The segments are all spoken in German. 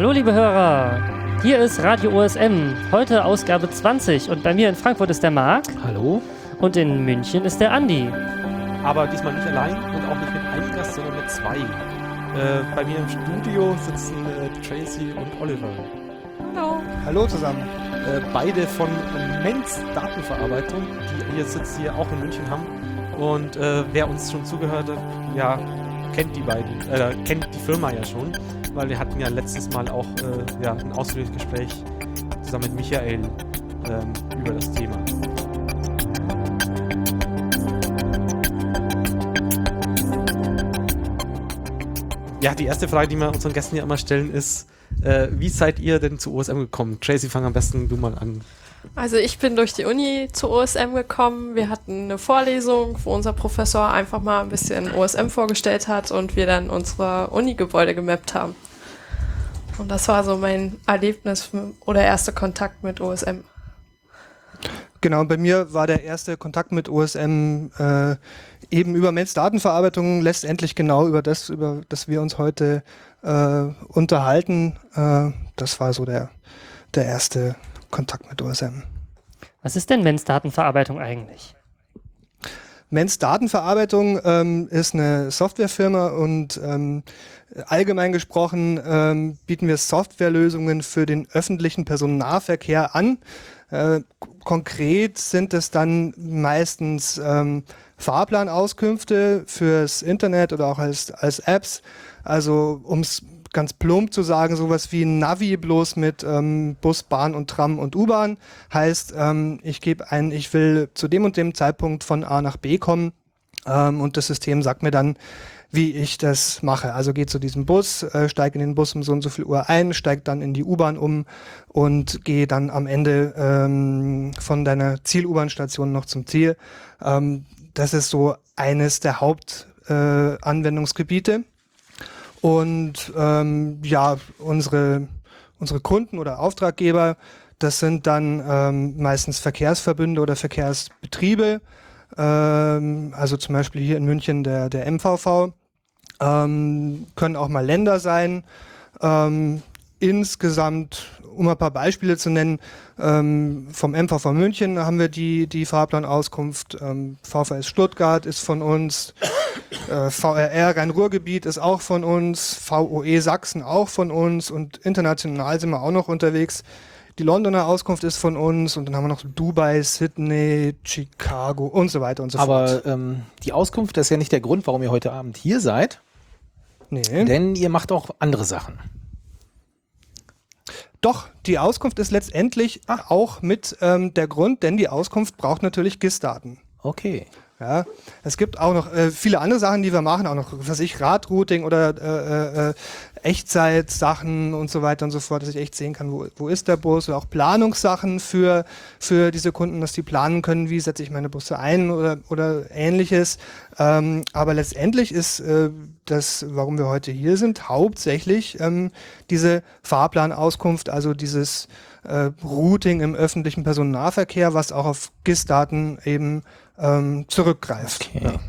Hallo liebe Hörer, hier ist Radio OSM, heute Ausgabe 20 und bei mir in Frankfurt ist der Marc. Hallo. Und in München ist der Andi. Aber diesmal nicht allein und auch nicht mit einem Gast, sondern mit zwei. Bei mir im Studio sitzen Tracy und Oliver. Hallo. Hallo zusammen. Beide von Mens Datenverarbeitung, die jetzt hier auch in München haben. Und wer uns schon zugehört hat, ja, kennt die beiden, kennt die Firma ja schon, weil wir hatten ja letztes Mal auch ein ausführliches Gespräch zusammen mit Michael über das Thema. Ja, die erste Frage, die wir unseren Gästen ja immer stellen, ist, wie seid ihr denn zu OSM gekommen? Tracy, fang am besten du mal an. Also ich bin durch die Uni zu OSM gekommen. Wir hatten eine Vorlesung, wo unser Professor einfach mal ein bisschen OSM vorgestellt hat und wir dann unsere Uni-Gebäude gemappt haben. Und das war so mein Erlebnis oder erster Kontakt mit OSM. Genau, bei mir war der erste Kontakt mit OSM eben über Mens Datenverarbeitung, letztendlich genau über das wir uns heute unterhalten. Das war so der erste Kontakt mit OSM. Was ist denn Mens Datenverarbeitung eigentlich? Mens Datenverarbeitung ist eine Softwarefirma und allgemein gesprochen bieten wir Softwarelösungen für den öffentlichen Personennahverkehr an. Konkret sind es dann meistens Fahrplanauskünfte fürs Internet oder auch als Apps. Also um es ganz plump zu sagen, sowas wie ein Navi bloß mit Bus, Bahn und Tram und U-Bahn. Heißt, ich gebe ein, ich will zu dem und dem Zeitpunkt von A nach B kommen und das System sagt mir dann, wie ich das mache. Also gehe zu diesem Bus, steige in den Bus um so und so viel Uhr ein, steige dann in die U-Bahn um und gehe dann am Ende von deiner Ziel-U-Bahn-Station noch zum Ziel. Das ist so eines der Hauptanwendungsgebiete. Und unsere Kunden oder Auftraggeber, das sind dann meistens Verkehrsverbünde oder Verkehrsbetriebe, also zum Beispiel hier in München der MVV, können auch mal Länder sein. Insgesamt, um ein paar Beispiele zu nennen, vom MVV München haben wir die Fahrplanauskunft, VVS Stuttgart ist von uns, VRR Rhein-Ruhr-Gebiet ist auch von uns, VOE Sachsen auch von uns und international sind wir auch noch unterwegs. Die Londoner Auskunft ist von uns und dann haben wir noch Dubai, Sydney, Chicago und so weiter und so fort. Aber die Auskunft, das ist ja nicht der Grund, warum ihr heute Abend hier seid. Nee. Denn ihr macht auch andere Sachen. Doch, die Auskunft ist letztendlich auch mit der Grund, denn die Auskunft braucht natürlich GIS-Daten. Okay. Ja, es gibt auch noch viele andere Sachen, die wir machen, auch noch, Radrouting oder Echtzeit-Sachen und so weiter und so fort, dass ich echt sehen kann, wo ist der Bus, oder auch Planungssachen für diese Kunden, dass die planen können, wie setze ich meine Busse ein oder ähnliches. Aber letztendlich ist das, warum wir heute hier sind, hauptsächlich diese Fahrplanauskunft, also dieses Routing im öffentlichen Personennahverkehr, was auch auf GIS-Daten eben zurückgreift. Okay. Ja.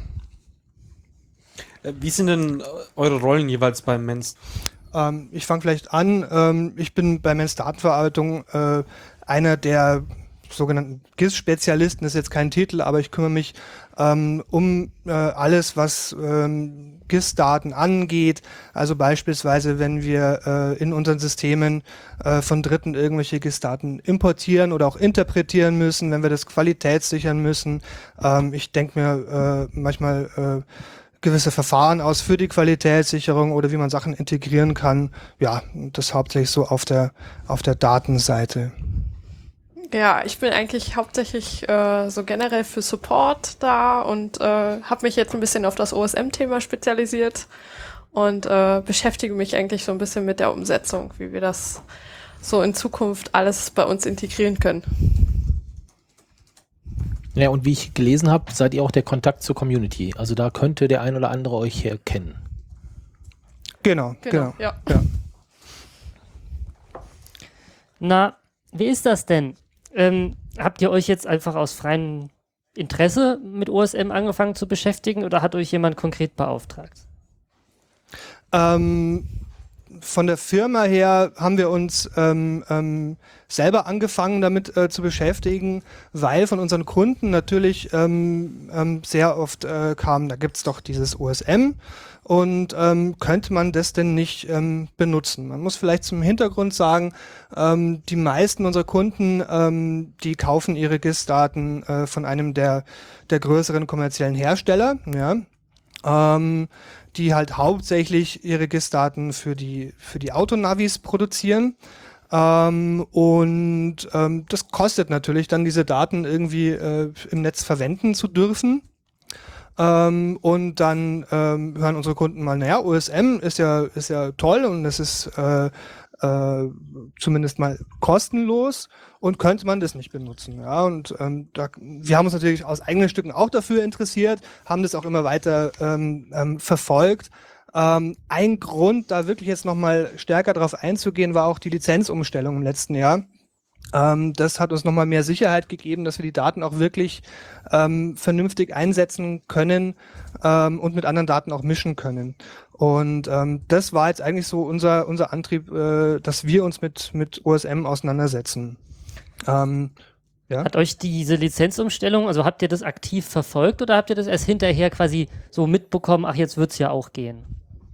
Wie sind denn eure Rollen jeweils beim Mens? Ich fange vielleicht an. Ich bin bei Mens Datenverarbeitung einer der sogenannten GIS-Spezialisten, ist jetzt kein Titel, aber ich kümmere mich um alles, was GIS-Daten angeht. Also beispielsweise, wenn wir in unseren Systemen von Dritten irgendwelche GIS-Daten importieren oder auch interpretieren müssen, wenn wir das qualitätssichern müssen. Ich denke mir manchmal gewisse Verfahren aus für die Qualitätssicherung oder wie man Sachen integrieren kann. Ja, das hauptsächlich so auf der Datenseite. Ja, ich bin eigentlich hauptsächlich so generell für Support da und habe mich jetzt ein bisschen auf das OSM-Thema spezialisiert und beschäftige mich eigentlich so ein bisschen mit der Umsetzung, wie wir das so in Zukunft alles bei uns integrieren können. Ja, und wie ich gelesen habe, seid ihr auch der Kontakt zur Community. Also da könnte der ein oder andere euch kennen. Genau. Ja. Na, wie ist das denn? Habt ihr euch jetzt einfach aus freiem Interesse mit OSM angefangen zu beschäftigen oder hat euch jemand konkret beauftragt? von der Firma her haben wir uns selber angefangen damit zu beschäftigen, weil von unseren Kunden natürlich sehr oft kam, da gibt's doch dieses OSM und könnte man das denn nicht benutzen? Man muss vielleicht zum Hintergrund sagen, die meisten unserer Kunden, die kaufen ihre GIS-Daten von einem der größeren kommerziellen Hersteller, ja, die halt hauptsächlich ihre GIS-Daten für die Autonavis produzieren. Das kostet natürlich dann, diese Daten irgendwie im Netz verwenden zu dürfen. Und dann hören unsere Kunden mal, naja, OSM ist ja toll und es ist zumindest mal kostenlos und könnte man das nicht benutzen. Ja, und wir haben uns natürlich aus eigenen Stücken auch dafür interessiert, haben das auch immer weiter verfolgt. Ein Grund, da wirklich jetzt nochmal stärker drauf einzugehen, war auch die Lizenzumstellung im letzten Jahr. Das hat uns nochmal mehr Sicherheit gegeben, dass wir die Daten auch wirklich vernünftig einsetzen können und mit anderen Daten auch mischen können. Und das war jetzt eigentlich so unser Antrieb, dass wir uns mit OSM auseinandersetzen. Ja. Hat euch diese Lizenzumstellung, also habt ihr das aktiv verfolgt oder habt ihr das erst hinterher quasi so mitbekommen, ach, jetzt wird's ja auch gehen?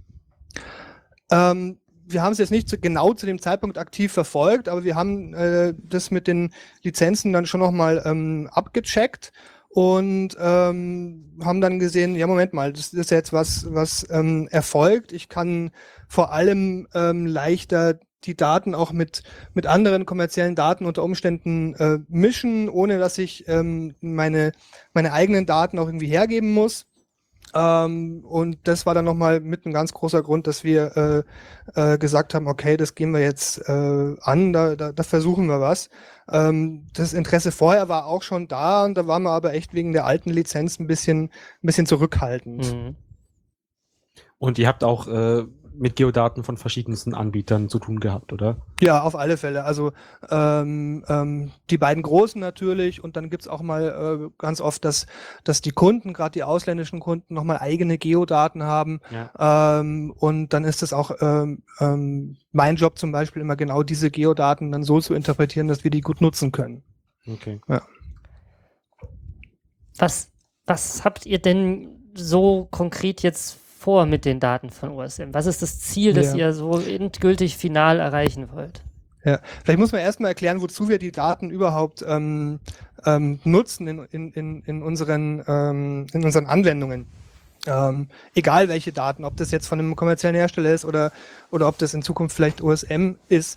Wir haben es jetzt nicht genau zu dem Zeitpunkt aktiv verfolgt, aber wir haben das mit den Lizenzen dann schon nochmal abgecheckt und haben dann gesehen, ja, Moment mal, das ist jetzt was erfolgt. Ich kann vor allem leichter die Daten auch mit anderen kommerziellen Daten unter Umständen mischen, ohne dass ich meine eigenen Daten auch irgendwie hergeben muss. Und das war dann nochmal mit ein ganz großer Grund, dass wir gesagt haben, okay, das gehen wir jetzt an, da versuchen wir was. Das Interesse vorher war auch schon da und da waren wir aber echt wegen der alten Lizenz ein bisschen zurückhaltend. Mhm. Und ihr habt auch mit Geodaten von verschiedensten Anbietern zu tun gehabt, oder? Ja, auf alle Fälle. Also die beiden großen natürlich und dann gibt's auch mal ganz oft, dass die Kunden, gerade die ausländischen Kunden, nochmal eigene Geodaten haben. Ja. Und dann ist es auch mein Job zum Beispiel immer genau diese Geodaten dann so zu interpretieren, dass wir die gut nutzen können. Okay. Ja. Was habt ihr denn so konkret jetzt vor mit den Daten von OSM? Was ist das Ziel, das ihr so endgültig final erreichen wollt? Ja, vielleicht muss man erstmal erklären, wozu wir die Daten überhaupt nutzen in unseren Anwendungen. Egal welche Daten, ob das jetzt von einem kommerziellen Hersteller ist oder ob das in Zukunft vielleicht OSM ist.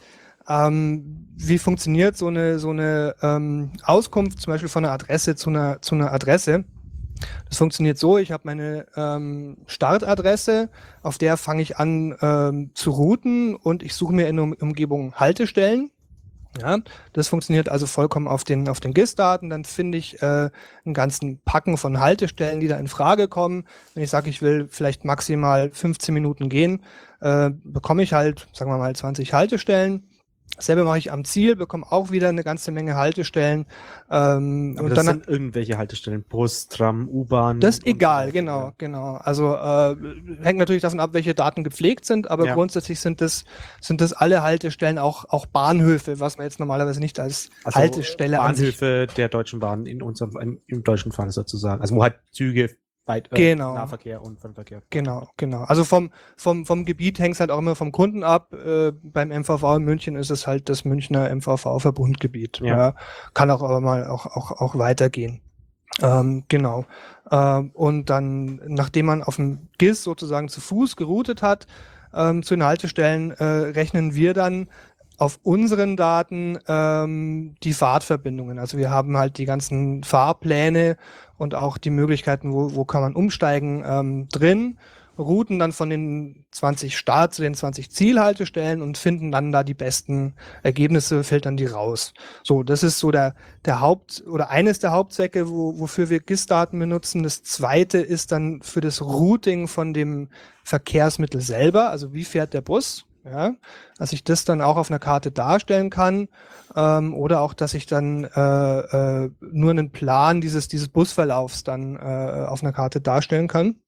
Wie funktioniert so eine Auskunft zum Beispiel von einer Adresse zu einer Adresse? Das funktioniert so, ich habe meine Startadresse, auf der fange ich an zu routen und ich suche mir in der Umgebung Haltestellen. Ja, das funktioniert also vollkommen auf den GIS-Daten. Dann finde ich einen ganzen Packen von Haltestellen, die da in Frage kommen. Wenn ich sage, ich will vielleicht maximal 15 Minuten gehen, bekomme ich halt, sagen wir mal, 20 Haltestellen. Dasselbe mache ich am Ziel, bekomme auch wieder eine ganze Menge Haltestellen. Aber und das dann sind irgendwelche Haltestellen, Bus, Tram, U-Bahn. das ist egal, so genau. Also hängt natürlich davon ab, welche Daten gepflegt sind, aber grundsätzlich sind das alle Haltestellen, auch Bahnhöfe, was man jetzt normalerweise nicht als Haltestelle Bahnhöfe der Deutschen Bahn im deutschen Fall sozusagen. Also wo halt Züge Nahverkehr und Fernverkehr. Genau. Also vom Gebiet hängt es halt auch immer vom Kunden ab. Beim MVV in München ist es halt das Münchner MVV-Verbundgebiet. Ja. Kann auch aber mal auch weitergehen. Genau. Und dann, nachdem man auf dem GIS sozusagen zu Fuß geroutet hat, zu den Haltestellen, rechnen wir dann auf unseren Daten die Fahrtverbindungen. Also wir haben halt die ganzen Fahrpläne und auch die Möglichkeiten, wo kann man umsteigen, drin, routen dann von den 20 Start zu den 20 Zielhaltestellen und finden dann da die besten Ergebnisse, filtern die raus. So, das ist so der eines der Hauptzwecke, wofür wir GIS-Daten benutzen. Das zweite ist dann für das Routing von dem Verkehrsmittel selber, also wie fährt der Bus. Ja, dass ich das dann auch auf einer Karte darstellen kann oder auch, dass ich dann nur einen Plan dieses Busverlaufs dann auf einer Karte darstellen kann.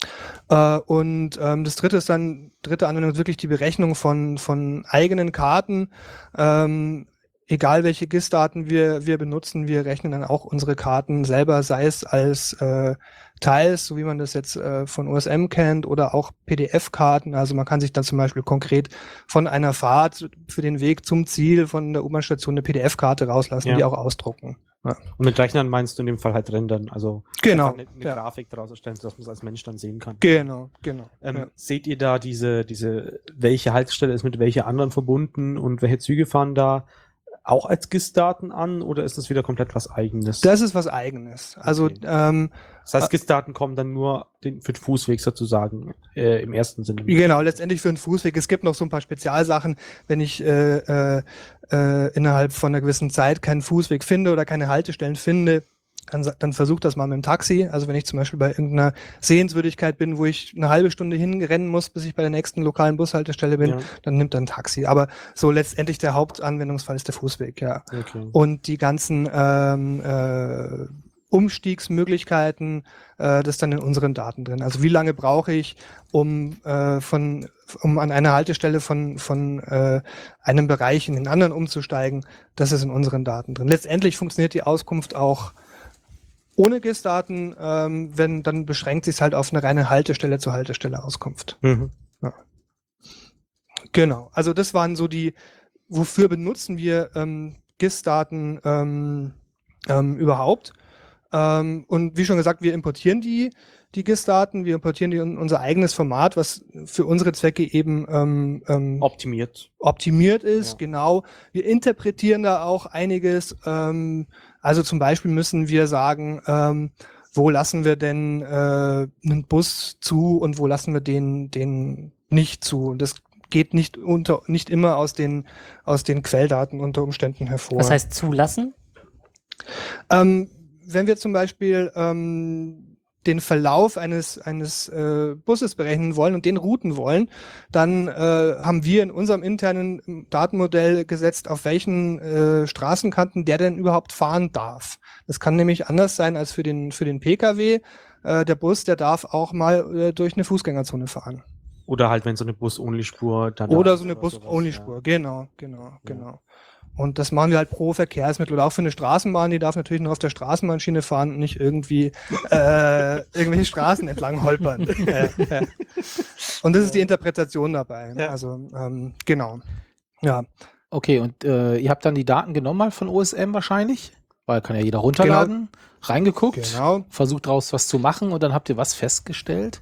Und das dritte Anwendung ist wirklich die Berechnung von eigenen Karten. Egal welche GIS-Daten wir benutzen, wir rechnen dann auch unsere Karten selber, sei es als Tiles, so wie man das jetzt von OSM kennt, oder auch PDF-Karten. Also man kann sich dann zum Beispiel konkret von einer Fahrt für den Weg zum Ziel von der U-Bahn-Station eine PDF-Karte rauslassen, die auch ausdrucken. Ja. Und mit Rechnern meinst du in dem Fall halt rendern, also Genau. eine Grafik daraus erstellen, sodass man es als Mensch dann sehen kann. Genau. Seht ihr da welche Haltestelle ist mit welcher anderen verbunden und welche Züge fahren da auch als GIS-Daten an, oder ist das wieder komplett was Eigenes? Das ist was Eigenes. Also Okay. Das heißt, GIS-Daten kommen dann nur für den Fußweg sozusagen im ersten Sinne. Genau, letztendlich für einen Fußweg. Es gibt noch so ein paar Spezialsachen, wenn ich innerhalb von einer gewissen Zeit keinen Fußweg finde oder keine Haltestellen finde, dann versucht das mal mit dem Taxi. Also wenn ich zum Beispiel bei irgendeiner Sehenswürdigkeit bin, wo ich eine halbe Stunde hinrennen muss, bis ich bei der nächsten lokalen Bushaltestelle bin, dann nimmt er ein Taxi. Aber so letztendlich der Hauptanwendungsfall ist der Fußweg, ja. Okay. Und die ganzen Umstiegsmöglichkeiten, das ist dann in unseren Daten drin. Also wie lange brauche ich, um an einer Haltestelle von einem Bereich in den anderen umzusteigen, das ist in unseren Daten drin. Letztendlich funktioniert die Auskunft auch ohne GIS-Daten, dann beschränkt sich es halt auf eine reine Haltestelle zu Haltestelle Auskunft. Mhm. Ja. Genau, also das waren so wofür benutzen wir GIS-Daten überhaupt? Und wie schon gesagt, wir importieren die GIS-Daten, wir importieren die in unser eigenes Format, was für unsere Zwecke eben optimiert ist, genau. Wir interpretieren da auch einiges. Also zum Beispiel müssen wir sagen, wo lassen wir denn einen Bus zu und wo lassen wir den nicht zu. Und das geht nicht immer aus den Quelldaten unter Umständen hervor. Was heißt zulassen? Wenn wir zum Beispiel den Verlauf eines Busses berechnen wollen und den routen wollen, dann haben wir in unserem internen Datenmodell gesetzt, auf welchen Straßenkanten der denn überhaupt fahren darf. Das kann nämlich anders sein als für den Pkw. Der Bus, der darf auch mal durch eine Fußgängerzone fahren. Oder halt, wenn so eine Bus-Only-Spur dann. Oder so eine Bus-Only-Spur, genau. Und das machen wir halt pro Verkehrsmittel. Oder auch für eine Straßenbahn, die darf natürlich nur auf der Straßenbahnschiene fahren und nicht irgendwie irgendwelche Straßen entlang holpern. Und das ist die Interpretation dabei. Ja. Also, genau. Ja. Okay, und ihr habt dann die Daten genommen mal von OSM wahrscheinlich? Weil kann ja jeder runterladen, reingeguckt, versucht daraus was zu machen und dann habt ihr was festgestellt?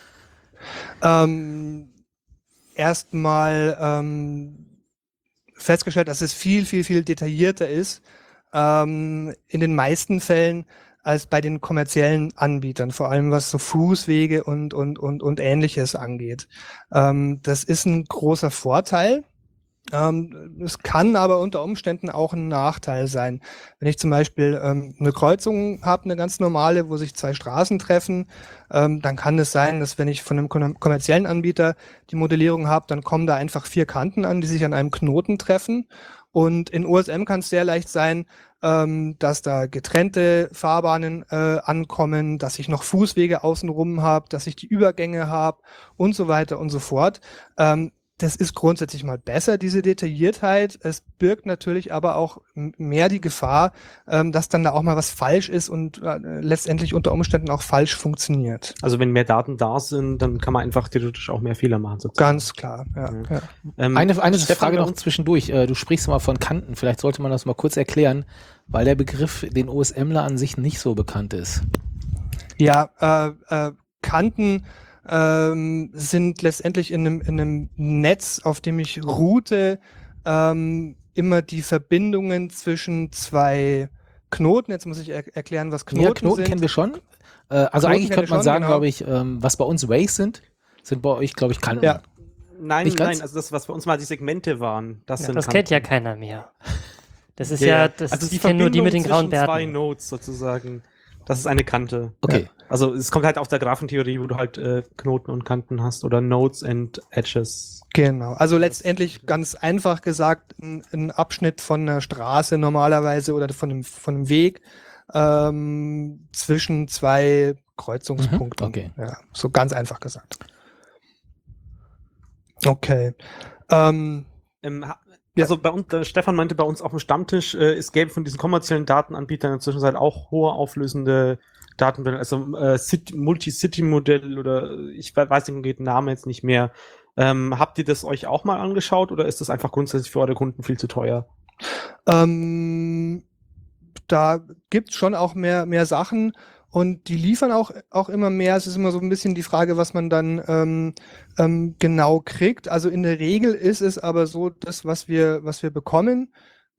Erstmal festgestellt, dass es viel, viel, viel detaillierter ist in den meisten Fällen als bei den kommerziellen Anbietern, vor allem was so Fußwege und Ähnliches angeht. Das ist ein großer Vorteil. Es kann aber unter Umständen auch ein Nachteil sein. Wenn ich zum Beispiel eine Kreuzung habe, eine ganz normale, wo sich zwei Straßen treffen, dann kann es sein, dass wenn ich von einem kommerziellen Anbieter die Modellierung habe, dann kommen da einfach 4 Kanten an, die sich an einem Knoten treffen. Und in OSM kann es sehr leicht sein, dass da getrennte Fahrbahnen ankommen, dass ich noch Fußwege außenrum habe, dass ich die Übergänge habe und so weiter und so fort. Das ist grundsätzlich mal besser, diese Detailliertheit. Es birgt natürlich aber auch mehr die Gefahr, dass dann da auch mal was falsch ist und letztendlich unter Umständen auch falsch funktioniert. Also wenn mehr Daten da sind, dann kann man einfach theoretisch auch mehr Fehler machen. Sozusagen. Ganz klar, ja. Eine Frage noch zwischendurch. Du sprichst mal von Kanten. Vielleicht sollte man das mal kurz erklären, weil der Begriff den OSMler an sich nicht so bekannt ist. Ja, Kanten sind letztendlich in einem Netz, auf dem ich route, immer die Verbindungen zwischen 2 Knoten. Jetzt muss ich erklären, was Knoten sind. Ja, Knoten kennen wir schon. Also Knoten eigentlich könnte man sagen, glaube ich, was bei uns Ways sind bei euch, glaube ich, Kanten. Ja. Nein, also das, was bei uns mal die Segmente waren, das sind Das Kanten. kennt ja keiner mehr. Das ist also die kennen nur die mit den grauen Verbindung zwischen 2 Bärten. Nodes sozusagen. Das ist eine Kante. Okay. Also es kommt halt aus der Graphentheorie, wo du halt Knoten und Kanten hast oder Nodes and Edges. Genau, also letztendlich ganz einfach gesagt, ein Abschnitt von einer Straße normalerweise oder von einem Weg zwischen 2 Kreuzungspunkten. Okay. Ja, so ganz einfach gesagt. Okay. Also bei uns, Stefan meinte bei uns auf dem Stammtisch, es gäbe von diesen kommerziellen Datenanbietern in der Zwischenzeit auch hohe auflösende Datenbilder, also Multi-City-Modell oder ich weiß den konkreten Namen jetzt nicht mehr. Habt ihr das euch auch mal angeschaut oder ist das einfach grundsätzlich für eure Kunden viel zu teuer? Da gibt es schon auch mehr Sachen und die liefern auch immer mehr. Es ist immer so ein bisschen die Frage, was man dann genau kriegt. Also in der Regel ist es aber so, das, was wir bekommen,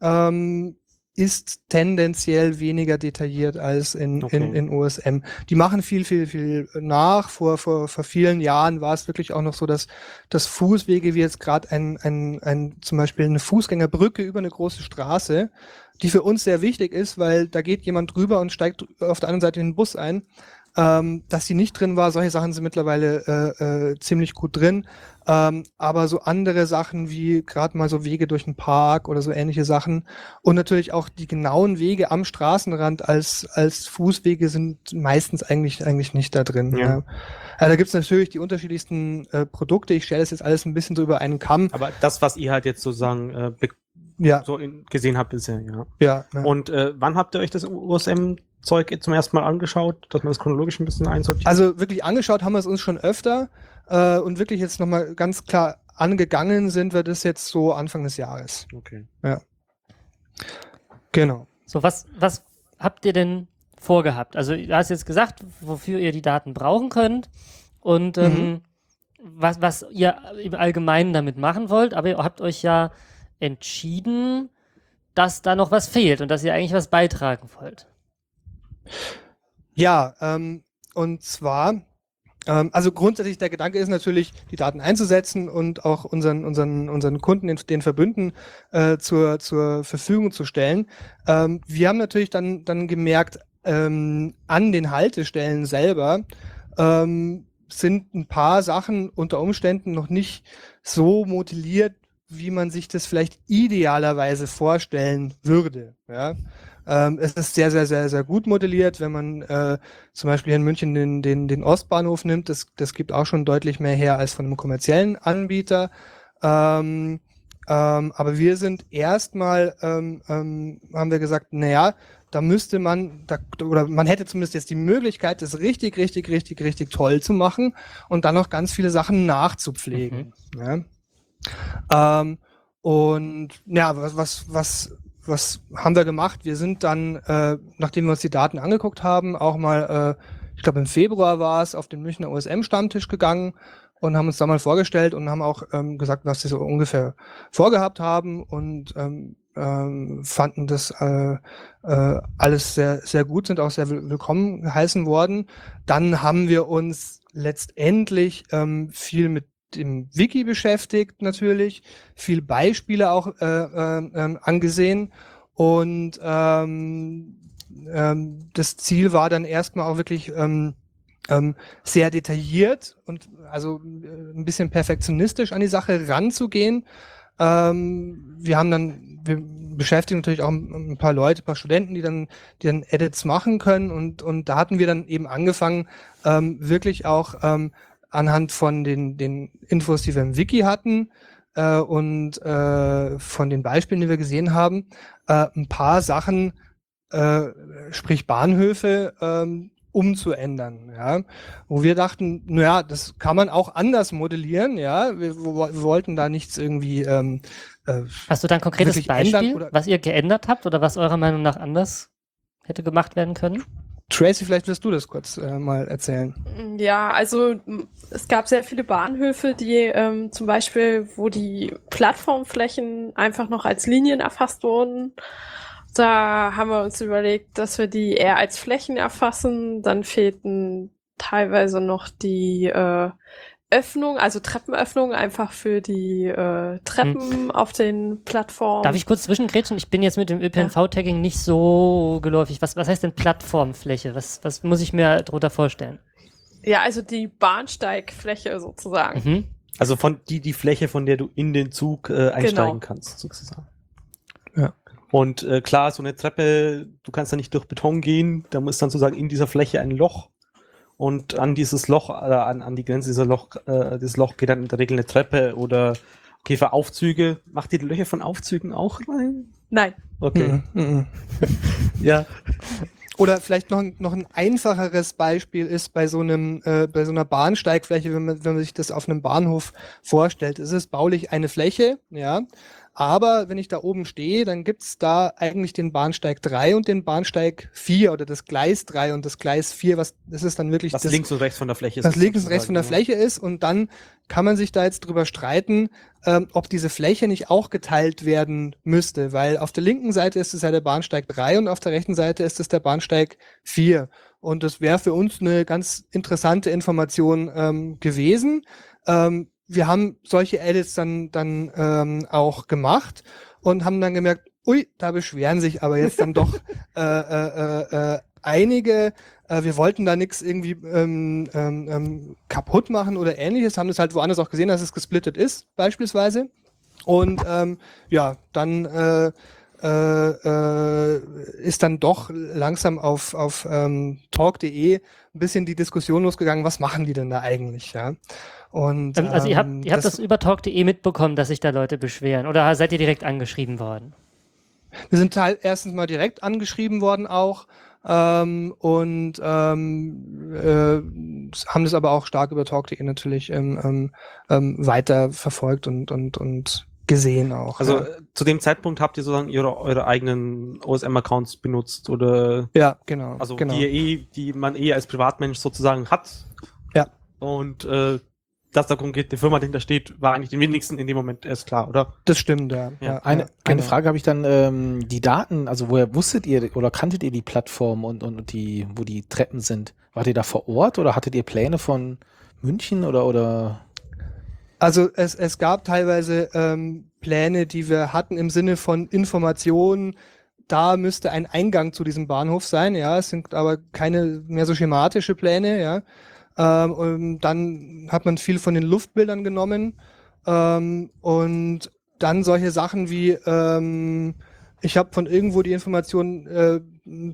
ist tendenziell weniger detailliert als in OSM. Die machen viel nach. Vor vielen Jahren war es wirklich auch noch so, dass Fußwege wie jetzt gerade zum Beispiel eine Fußgängerbrücke über eine große Straße, die für uns sehr wichtig ist, weil da geht jemand drüber und steigt auf der anderen Seite in den Bus ein. Dass die nicht drin war, solche Sachen sind mittlerweile ziemlich gut drin. Aber so andere Sachen wie gerade mal so Wege durch den Park oder so ähnliche Sachen und natürlich auch die genauen Wege am Straßenrand als Fußwege sind meistens eigentlich nicht da drin. Ja. Ja. Da gibt es natürlich die unterschiedlichsten Produkte. Ich stelle das jetzt alles ein bisschen so über einen Kamm. Aber das, was ihr halt jetzt sozusagen gesehen habt bisher, ja. Ja. Und wann habt ihr euch das OSM-Zeug zum ersten Mal angeschaut, dass man das chronologisch ein bisschen einsortiert? Also wirklich angeschaut haben wir es uns schon öfter und wirklich jetzt nochmal ganz klar angegangen sind wir das jetzt so Anfang des Jahres. Okay. Ja. Genau. So, was habt ihr denn vorgehabt? Also du hast jetzt gesagt, wofür ihr die Daten brauchen könnt und was ihr im Allgemeinen damit machen wollt, aber ihr habt euch ja entschieden, dass da noch was fehlt und dass ihr eigentlich was beitragen wollt. Ja, und zwar, also grundsätzlich der Gedanke ist natürlich, die Daten einzusetzen und auch unseren Kunden, den Verbünden zur Verfügung zu stellen. Wir haben natürlich dann gemerkt, an den Haltestellen selber sind ein paar Sachen unter Umständen noch nicht so modelliert, wie man sich das vielleicht idealerweise vorstellen würde. Ja? Es ist sehr, sehr, sehr, sehr gut modelliert, wenn man zum Beispiel hier in München den Ostbahnhof nimmt. Das gibt auch schon deutlich mehr her als von einem kommerziellen Anbieter. Aber wir sind erstmal, haben wir gesagt, naja, da müsste man hätte zumindest jetzt die Möglichkeit, das richtig, richtig, richtig, richtig toll zu machen und dann noch ganz viele Sachen nachzupflegen. Ja? Und ja, was haben wir gemacht? Wir sind dann, nachdem wir uns die Daten angeguckt haben, auch mal, ich glaube im Februar war es, auf den Münchner OSM-Stammtisch gegangen und haben uns da mal vorgestellt und haben auch gesagt, was sie so ungefähr vorgehabt haben und fanden das alles sehr, sehr gut, sind auch sehr willkommen geheißen worden. Dann haben wir uns letztendlich viel mit dem Wiki beschäftigt natürlich, viel Beispiele auch angesehen und das Ziel war dann erstmal auch wirklich sehr detailliert und also ein bisschen perfektionistisch an die Sache ranzugehen. Wir beschäftigen natürlich auch ein paar Leute, ein paar Studenten, die dann Edits machen können und da hatten wir dann eben angefangen, wirklich auch anhand von den Infos, die wir im Wiki hatten und von den Beispielen, die wir gesehen haben, ein paar Sachen, sprich Bahnhöfe, umzuändern, ja, wo wir dachten, naja, das kann man auch anders modellieren, ja, wir wollten da nichts irgendwie Hast du da ein konkretes Beispiel, was ihr geändert habt oder was eurer Meinung nach anders hätte gemacht werden können? Tracy, vielleicht wirst du das kurz mal erzählen. Ja, also es gab sehr viele Bahnhöfe, die zum Beispiel, wo die Plattformflächen einfach noch als Linien erfasst wurden. Da haben wir uns überlegt, dass wir die eher als Flächen erfassen. Dann fehlten teilweise noch die Öffnung, also Treppenöffnung, einfach für die Treppen auf den Plattformen. Darf ich kurz zwischengrätschen? Ich bin jetzt mit dem ÖPNV-Tagging nicht so geläufig. Was heißt denn Plattformfläche? Was muss ich mir darunter vorstellen? Ja, also die Bahnsteigfläche sozusagen. Mhm. Also die Fläche, von der du in den Zug einsteigen kannst, sozusagen. Ja. Und klar, so eine Treppe, du kannst da nicht durch Beton gehen, da muss dann sozusagen in dieser Fläche ein Loch und an dieses Loch, an die Grenze dieses Loch geht dann in der Regel eine Treppe oder Käferaufzüge. Macht ihr die Löcher von Aufzügen auch rein? Nein. Okay. Ja. Oder vielleicht noch ein einfacheres Beispiel ist bei so einer Bahnsteigfläche, wenn man sich das auf einem Bahnhof vorstellt. Es ist baulich eine Fläche, ja. Aber wenn ich da oben stehe, dann gibt's da eigentlich den Bahnsteig 3 und den Bahnsteig 4 oder das Gleis 3 und das Gleis 4, das ist dann wirklich das links und rechts von der Fläche ist. Das links und rechts von der Fläche ist, und dann kann man sich da jetzt drüber streiten, ob diese Fläche nicht auch geteilt werden müsste, weil auf der linken Seite ist es ja der Bahnsteig 3 und auf der rechten Seite ist es der Bahnsteig 4. Und das wäre für uns eine ganz interessante Information gewesen. Wir haben solche Edits dann auch gemacht und haben dann gemerkt, ui, da beschweren sich aber jetzt dann doch einige. Wir wollten da nichts irgendwie kaputt machen oder ähnliches, haben das halt woanders auch gesehen, dass es gesplittet ist, beispielsweise. Und dann ist dann doch langsam auf talk.de ein bisschen die Diskussion losgegangen, was machen die denn da eigentlich, ja? Und, also ihr habt das über talk.de mitbekommen, dass sich da Leute beschweren, oder seid ihr direkt angeschrieben worden? Wir sind erstens mal direkt angeschrieben worden auch und haben das aber auch stark über talk.de natürlich weiter verfolgt und gesehen auch. Also zu dem Zeitpunkt habt ihr sozusagen eure eigenen OSM-Accounts benutzt oder? Ja, genau. Also genau. die man als Privatmensch sozusagen hat. Ja. Und dass da konkret eine Firma dahinter steht, war eigentlich den wenigsten in dem Moment erst klar, oder? Das stimmt, ja. Eine Frage habe ich dann, die Daten, also woher wusstet ihr oder kanntet ihr die Plattform und wo die Treppen sind? Wart ihr da vor Ort oder hattet ihr Pläne von München oder? Also es gab teilweise Pläne, die wir hatten im Sinne von Informationen, da müsste ein Eingang zu diesem Bahnhof sein, ja, es sind aber keine mehr so schematische Pläne, ja. Und dann hat man viel von den Luftbildern genommen und dann solche Sachen wie ich habe von irgendwo die Information,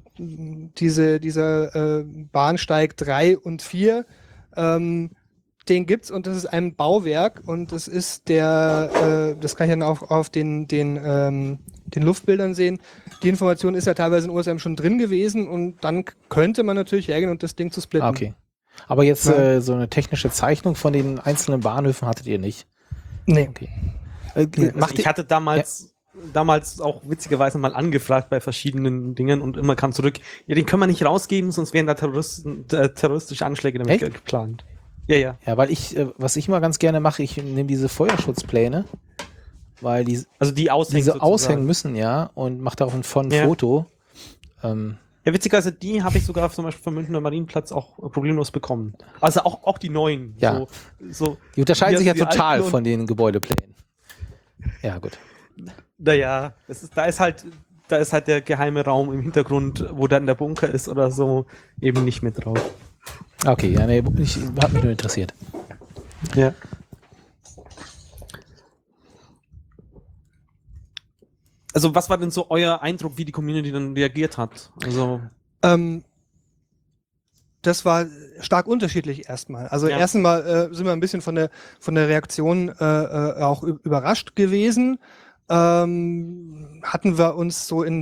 dieser Bahnsteig 3 und 4, den gibt's und das ist ein Bauwerk und das ist das kann ich dann auch auf den Luftbildern sehen. Die Information ist ja teilweise in OSM schon drin gewesen und dann könnte man natürlich hergehen und das Ding zu splitten. Okay. Aber jetzt so eine technische Zeichnung von den einzelnen Bahnhöfen hattet ihr nicht? Nee. Okay. Ich hatte damals auch witzigerweise mal angefragt bei verschiedenen Dingen und immer kam zurück, ja, den können wir nicht rausgeben, sonst wären da terroristische Anschläge damit geplant. Ja. Ja, weil was ich immer ganz gerne mache, ich nehme diese Feuerschutzpläne, weil die aushängen müssen, ja, und mache darauf ein Foto. Ja, witzigerweise, die habe ich sogar zum Beispiel vom Münchner Marienplatz auch problemlos bekommen. Also auch die neuen. Ja. Die unterscheiden sich ja total von den Gebäudeplänen. Ja, gut. Naja, da ist halt der geheime Raum im Hintergrund, wo dann der Bunker ist oder so, eben nicht mit drauf. Okay, ja, nee, hat mich nur interessiert. Ja. Also was war denn so euer Eindruck, wie die Community dann reagiert hat? Also das war stark unterschiedlich erstmal. Also erstens mal sind wir ein bisschen von der Reaktion auch überrascht gewesen. Hatten wir uns so in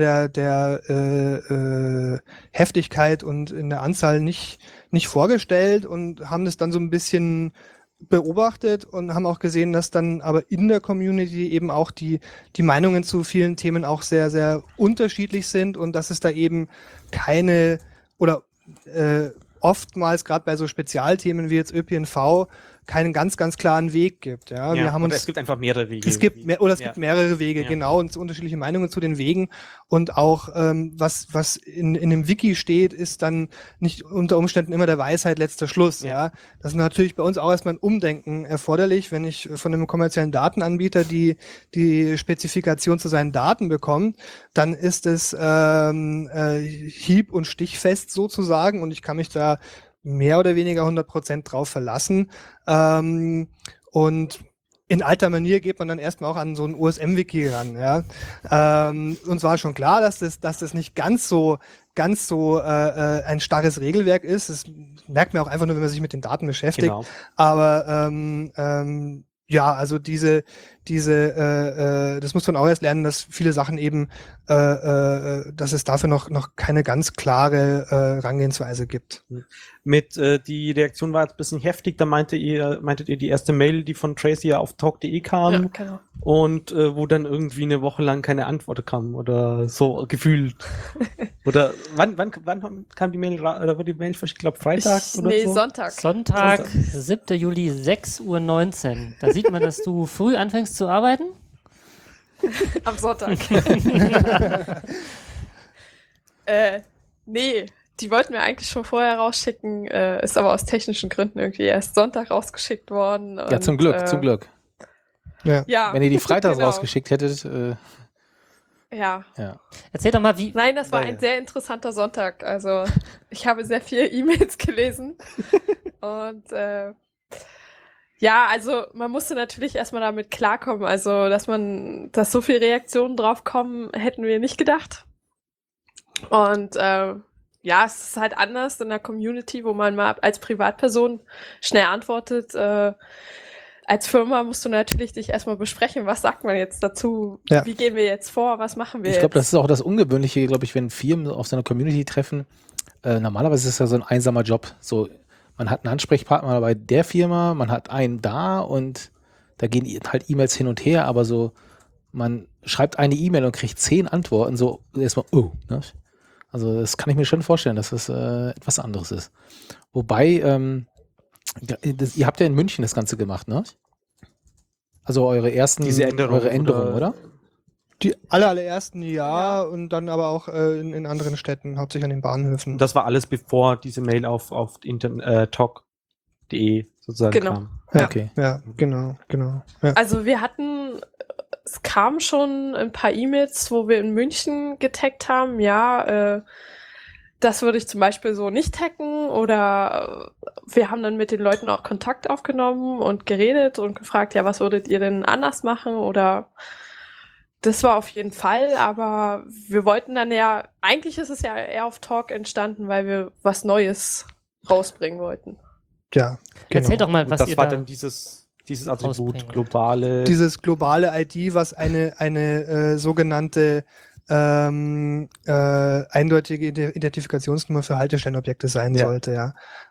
der Heftigkeit und in der Anzahl nicht vorgestellt und haben das dann so ein bisschen beobachtet und haben auch gesehen, dass dann aber in der Community eben auch die Meinungen zu vielen Themen auch sehr, sehr unterschiedlich sind und dass es da eben keine oder oftmals gerade bei so Spezialthemen wie jetzt ÖPNV keinen ganz, ganz klaren Weg gibt. Ja, wir haben es gibt einfach mehrere Wege. Es gibt mehrere Wege, genau, und unterschiedliche Meinungen zu den Wegen. Und auch was in dem Wiki steht, ist dann nicht unter Umständen immer der Weisheit letzter Schluss. Ja, das ist natürlich bei uns auch erstmal ein Umdenken erforderlich, wenn ich von einem kommerziellen Datenanbieter die Spezifikation zu seinen Daten bekomme, dann ist es hieb- und stichfest sozusagen und ich kann mich da mehr oder weniger 100% drauf verlassen. Und in alter Manier geht man dann erstmal auch an so ein OSM-Wiki ran. Ja? Uns war schon klar, dass das nicht ganz so ein starres Regelwerk ist. Das merkt man auch einfach nur, wenn man sich mit den Daten beschäftigt. Genau. Aber ja, also das muss man auch erst lernen, dass viele Sachen eben, dass es dafür noch keine ganz klare Herangehensweise gibt. Die Reaktion war jetzt ein bisschen heftig, da meintet ihr die erste Mail, die von Tracy ja auf talk.de kam, Ja, genau. und wo dann irgendwie eine Woche lang keine Antwort kam oder so gefühlt. Oder wann kam die Mail, oder war die Mail, ich glaube Freitag oder Nee, so? Sonntag. Sonntag, 7. Juli, 6:19 Uhr. Da sieht man, dass du früh anfängst zu arbeiten. Am Sonntag. Nee, die wollten wir eigentlich schon vorher rausschicken, ist aber aus technischen Gründen irgendwie erst Sonntag rausgeschickt worden. Ja, zum Glück, zum Glück. Ja, Wenn ihr die freitags genau. rausgeschickt hättet, Ja. ja. Erzähl doch mal, wie. Nein, das war Ja, ein ja. sehr interessanter Sonntag. Also, ich habe sehr viele E-Mails gelesen. Und ja, also man musste natürlich erstmal damit klarkommen. Also, dass so viele Reaktionen drauf kommen, hätten wir nicht gedacht. Und ja, es ist halt anders in der Community, wo man mal als Privatperson schnell antwortet. Als Firma musst du natürlich dich erstmal besprechen, was sagt man jetzt dazu, Ja. wie gehen wir jetzt vor, was machen wir Ich glaube, jetzt? das ist auch das Ungewöhnliche, glaube ich, wenn Firmen auf so einer Community treffen. Normalerweise ist es ja so ein einsamer Job. So, man hat einen Ansprechpartner bei der Firma, man hat einen da und da gehen halt E-Mails hin und her, aber so, man schreibt eine E-Mail und kriegt 10 Antworten, so erstmal, ne? Also das kann ich mir schon vorstellen, dass das etwas anderes ist. Wobei, ihr habt ja in München das Ganze gemacht, ne? Also eure Änderungen, oder? Die allerersten ja, und dann aber auch in anderen Städten, hauptsächlich an den Bahnhöfen. Das war alles bevor diese Mail auf talk.de sozusagen Genau. kam. Ja, Okay. ja, genau. Ja. Also es kamen schon ein paar E-Mails, wo wir in München getaggt haben, ja, das würde ich zum Beispiel so nicht taggen, oder wir haben dann mit den Leuten auch Kontakt aufgenommen und geredet und gefragt, ja, was würdet ihr denn anders machen, oder das war auf jeden Fall, aber wir wollten dann eigentlich ist es ja eher auf Talk entstanden, weil wir was Neues rausbringen wollten. Ja, Erzähl genau. doch mal, Und was das ihr war da. dann dieses Attribut, rausbringen. globale. Dieses globale ID, was eine sogenannte eindeutige Identifikationsnummer für Haltestellenobjekte sein Ja. sollte, ja.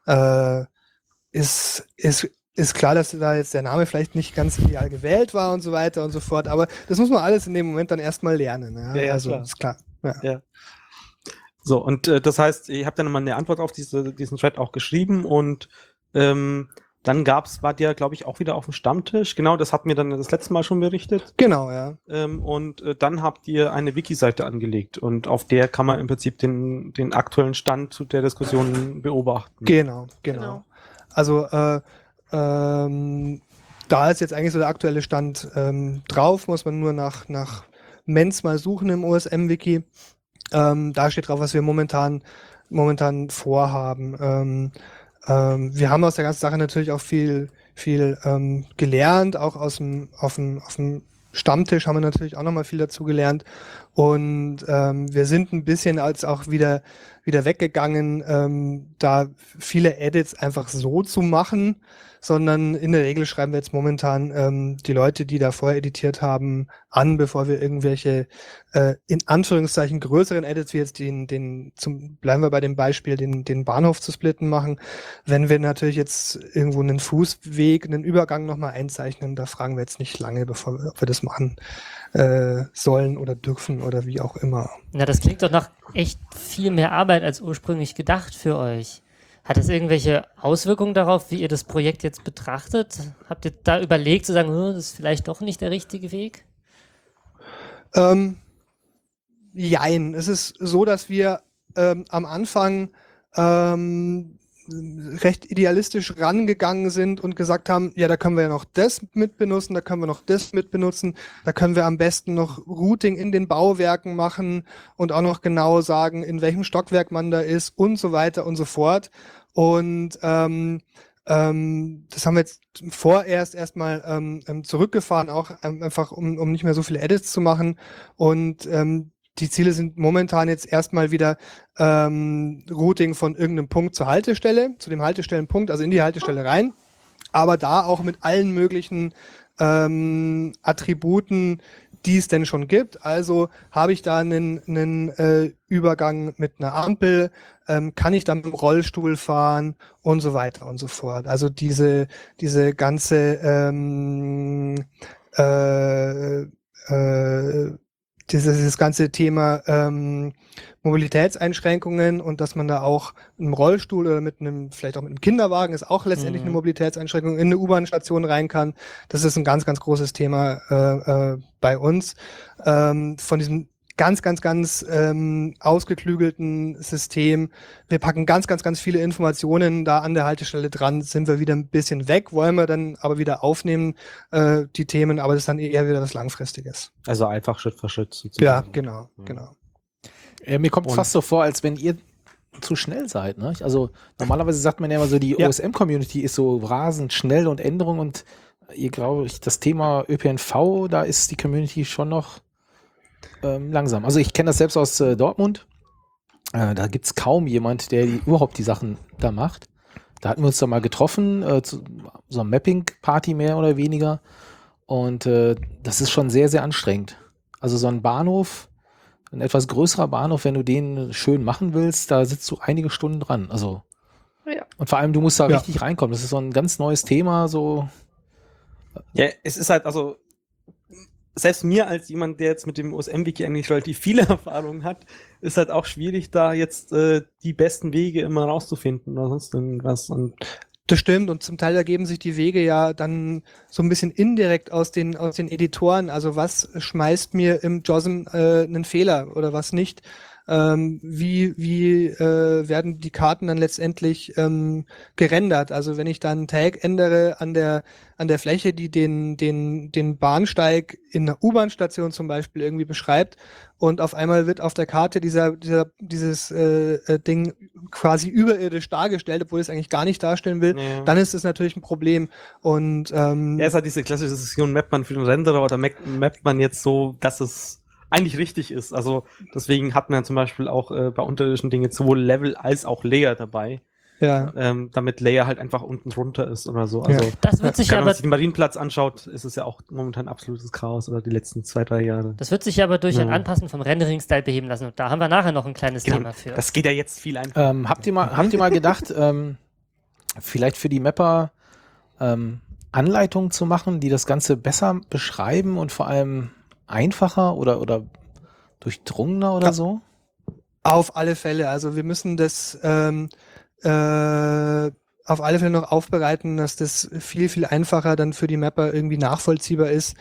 Ist klar, dass da jetzt der Name vielleicht nicht ganz ideal gewählt war und so weiter und so fort, aber das muss man alles in dem Moment dann erstmal lernen. Ja, Ja, also klar. ist klar. Ja. Ja. So, und das heißt, ihr habt dann nochmal eine Antwort auf diesen Thread auch geschrieben, und dann wart ihr, glaube ich, auch wieder auf dem Stammtisch. Genau, das hatten wir dann das letzte Mal schon berichtet. Genau, ja. Und dann habt ihr eine Wiki-Seite angelegt, und auf der kann man im Prinzip den aktuellen Stand zu der Diskussion beobachten. Genau. Genau. Also da ist jetzt eigentlich so der aktuelle Stand drauf, muss man nur nach Mens mal suchen im OSM-Wiki. Da steht drauf, was wir momentan vorhaben. Wir haben aus der ganzen Sache natürlich auch viel gelernt, auch auf dem Stammtisch haben wir natürlich auch nochmal viel dazu gelernt, und wir sind ein bisschen als auch wieder weggegangen, da viele Edits einfach so zu machen, sondern in der Regel schreiben wir jetzt momentan die Leute, die da vorher editiert haben, an, bevor wir irgendwelche in Anführungszeichen größeren Edits, wie jetzt bleiben wir bei dem Beispiel, den Bahnhof zu splitten machen. Wenn wir natürlich jetzt irgendwo einen Fußweg, einen Übergang nochmal einzeichnen, da fragen wir jetzt nicht lange, ob wir das machen sollen oder dürfen oder wie auch immer. Na, das klingt doch nach echt viel mehr Arbeit als ursprünglich gedacht für euch. Hat es irgendwelche Auswirkungen darauf, wie ihr das Projekt jetzt betrachtet? Habt ihr da überlegt zu sagen, das ist vielleicht doch nicht der richtige Weg? Jein. Es ist so, dass wir am Anfang recht idealistisch rangegangen sind und gesagt haben, ja, da können wir ja noch das mitbenutzen, da können wir noch das mitbenutzen, da können wir am besten noch Routing in den Bauwerken machen und auch noch genau sagen, in welchem Stockwerk man da ist und so weiter und so fort. Und das haben wir jetzt vorerst erstmal zurückgefahren, auch einfach um nicht mehr so viele Edits zu machen. Und die Ziele sind momentan jetzt erstmal wieder Routing von irgendeinem Punkt zur Haltestelle, zu dem Haltestellenpunkt, also in die Haltestelle rein. Aber da auch mit allen möglichen Attributen, die es denn schon gibt. Also habe ich da einen Übergang mit einer Ampel, kann ich dann mit dem Rollstuhl fahren und so weiter und so fort. Also diese ganze dieses ganze Thema Mobilitätseinschränkungen und dass man da auch mit einem Rollstuhl oder vielleicht auch mit einem Kinderwagen ist auch letztendlich eine Mobilitätseinschränkung in eine U-Bahn-Station rein kann. Das ist ein ganz, ganz großes Thema bei uns. Von diesem ganz ausgeklügelten System. Wir packen ganz viele Informationen da an der Haltestelle dran, sind wir wieder ein bisschen weg, wollen wir dann aber wieder aufnehmen, die Themen, aber das ist dann eher wieder was Langfristiges. Also einfach Schritt für Schritt sozusagen. Ja, genau. Mir kommt es fast so vor, als wenn ihr zu schnell seid. Ne? Also normalerweise sagt man ja immer so, die OSM-Community ist so rasend schnell und Änderungen und ihr glaube ich, das Thema ÖPNV, da ist die Community schon noch langsam. Also ich kenne das selbst aus Dortmund. Da gibt es kaum jemand, der überhaupt die Sachen da macht. Da hatten wir uns da mal getroffen, zu so einer Mapping-Party mehr oder weniger. Und das ist schon sehr, sehr anstrengend. Also so ein Bahnhof, ein etwas größerer Bahnhof, wenn du den schön machen willst, da sitzt du einige Stunden dran. Also und vor allem, du musst da richtig reinkommen. Das ist so ein ganz neues Thema. So. Ja, es ist halt, also selbst mir als jemand, der jetzt mit dem OSM-Wiki eigentlich relativ viele Erfahrungen hat, ist halt auch schwierig, da jetzt die besten Wege immer rauszufinden oder sonst irgendwas. Und das stimmt, und zum Teil ergeben sich die Wege ja dann so ein bisschen indirekt aus den Editoren. Also was schmeißt mir im JOSM einen Fehler oder was nicht? Wie werden die Karten dann letztendlich gerendert? Also wenn ich dann einen Tag ändere an der Fläche, die den Bahnsteig in einer U-Bahn-Station zum Beispiel irgendwie beschreibt, und auf einmal wird auf der Karte dieses Ding quasi überirdisch dargestellt, obwohl es eigentlich gar nicht darstellen will, dann ist es natürlich ein Problem. Und ist halt diese klassische Diskussion, mappt man für den Renderer oder mappt man jetzt so, dass es eigentlich richtig ist. Also deswegen hat man zum Beispiel auch bei unterirdischen Dingen sowohl Level als auch Layer dabei. Ja. Damit Layer halt einfach unten drunter ist oder so. Also das wird sich wenn man aber sich den Marienplatz anschaut, ist es ja auch momentan absolutes Chaos oder die letzten 2-3 Jahre. Das wird sich aber durch ein Anpassen vom Rendering-Style beheben lassen. Und da haben wir nachher noch ein kleines Thema für. Das geht ja jetzt viel einfacher. Habt ihr mal gedacht, vielleicht für die Mapper Anleitungen zu machen, die das Ganze besser beschreiben und vor allem einfacher oder durchdrungener oder so? Auf alle Fälle. Also wir müssen das auf alle Fälle noch aufbereiten, dass das viel einfacher dann für die Mapper irgendwie nachvollziehbar ist,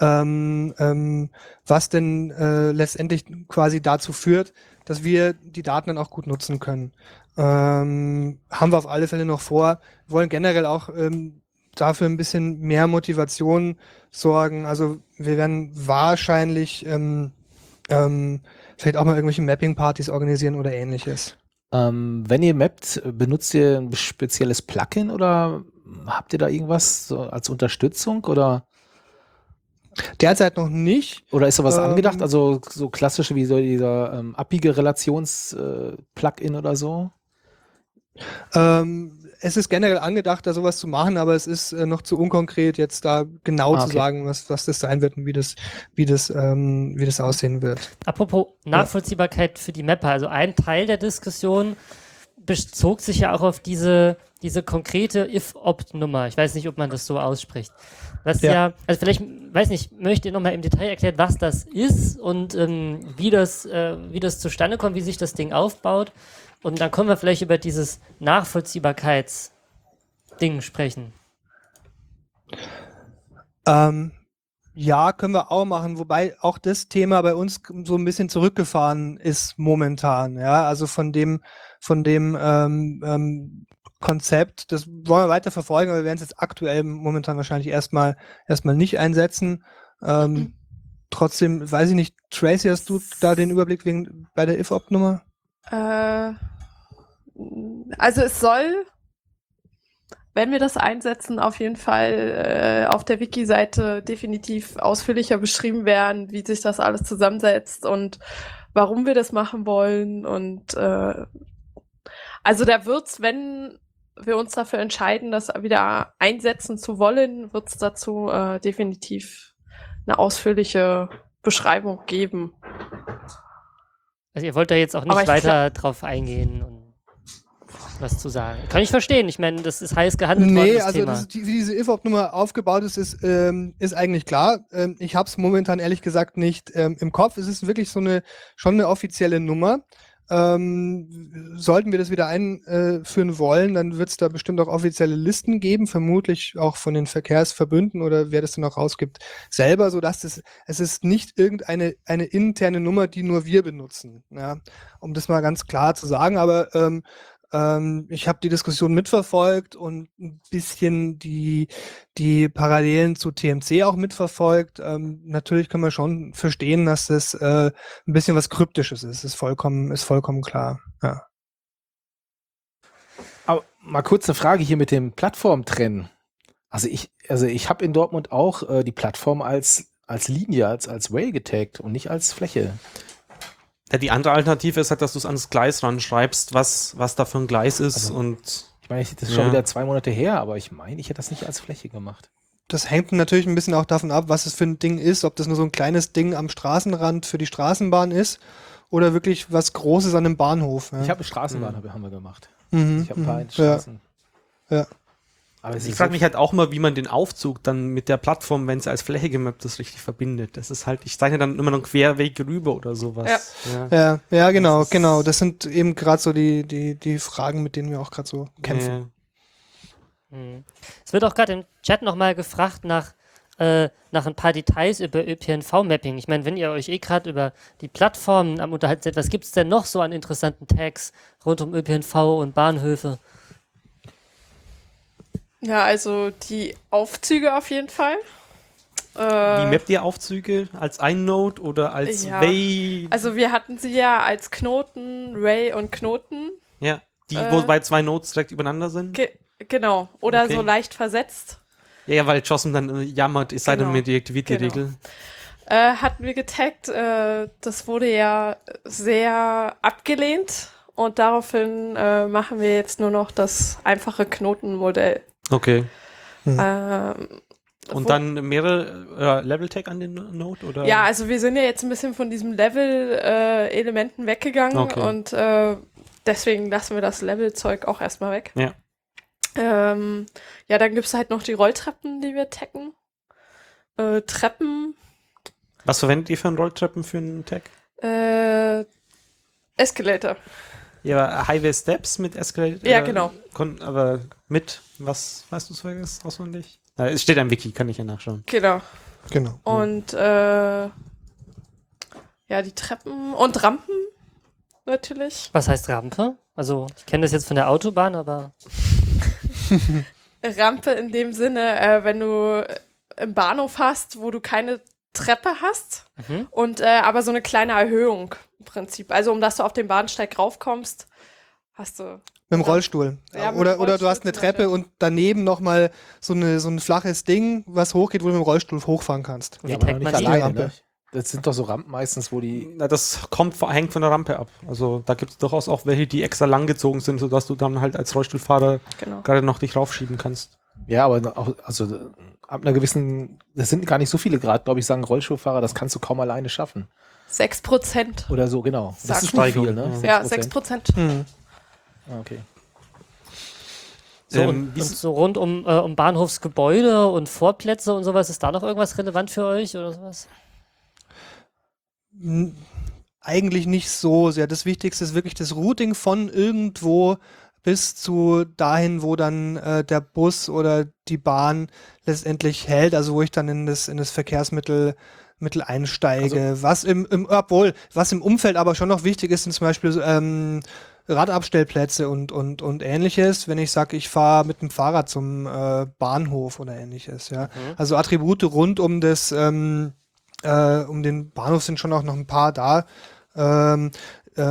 was denn letztendlich quasi dazu führt, dass wir die Daten dann auch gut nutzen können. Haben wir auf alle Fälle noch vor. Wir wollen generell auch dafür ein bisschen mehr Motivation sorgen. Also wir werden wahrscheinlich vielleicht auch mal irgendwelche Mapping-Partys organisieren oder ähnliches. Wenn ihr mappt, benutzt ihr ein spezielles Plugin oder habt ihr da irgendwas so als Unterstützung oder? Derzeit noch nicht. Oder ist da was angedacht? Also so klassische wie so dieser abbiege Relations-Plugin oder so? Es ist generell angedacht, da sowas zu machen, aber es ist noch zu unkonkret, jetzt da genau zu sagen, was das sein wird und wie das aussehen wird. Apropos Nachvollziehbarkeit für die Mapper. Also ein Teil der Diskussion bezog sich ja auch auf diese konkrete if-opt-Nummer. Ich weiß nicht, ob man das so ausspricht. Was also vielleicht, weiß nicht, möchtet ihr nochmal im Detail erklären, was das ist und wie das zustande kommt, wie sich das Ding aufbaut. Und dann können wir vielleicht über dieses Nachvollziehbarkeitsding sprechen. Ja, können wir auch machen, wobei auch das Thema bei uns so ein bisschen zurückgefahren ist momentan. Ja, also von dem Konzept, das wollen wir weiter verfolgen, aber wir werden es jetzt aktuell momentan wahrscheinlich erstmal nicht einsetzen. Trotzdem, weiß ich nicht, Tracy, hast du da den Überblick bei der if-opt-Nummer? Also es soll wenn wir das einsetzen, auf jeden Fall auf der Wiki-Seite definitiv ausführlicher beschrieben werden, wie sich das alles zusammensetzt und warum wir das machen wollen. Und also da wird's, wenn wir uns dafür entscheiden, das wieder einsetzen zu wollen, wird's dazu definitiv eine ausführliche Beschreibung geben. Also ihr wollt da jetzt auch Aber nicht ich weiter drauf eingehen und was zu sagen. Kann ich verstehen. Ich meine, das ist heiß gehandelt worden, Nee, das also Thema. wie diese IFOP-Nummer aufgebaut ist eigentlich klar. Ich habe es momentan ehrlich gesagt nicht im Kopf. Es ist wirklich schon eine offizielle Nummer. Sollten wir das wieder einführen wollen, dann wird es da bestimmt auch offizielle Listen geben, vermutlich auch von den Verkehrsverbünden oder wer das dann auch rausgibt, selber, sodass es ist nicht irgendeine eine interne Nummer, die nur wir benutzen, ja, um das mal ganz klar zu sagen, aber ich habe die Diskussion mitverfolgt und ein bisschen die Parallelen zu TMC auch mitverfolgt. Natürlich können wir schon verstehen, dass das ein bisschen was Kryptisches ist. Ist vollkommen klar. Ja. Aber mal kurz eine Frage hier mit dem Plattformtrennen. Also ich habe in Dortmund auch die Plattform als Linie, als Rail getaggt und nicht als Fläche. Ja, die andere Alternative ist halt, dass du es ans Gleis ranschreibst, was da für ein Gleis ist Also, und Ich meine, das ist schon wieder 2 Monate her, aber ich meine, ich hätte das nicht als Fläche gemacht. Das hängt natürlich ein bisschen auch davon ab, was es für ein Ding ist, ob das nur so ein kleines Ding am Straßenrand für die Straßenbahn ist oder wirklich was Großes an einem Bahnhof. Ja. Ich habe eine Straßenbahn haben wir gemacht. Mhm, Ich habe ein paar ja. Straßen. Ja. Aber es ich ist frage mich halt auch mal, wie man den Aufzug dann mit der Plattform, wenn es als Fläche gemappt ist, richtig verbindet. Das ist halt, ich zeichne dann immer noch einen Querweg rüber oder sowas. Ja, genau, Das ist- genau. Das sind eben gerade so die Fragen, mit denen wir auch gerade so kämpfen. Es wird auch gerade im Chat nochmal gefragt nach ein paar Details über ÖPNV-Mapping. Ich meine, wenn ihr euch gerade über die Plattformen am Unterhalten seid, was gibt es denn noch so an interessanten Tags rund um ÖPNV und Bahnhöfe? Ja, also die Aufzüge auf jeden Fall. Wie mappt ihr Aufzüge? Als ein Node oder als Ja. Way? Also wir hatten sie ja als Knoten, Ray und Knoten. Ja, wobei 2 Nodes direkt übereinander sind? Genau. Oder Okay. so leicht versetzt. Ja, weil JOSM dann jammert, es sei denn, Genau. mir deaktiviert die Genau. Regel. Hatten wir getaggt. Das wurde ja sehr abgelehnt. Und daraufhin machen wir jetzt nur noch das einfache Knotenmodell. Okay. Ähm, Und wo- dann mehrere Level-Tag an den Node? Oder? Ja, also wir sind ja jetzt ein bisschen von diesem Level-Elementen weggegangen Okay. und deswegen lassen wir das Level-Zeug auch erstmal weg. Ja. Ja, dann gibt es halt noch die Rolltreppen, die wir taggen. Treppen, Was verwendet ihr für einen Rolltreppen für einen Tag? Escalator. Ja, Highway Steps mit Escalator. Ja, genau. Aber mit, was weißt du es auswendig? Es steht am Wiki, kann ich ja nachschauen. Genau. Genau. Und ja, die Treppen und Rampen natürlich. Was heißt Rampe? Also, ich kenne das jetzt von der Autobahn, aber Rampe in dem Sinne, wenn du im Bahnhof hast, wo du keine Treppe hast und aber so eine kleine Erhöhung im Prinzip. Also um dass du auf den Bahnsteig raufkommst, hast du. Mit dem Rollstuhl. Ja, mit oder dem oder du Rollstuhl hast eine zum Treppe Beispiel. und daneben nochmal so ein flaches Ding, was hochgeht, wo du mit dem Rollstuhl hochfahren kannst. wie aber taggt noch man nicht die? alleine, Rampe. ne? Das sind doch so Rampen meistens, wo die. Na, das hängt von der Rampe ab. Also da gibt es durchaus auch welche, die extra langgezogen sind, sodass du dann halt als Rollstuhlfahrer Genau. gerade noch dich raufschieben kannst. Ja, aber auch, also ab einer gewissen, das sind gar nicht so viele Grad, glaube ich, sagen Rollstuhlfahrer, das kannst du kaum alleine schaffen. 6%. Oder so, genau. Das Sagt ist nicht Steigerung, viel, ne? Ja, 6%. 6%. Mhm. Ah, okay. So, Ähm, und wie- so rund um Bahnhofsgebäude und Vorplätze und sowas, ist da noch irgendwas relevant für euch oder sowas? Eigentlich nicht so sehr. Das Wichtigste ist wirklich das Routing von irgendwo bis zu dahin, wo dann der Bus oder die Bahn letztendlich hält, also wo ich dann in das Verkehrsmittel einsteige. Was was im Umfeld aber schon noch wichtig ist, sind zum Beispiel Radabstellplätze und ähnliches, wenn ich sage, ich fahre mit dem Fahrrad zum Bahnhof oder ähnliches, ja. Also Attribute rund um um den Bahnhof sind schon auch noch ein paar da.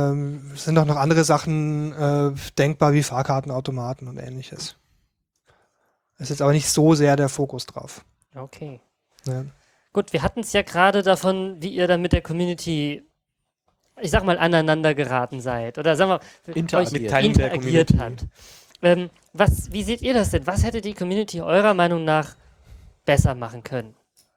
Sind auch noch andere Sachen denkbar wie Fahrkartenautomaten und ähnliches. ist jetzt aber nicht so sehr der Fokus drauf. Okay. Ja. Gut, wir hatten es ja gerade davon, wie ihr dann mit der Community, ich sag mal, aneinander geraten seid. Oder sagen wir, Interagiert. Mit Teilen der interagiert Community. habt. Wie seht ihr das denn? Was hätte die Community eurer Meinung nach besser machen können?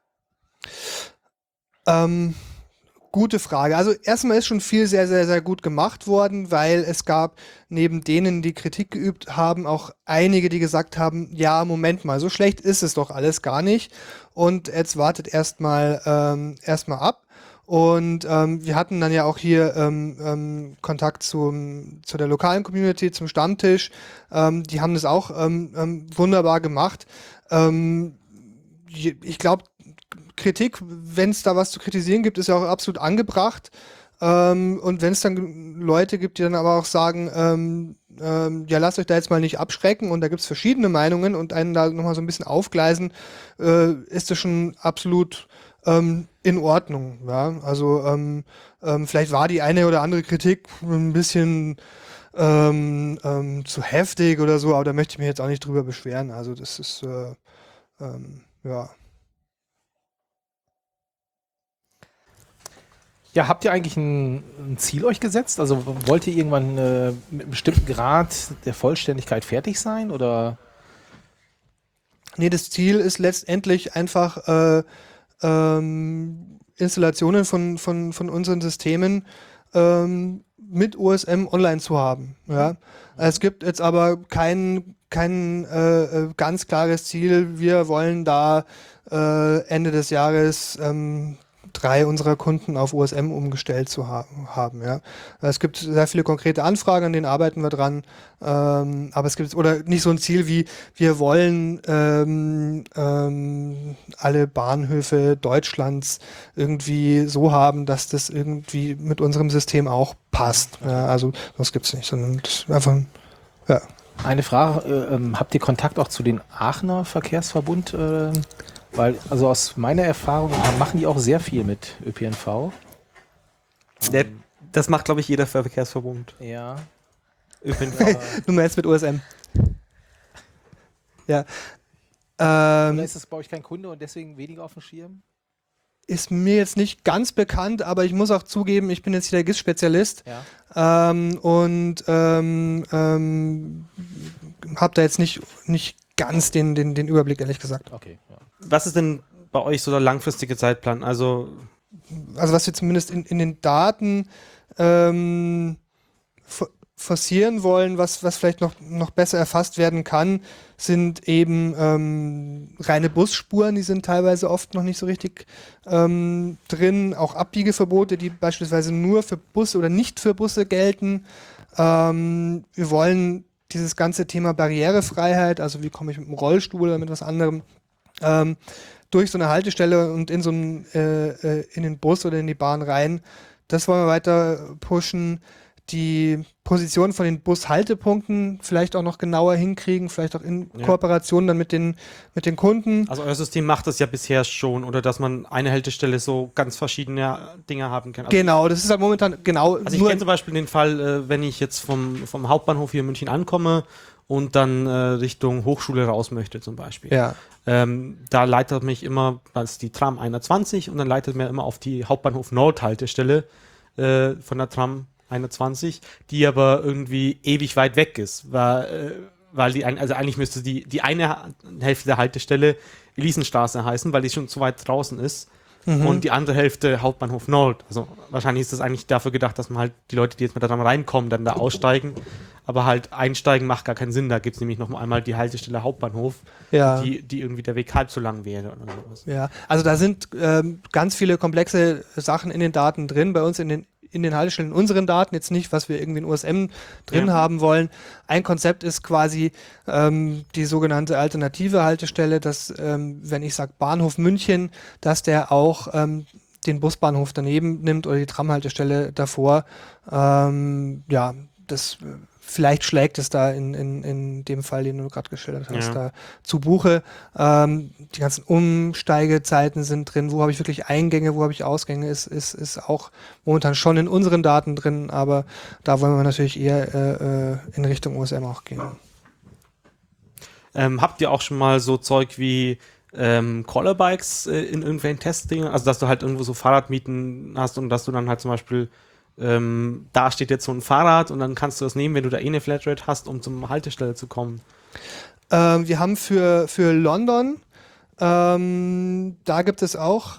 Gute Frage. Also erstmal ist schon viel sehr, sehr, sehr gut gemacht worden, weil es gab neben denen, die Kritik geübt haben, auch einige, die gesagt haben, ja, Moment mal, so schlecht ist es doch alles gar nicht. Und jetzt wartet erstmal ab. Und wir hatten dann ja auch hier Kontakt zu der lokalen Community, zum Stammtisch. Die haben das auch wunderbar gemacht. Ich glaube, Kritik, wenn es da was zu kritisieren gibt, ist ja auch absolut angebracht. Und wenn es dann Leute gibt, die dann aber auch sagen, ja, lasst euch da jetzt mal nicht abschrecken und da gibt es verschiedene Meinungen und einen da nochmal so ein bisschen aufgleisen, ist das schon absolut in Ordnung. Ja? Also vielleicht war die eine oder andere Kritik ein bisschen zu heftig oder so, aber da möchte ich mich jetzt auch nicht drüber beschweren. Also das ist, ja. Ja, habt ihr eigentlich ein Ziel euch gesetzt? Also wollt ihr irgendwann mit einem bestimmten Grad der Vollständigkeit fertig sein? Oder? Nee, das Ziel ist letztendlich einfach Installationen von unseren Systemen mit OSM online zu haben. Ja? Es gibt jetzt aber kein ganz klares Ziel. Wir wollen da Ende des Jahres 3 unserer Kunden auf OSM umgestellt zu haben. Ja. Es gibt sehr viele konkrete Anfragen, an denen arbeiten wir dran, aber es gibt oder nicht so ein Ziel wie wir wollen alle Bahnhöfe Deutschlands irgendwie so haben, dass das irgendwie mit unserem System auch passt. Ja, also das gibt es nicht, sondern das ist einfach ja. Eine Frage, habt ihr Kontakt auch zu den Aachener Verkehrsverbund? Weil, also aus meiner Erfahrung machen die auch sehr viel mit ÖPNV. Das macht, glaube ich, jeder Verkehrsverbund. Ja. ÖPNV. Nur mal jetzt mit OSM. Ja. Oder ist das bei euch kein Kunde und deswegen weniger auf dem Schirm? Ist mir jetzt nicht ganz bekannt, aber ich muss auch zugeben, ich bin jetzt hier der GIS-Spezialist und habe da jetzt nicht ganz den Überblick, ehrlich gesagt. Okay. Ja. Was ist denn bei euch so der langfristige Zeitplan? Also was wir zumindest in den Daten forcieren wollen, was vielleicht noch besser erfasst werden kann, sind eben reine Busspuren, die sind teilweise oft noch nicht so richtig drin, auch Abbiegeverbote, die beispielsweise nur für Busse oder nicht für Busse gelten. Wir wollen dieses ganze Thema Barrierefreiheit, also wie komme ich mit dem Rollstuhl oder mit was anderem durch so eine Haltestelle und in so einen, in den Bus oder in die Bahn rein, das wollen wir weiter pushen. Die Position von den Bushaltepunkten vielleicht auch noch genauer hinkriegen, vielleicht auch in Kooperation dann mit den Kunden. Also euer System macht das ja bisher schon, oder dass man eine Haltestelle so ganz verschiedene Dinge haben kann. Also Genau, das ist halt momentan genau. Also ich kenne zum Beispiel den Fall, wenn ich jetzt vom Hauptbahnhof hier in München ankomme und dann Richtung Hochschule raus möchte zum Beispiel. Ja. Da leitet mich immer, das ist die Tram 21 und dann leitet mir immer auf die Hauptbahnhof Nord Haltestelle von der Tram 21, die aber irgendwie ewig weit weg ist, weil die also eigentlich müsste die eine Hälfte der Haltestelle Elisenstraße heißen, weil die schon zu weit draußen ist. Und die andere Hälfte Hauptbahnhof Nord. Also wahrscheinlich ist das eigentlich dafür gedacht, dass man halt die Leute, die jetzt mit der Tram reinkommen, dann da aussteigen. Aber halt einsteigen macht gar keinen Sinn. Da gibt es nämlich noch einmal die Haltestelle Hauptbahnhof, die irgendwie der Weg halb so lang wäre oder sowas. Ja, also da sind ganz viele komplexe Sachen in den Daten drin, bei uns in den Haltestellen, in unseren Daten, jetzt nicht, was wir irgendwie in OSM drin haben wollen. Ein Konzept ist quasi die sogenannte alternative Haltestelle, dass, wenn ich sage Bahnhof München, dass der auch den Busbahnhof daneben nimmt oder die Tramhaltestelle davor. Ja, das vielleicht schlägt es da in dem Fall, den du gerade geschildert hast, da zu Buche. Die ganzen Umsteigezeiten sind drin. Wo habe ich wirklich Eingänge, wo habe ich Ausgänge, ist auch momentan schon in unseren Daten drin, aber da wollen wir natürlich eher in Richtung OSM auch gehen. Habt ihr auch schon mal so Zeug wie Crawlerbikes in irgendwelchen Testdingen? Also, dass du halt irgendwo so Fahrradmieten hast und dass du dann halt zum Beispiel da steht jetzt so ein Fahrrad und dann kannst du das nehmen, wenn du da eine Flatrate hast, um zur Haltestelle zu kommen. Wir haben für London, da gibt es auch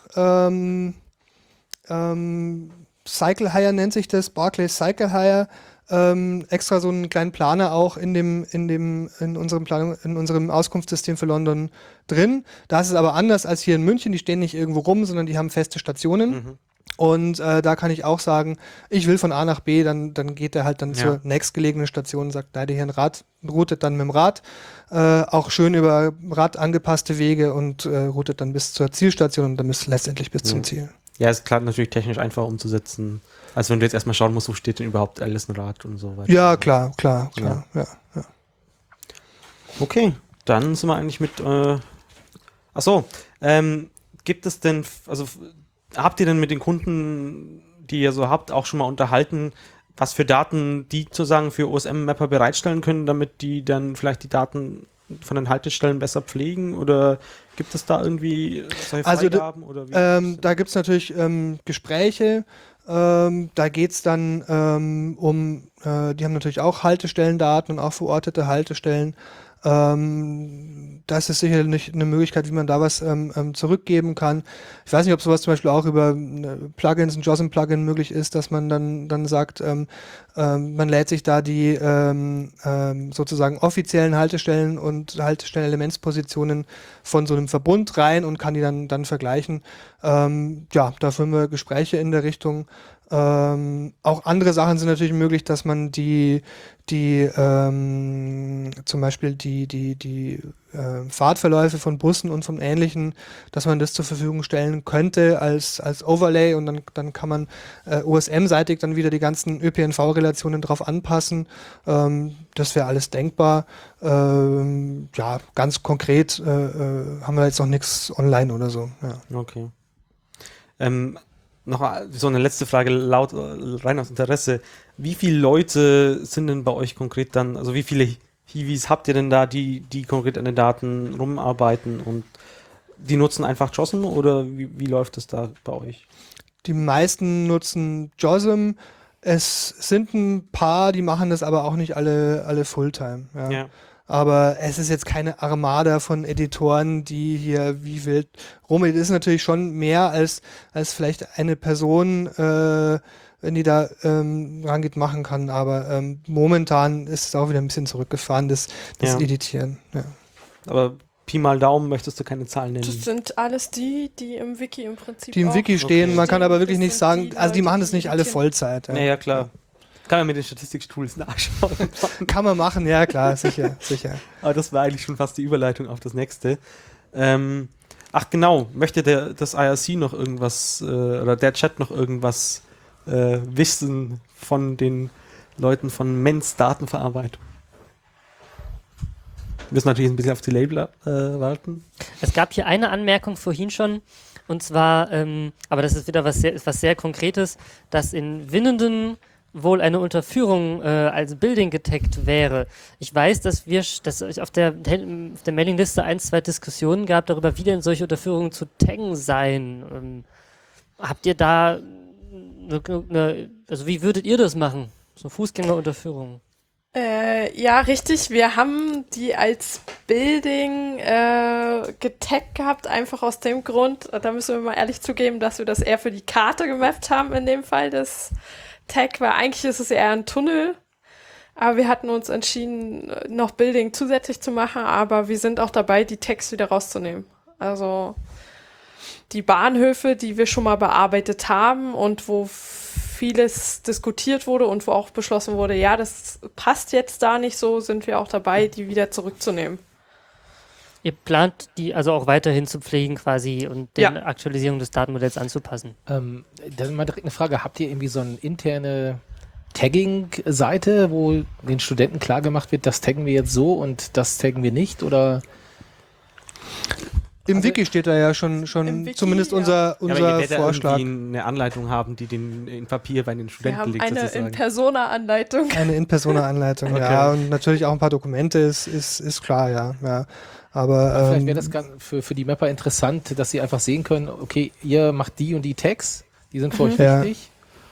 Cycle Hire nennt sich das, Barclays Cycle Hire, extra so einen kleinen Planer auch in unserem Auskunftssystem für London drin. Da ist es aber anders als hier in München, die stehen nicht irgendwo rum, sondern die haben feste Stationen. Mhm. Und da kann ich auch sagen, ich will von A nach B, dann geht er halt dann zur nächstgelegenen Station und sagt, leider hier ein Rad, routet dann mit dem Rad, auch schön über Rad angepasste Wege und routet dann bis zur Zielstation und dann letztendlich bis zum Ziel. Ja, ist klar natürlich technisch einfacher umzusetzen, als wenn du jetzt erstmal schauen musst, wo steht denn überhaupt Allison-Rad und so weiter. Ja, klar. Ja. Okay, dann sind wir eigentlich mit gibt es denn, also habt ihr denn mit den Kunden, die ihr so habt, auch schon mal unterhalten, was für Daten die sozusagen für OSM-Mapper bereitstellen können, damit die dann vielleicht die Daten von den Haltestellen besser pflegen? Oder gibt es da irgendwie solche Freigaben? Oder wie da gibt es natürlich Gespräche. Da geht es dann die haben natürlich auch Haltestellendaten und auch verortete Haltestellen. Das ist sicherlich eine Möglichkeit, wie man da was zurückgeben kann. Ich weiß nicht, ob sowas zum Beispiel auch über Plugins, ein JOSM-Plugin möglich ist, dass man dann sagt, man lädt sich da die sozusagen offiziellen Haltestellen und Haltestellenelementspositionen von so einem Verbund rein und kann die dann vergleichen. Da führen wir Gespräche in der Richtung. Auch andere Sachen sind natürlich möglich, dass man zum Beispiel die Fahrtverläufe von Bussen und vom Ähnlichen, dass man das zur Verfügung stellen könnte als Overlay und dann kann man OSM-seitig dann wieder die ganzen ÖPNV-Relationen drauf anpassen. Das wäre alles denkbar. Ganz konkret haben wir jetzt noch nichts online oder so. Ja. Okay. Noch so eine letzte Frage, rein aus Interesse. Wie viele Leute sind denn bei euch konkret dann, also wie viele Hiwis habt ihr denn da, die konkret an den Daten rumarbeiten und die nutzen einfach JOSM oder wie läuft das da bei euch? Die meisten nutzen JOSM. Es sind ein paar, die machen das aber auch nicht alle Fulltime. Ja. Aber es ist jetzt keine Armada von Editoren, die hier wie wild rumgeht. Es ist natürlich schon mehr als vielleicht eine Person, wenn die da rangeht, machen kann. Aber momentan ist es auch wieder ein bisschen zurückgefahren, das Editieren. Ja. Aber Pi mal Daumen möchtest du keine Zahlen nennen? Das sind alles die im Wiki im Prinzip die im Wiki stehen. Okay. Man kann aber wirklich Das nicht sind sagen, die also die Leute, machen das die nicht alle editieren. Vollzeit. Ja, klar. Kann man mit den Statistiktools nachschauen. Kann man machen, ja klar, sicher. Aber das war eigentlich schon fast die Überleitung auf das nächste. Ach genau, möchte das IRC noch irgendwas oder der Chat noch irgendwas wissen von den Leuten von Mens Datenverarbeitung? Wir müssen natürlich ein bisschen auf die Label warten. Es gab hier eine Anmerkung vorhin schon, und zwar, aber das ist wieder was sehr Konkretes, dass in Winnenden wohl eine Unterführung als Building getaggt wäre. Ich weiß, dass es auf der Mailingliste 2 Diskussionen gab darüber, wie denn solche Unterführungen zu taggen seien. Habt ihr da also wie würdet ihr das machen? So Fußgängerunterführung? Ja, richtig. Wir haben die als Building getaggt gehabt, einfach aus dem Grund, da müssen wir mal ehrlich zugeben, dass wir das eher für die Karte gemappt haben in dem Fall, das Tag, weil eigentlich ist es eher ein Tunnel, aber wir hatten uns entschieden, noch Building zusätzlich zu machen, aber wir sind auch dabei, die Tags wieder rauszunehmen. Also die Bahnhöfe, die wir schon mal bearbeitet haben und wo vieles diskutiert wurde und wo auch beschlossen wurde, ja, das passt jetzt da nicht so, sind wir auch dabei, die wieder zurückzunehmen. Ihr plant die also auch weiterhin zu pflegen quasi und den Aktualisierung des Datenmodells anzupassen? Dann mal direkt eine Frage. Habt ihr irgendwie so eine interne Tagging-Seite, wo den Studenten klar gemacht wird, das taggen wir jetzt so und das taggen wir nicht? Oder? Im Wiki steht da ja schon Im Wiki, zumindest ja. unser Ja, aber ihr werdet ja Vorschlag. irgendwie eine Anleitung haben, die in Papier bei den Wir Studenten haben liegt eine sozusagen. In-Persona-Anleitung. Eine In-Persona-Anleitung, Okay. ja. Und natürlich auch ein paar Dokumente ist klar, ja. Aber Vielleicht wäre das für die Mapper interessant, dass sie einfach sehen können, okay, ihr macht die und die Tags, die sind für euch Ja. wichtig.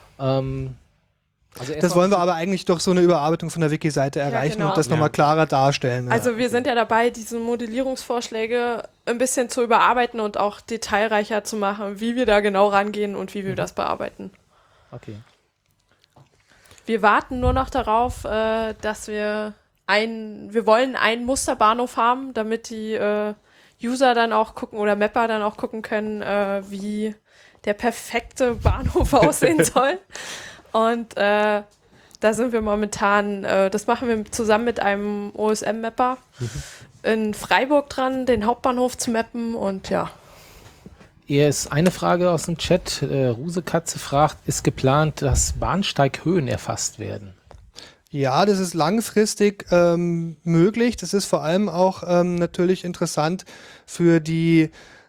Also das wollen wir aber eigentlich durch so eine Überarbeitung von der Wiki-Seite erreichen genau. und das nochmal klarer darstellen. Ja. Also wir sind ja dabei, diese Modellierungsvorschläge ein bisschen zu überarbeiten und auch detailreicher zu machen, wie wir da genau rangehen und wie wir das bearbeiten. Okay. Wir warten nur noch darauf, dass wir wollen einen Musterbahnhof haben, damit die User dann auch gucken oder Mapper dann auch gucken können, wie der perfekte Bahnhof aussehen soll. Und da sind wir momentan, das machen wir zusammen mit einem OSM-Mapper in Freiburg dran, den Hauptbahnhof zu mappen und ja. Hier ist eine Frage aus dem Chat. Rusekatze fragt, ist geplant, dass Bahnsteighöhen erfasst werden? Ja, das ist langfristig möglich. Das ist vor allem auch natürlich interessant für die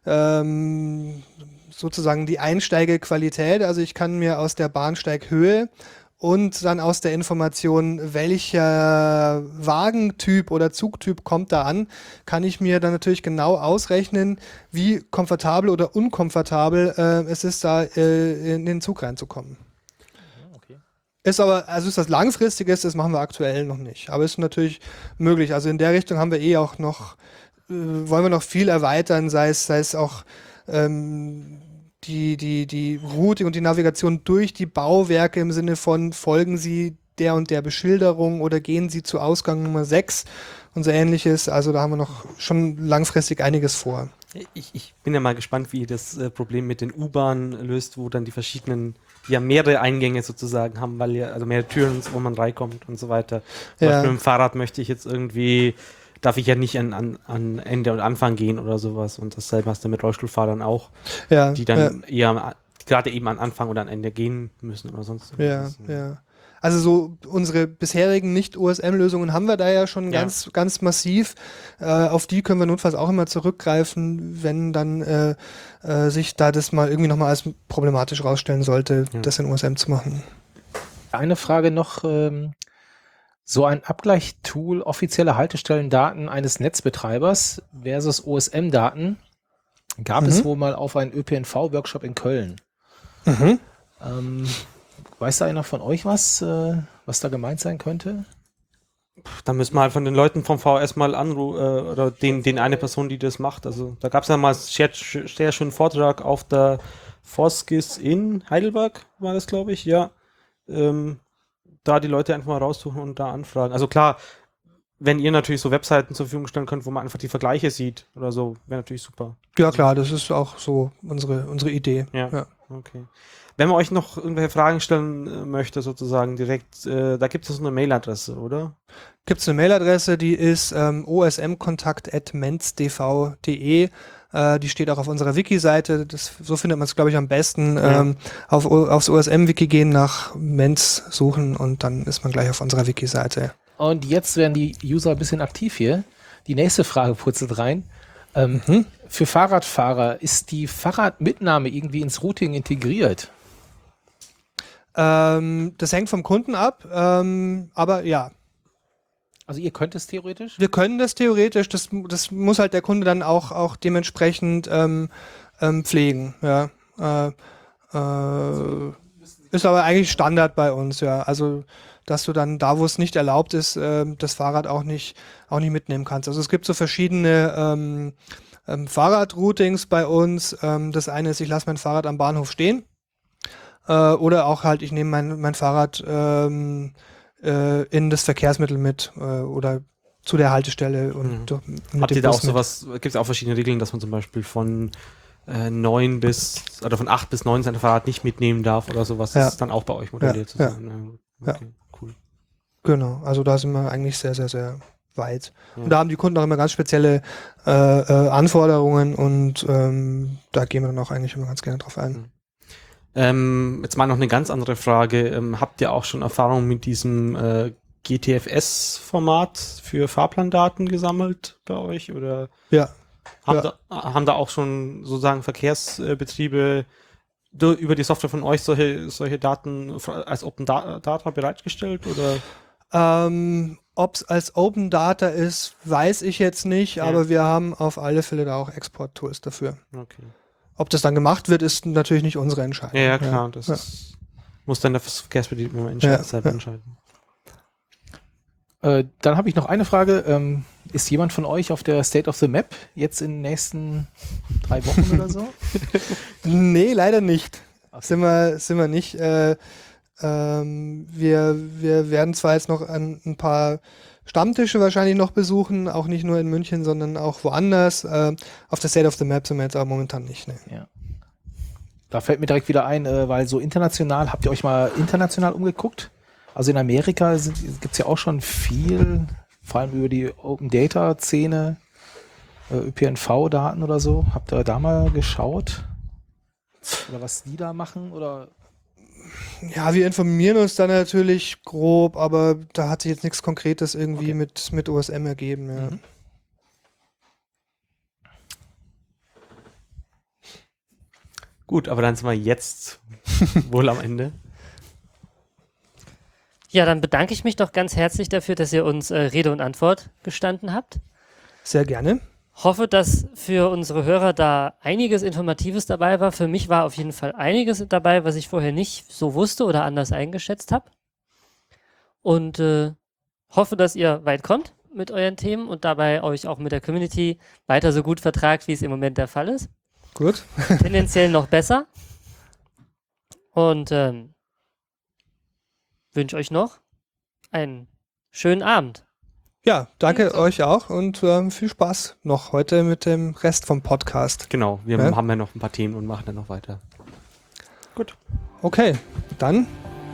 sozusagen die Einsteigequalität. Also ich kann mir aus der Bahnsteighöhe und dann aus der Information, welcher Wagentyp oder Zugtyp kommt da an, kann ich mir dann natürlich genau ausrechnen, wie komfortabel oder unkomfortabel es ist, da in den Zug reinzukommen. Okay. Ist aber, also ist das Langfristiges, das machen wir aktuell noch nicht. Aber ist natürlich möglich. Also in der Richtung haben wir auch noch, wollen wir noch viel erweitern, sei es auch die Routing und die Navigation durch die Bauwerke im Sinne von, folgen Sie der und der Beschilderung oder gehen Sie zu Ausgang Nummer 6 und so ähnliches. Also da haben wir noch schon langfristig einiges vor. Ich bin ja mal gespannt, wie ihr das Problem mit den U-Bahnen löst, wo dann die verschiedenen, ja mehrere Eingänge sozusagen haben, weil ja, also mehrere Türen, wo man reinkommt und so weiter. Zum Ja. Beispiel mit dem Fahrrad möchte ich jetzt irgendwie, darf ich ja nicht an Ende und Anfang gehen oder sowas. Und dasselbe hast du mit Rollstuhlfahrern auch, Ja, die dann eher gerade eben an Anfang oder an Ende gehen müssen oder sonst ja, irgendwas. ja. Also so unsere bisherigen Nicht-OSM-Lösungen haben wir da ja schon ganz massiv. Auf die können wir notfalls auch immer zurückgreifen, wenn dann sich da das mal irgendwie nochmal als problematisch rausstellen sollte, das in OSM zu machen. Eine Frage noch, so ein Abgleichtool offizielle Haltestellendaten eines Netzbetreibers versus OSM-Daten gab es wohl mal auf einen ÖPNV-Workshop in Köln. Weiß da einer von euch was da gemeint sein könnte? Da müssen wir halt von den Leuten vom VHS mal anrufen, oder den eine Person, die das macht. Also da gab es ja mal einen sehr schönen Vortrag auf der Foskis in Heidelberg, war das, glaube ich, ja. Da die Leute einfach mal raussuchen und da anfragen. Also klar, wenn ihr natürlich so Webseiten zur Verfügung stellen könnt, wo man einfach die Vergleiche sieht oder so, wäre natürlich super. Ja klar, das ist auch so unsere Idee. Ja. Okay. Wenn man euch noch irgendwelche Fragen stellen möchte, sozusagen direkt, da gibt es eine Mailadresse, oder? Gibt es eine Mailadresse, die ist osmkontakt@menzdv.de. Die steht auch auf unserer Wiki-Seite. So findet man es, glaube ich, am besten. Aufs OSM-Wiki gehen, nach Menz suchen und dann ist man gleich auf unserer Wiki-Seite. Und jetzt werden die User ein bisschen aktiv hier. Die nächste Frage purzelt rein. Für Fahrradfahrer, ist die Fahrradmitnahme irgendwie ins Routing integriert? Das hängt vom Kunden ab, aber ja. Also ihr könnt es theoretisch? Wir können das theoretisch, das muss halt der Kunde dann auch dementsprechend pflegen. Ja. Ist aber eigentlich Standard bei uns, ja. Also dass du dann da, wo es nicht erlaubt ist, das Fahrrad auch nicht mitnehmen kannst. Also es gibt so verschiedene Fahrradroutings bei uns. Das eine ist, ich lasse mein Fahrrad am Bahnhof stehen. Oder auch halt, ich nehme mein Fahrrad in das Verkehrsmittel mit oder zu der Haltestelle. Und mit Habt dem ihr da Bus auch sowas, gibt es auch verschiedene Regeln, dass man zum Beispiel von 9 bis, oder von 8 bis 9 sein Fahrrad nicht mitnehmen darf oder sowas? Das ist dann auch bei euch modelliert zusammen. Ja. Okay, cool. Genau, also da sind wir eigentlich sehr, sehr, sehr weit. Ja. Und da haben die Kunden auch immer ganz spezielle Anforderungen und da gehen wir dann auch eigentlich immer ganz gerne drauf ein. Jetzt mal noch eine ganz andere Frage. Habt ihr auch schon Erfahrung mit diesem GTFS-Format für Fahrplandaten gesammelt bei euch? Oder? Ja, Haben da auch schon sozusagen Verkehrsbetriebe über die Software von euch solche Daten als Open Data bereitgestellt? Oder? Ob es als Open Data ist, weiß ich jetzt nicht, aber wir haben auf alle Fälle da auch Export-Tools dafür. Okay. Ob das dann gemacht wird, ist natürlich nicht unsere Entscheidung. Ja, klar. Das muss dann der Verkehrsbetrieb immer selber entscheiden. Dann habe ich noch eine Frage. Ist jemand von euch auf der State of the Map jetzt in den nächsten 3 Wochen oder so? Nee, leider nicht. Sind wir nicht. Wir werden zwar jetzt noch ein paar Stammtische wahrscheinlich noch besuchen, auch nicht nur in München, sondern auch woanders. Auf der State of the Map sind wir jetzt aber momentan nicht. Ne. Ja. Da fällt mir direkt wieder ein, weil so international, habt ihr euch mal international umgeguckt? Also in Amerika gibt es ja auch schon viel, vor allem über die Open Data Szene, ÖPNV-Daten oder so. Habt ihr da mal geschaut? Oder was die da machen? Oder? Ja, wir informieren uns da natürlich grob, aber da hat sich jetzt nichts Konkretes irgendwie mit OSM ergeben. Ja. Mhm. Gut, aber dann sind wir jetzt wohl am Ende. Ja, dann bedanke ich mich doch ganz herzlich dafür, dass ihr uns Rede und Antwort gestanden habt. Sehr gerne. Hoffe, dass für unsere Hörer da einiges Informatives dabei war. Für mich war auf jeden Fall einiges dabei, was ich vorher nicht so wusste oder anders eingeschätzt habe. Und hoffe, dass ihr weit kommt mit euren Themen und dabei euch auch mit der Community weiter so gut vertragt, wie es im Moment der Fall ist. Gut. Tendenziell noch besser. Und wünsche euch noch einen schönen Abend. Ja, danke euch auch und viel Spaß noch heute mit dem Rest vom Podcast. Genau, wir haben ja noch ein paar Themen und machen dann noch weiter. Gut. Okay, dann.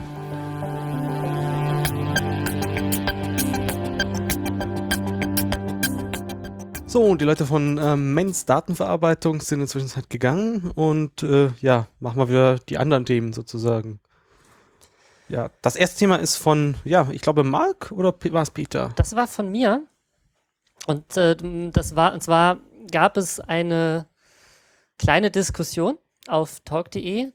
So, und die Leute von Mens Datenverarbeitung sind inzwischen gegangen und machen wir wieder die anderen Themen sozusagen. Ja, das erste Thema ist von, ich glaube Mark oder war es Peter? Das war von mir. Und zwar gab es eine kleine Diskussion auf talk.de,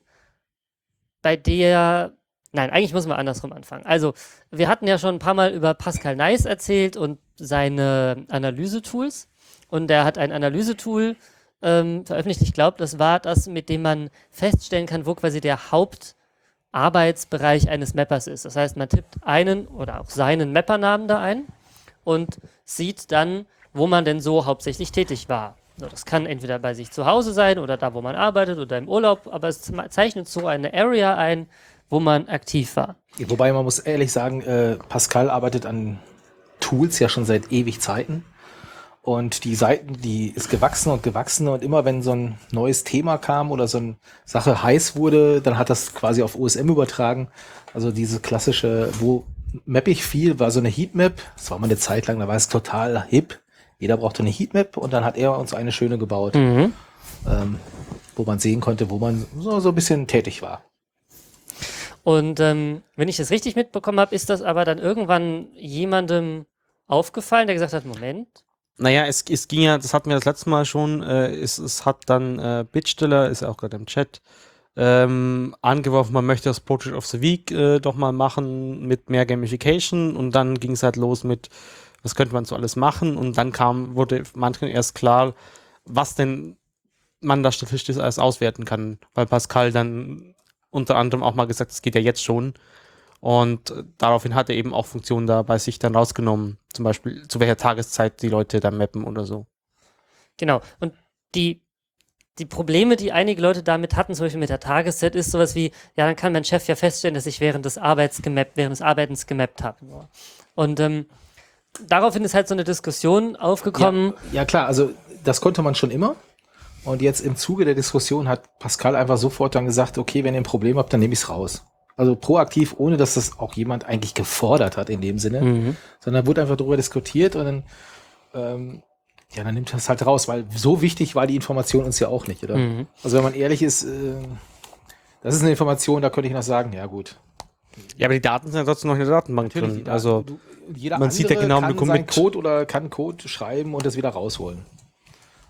eigentlich müssen wir andersrum anfangen. Also, wir hatten ja schon ein paar Mal über Pascal Neis erzählt und seine Analysetools. Und er hat ein Analysetool veröffentlicht. Ich glaube, das war das, mit dem man feststellen kann, wo quasi der Hauptarbeitsbereich eines Mappers ist. Das heißt, man tippt einen oder auch seinen Mappernamen da ein und sieht dann, wo man denn so hauptsächlich tätig war. So, das kann entweder bei sich zu Hause sein oder da, wo man arbeitet oder im Urlaub, aber es zeichnet so eine Area ein, wo man aktiv war. Wobei man muss ehrlich sagen, Pascal arbeitet an Tools ja schon seit ewig Zeiten. Und die Seiten, die ist gewachsen und immer wenn so ein neues Thema kam oder so eine Sache heiß wurde, dann hat das quasi auf OSM übertragen. Also diese klassische, wo mappe ich viel, war so eine Heatmap. Das war mal eine Zeit lang, da war es total hip. Jeder brauchte eine Heatmap und dann hat er uns eine schöne gebaut, wo man sehen konnte, wo man so ein bisschen tätig war. Und wenn ich das richtig mitbekommen habe, ist das aber dann irgendwann jemandem aufgefallen, der gesagt hat, Moment. Naja, es ging ja, das hatten wir das letzte Mal schon, es hat dann Bittsteller, ist ja auch gerade im Chat, angeworfen, man möchte das Project of the Week doch mal machen mit mehr Gamification und dann ging es halt los mit, was könnte man so alles machen und dann wurde manchen erst klar, was denn man da statistisch alles auswerten kann, weil Pascal dann unter anderem auch mal gesagt, das geht ja jetzt schon. Und daraufhin hat er eben auch Funktionen da bei sich dann rausgenommen. Zum Beispiel, zu welcher Tageszeit die Leute da mappen oder so. Genau. Und die Probleme, die einige Leute damit hatten, zum Beispiel mit der Tageszeit, ist sowas wie, ja, dann kann mein Chef ja feststellen, dass ich während des Arbeitens gemappt habe. Und daraufhin ist halt so eine Diskussion aufgekommen. Ja, klar, also das konnte man schon immer. Und jetzt im Zuge der Diskussion hat Pascal einfach sofort dann gesagt, okay, wenn ihr ein Problem habt, dann nehme ich es raus. Also proaktiv, ohne dass das auch jemand eigentlich gefordert hat in dem Sinne, sondern wurde einfach darüber diskutiert und dann, dann nimmt das halt raus, weil so wichtig war die Information uns ja auch nicht, oder? Also wenn man ehrlich ist, das ist eine Information, da könnte ich noch sagen, ja gut. Ja, aber die Daten sind ja trotzdem noch in der Datenbank drin. Also jeder man sieht ja genau, kann seinen Code oder kann Code schreiben und das wieder rausholen.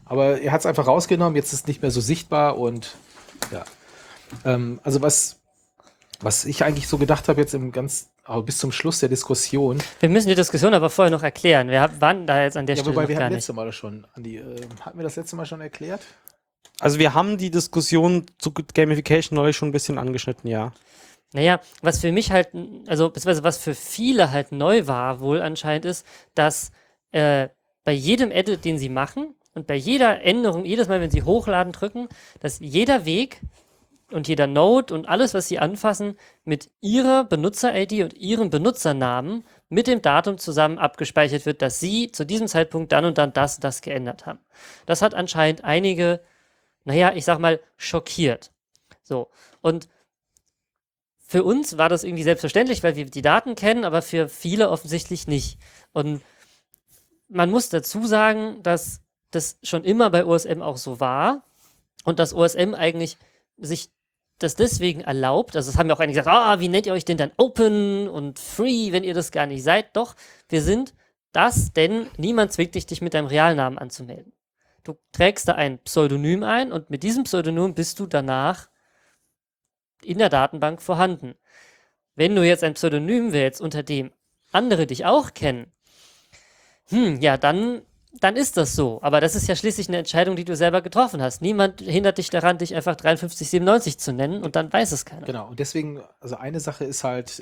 Aber er hat es einfach rausgenommen, jetzt ist es nicht mehr so sichtbar und ja. Also was ich eigentlich so gedacht habe jetzt aber bis zum Schluss der Diskussion. Wir müssen die Diskussion aber vorher noch erklären. Wir waren da jetzt an der Stelle wobei noch wir gar hatten nicht. letzte Mal schon, Andi, hatten wir das letzte Mal schon erklärt? Also wir haben die Diskussion zu Gamification neulich schon ein bisschen angeschnitten, ja. Naja, was für mich halt, also beziehungsweise was für viele halt neu war, wohl anscheinend ist, dass bei jedem Edit, den sie machen und bei jeder Änderung, jedes Mal, wenn sie hochladen drücken, dass jeder Weg und jeder Node und alles, was sie anfassen, mit ihrer Benutzer-ID und ihrem Benutzernamen mit dem Datum zusammen abgespeichert wird, dass sie zu diesem Zeitpunkt dann und dann das geändert haben. Das hat anscheinend einige, naja, ich sag mal, schockiert. So, und für uns war das irgendwie selbstverständlich, weil wir die Daten kennen, aber für viele offensichtlich nicht. Und man muss dazu sagen, dass das schon immer bei OSM auch so war und dass OSM eigentlich sich das deswegen erlaubt, also es haben ja auch einige gesagt, wie nennt ihr euch denn dann Open und Free, wenn ihr das gar nicht seid? Doch, wir sind das, denn niemand zwingt dich mit deinem Realnamen anzumelden. Du trägst da ein Pseudonym ein und mit diesem Pseudonym bist du danach in der Datenbank vorhanden. Wenn du jetzt ein Pseudonym wählst, unter dem andere dich auch kennen, ja, dann ist das so. Aber das ist ja schließlich eine Entscheidung, die du selber getroffen hast. Niemand hindert dich daran, dich einfach 5397 zu nennen und dann weiß es keiner. Genau, und deswegen, also eine Sache ist halt,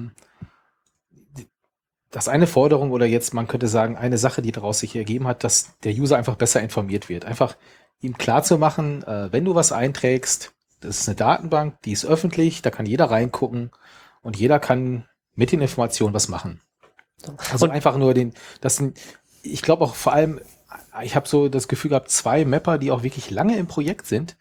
das eine Forderung oder jetzt, man könnte sagen, eine Sache, die daraus sich ergeben hat, dass der User einfach besser informiert wird. Einfach ihm klar zu machen, wenn du was einträgst, das ist eine Datenbank, die ist öffentlich, da kann jeder reingucken und jeder kann mit den Informationen was machen. Also Und einfach nur ich glaube auch vor allem, ich habe so das Gefühl gehabt, 2 Mapper, die auch wirklich lange im Projekt sind,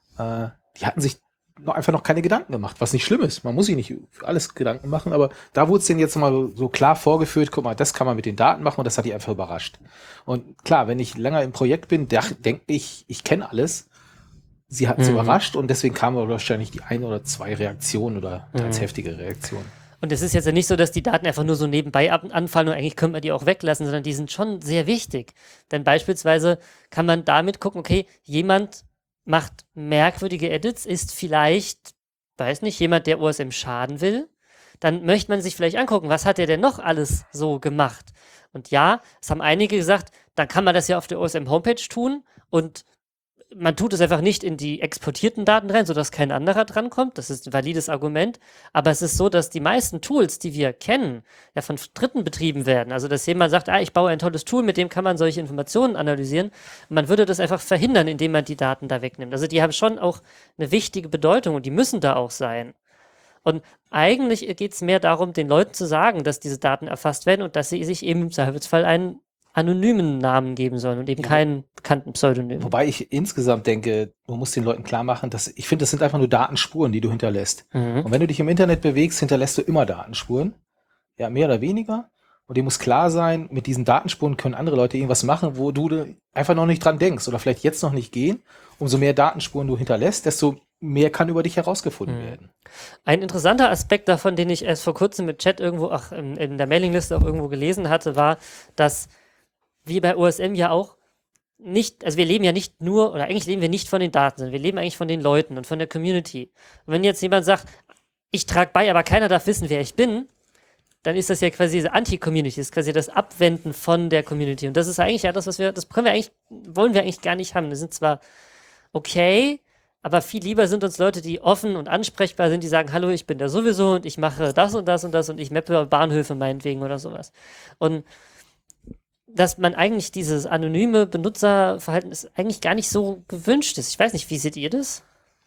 die hatten sich einfach noch keine Gedanken gemacht, was nicht schlimm ist. Man muss sich nicht für alles Gedanken machen, aber da wurde es denen jetzt mal so klar vorgeführt, guck mal, das kann man mit den Daten machen und das hat die einfach überrascht. Und klar, wenn ich länger im Projekt bin, denke ich kenne alles. Sie hat es überrascht und deswegen kamen wahrscheinlich die 1 oder 2 Reaktionen oder teils heftige Reaktionen. Und es ist jetzt ja nicht so, dass die Daten einfach nur so nebenbei anfallen und eigentlich könnte man die auch weglassen, sondern die sind schon sehr wichtig. Denn beispielsweise kann man damit gucken, okay, jemand macht merkwürdige Edits, ist vielleicht, weiß nicht, jemand, der OSM schaden will. Dann möchte man sich vielleicht angucken, was hat der denn noch alles so gemacht? Und ja, es haben einige gesagt, dann kann man das ja auf der OSM-Homepage tun und man tut es einfach nicht in die exportierten Daten rein, sodass kein anderer drankommt. Das ist ein valides Argument. Aber es ist so, dass die meisten Tools, die wir kennen, ja von Dritten betrieben werden. Also, dass jemand sagt, ich baue ein tolles Tool, mit dem kann man solche Informationen analysieren. Man würde das einfach verhindern, indem man die Daten da wegnimmt. Also, die haben schon auch eine wichtige Bedeutung und die müssen da auch sein. Und eigentlich geht es mehr darum, den Leuten zu sagen, dass diese Daten erfasst werden und dass sie sich eben im Zweifelsfall einen anonymen Namen geben sollen und eben keinen bekannten Pseudonym. Wobei ich insgesamt denke, du musst den Leuten klar machen, dass ich finde, das sind einfach nur Datenspuren, die du hinterlässt. Und wenn du dich im Internet bewegst, hinterlässt du immer Datenspuren. Ja, mehr oder weniger. Und dir muss klar sein, mit diesen Datenspuren können andere Leute irgendwas machen, wo du einfach noch nicht dran denkst oder vielleicht jetzt noch nicht gehen. Umso mehr Datenspuren du hinterlässt, desto mehr kann über dich herausgefunden werden. Ein interessanter Aspekt davon, den ich erst vor kurzem mit Chat irgendwo, in der Mailingliste auch irgendwo gelesen hatte, war, dass wie bei OSM ja auch nicht, also wir leben ja nicht nur, oder eigentlich leben wir nicht von den Daten, sondern wir leben eigentlich von den Leuten und von der Community. Und wenn jetzt jemand sagt, ich trage bei, aber keiner darf wissen, wer ich bin, dann ist das ja quasi diese Anti-Community, das ist quasi das Abwenden von der Community. Und das ist eigentlich ja das, wollen wir eigentlich gar nicht haben. Das sind zwar okay, aber viel lieber sind uns Leute, die offen und ansprechbar sind, die sagen, hallo, ich bin da sowieso und ich mache das und das und das und ich mappe Bahnhöfe meinetwegen oder sowas. Und dass man eigentlich dieses anonyme Benutzerverhalten ist eigentlich gar nicht so gewünscht ist. Ich weiß nicht, wie seht ihr das?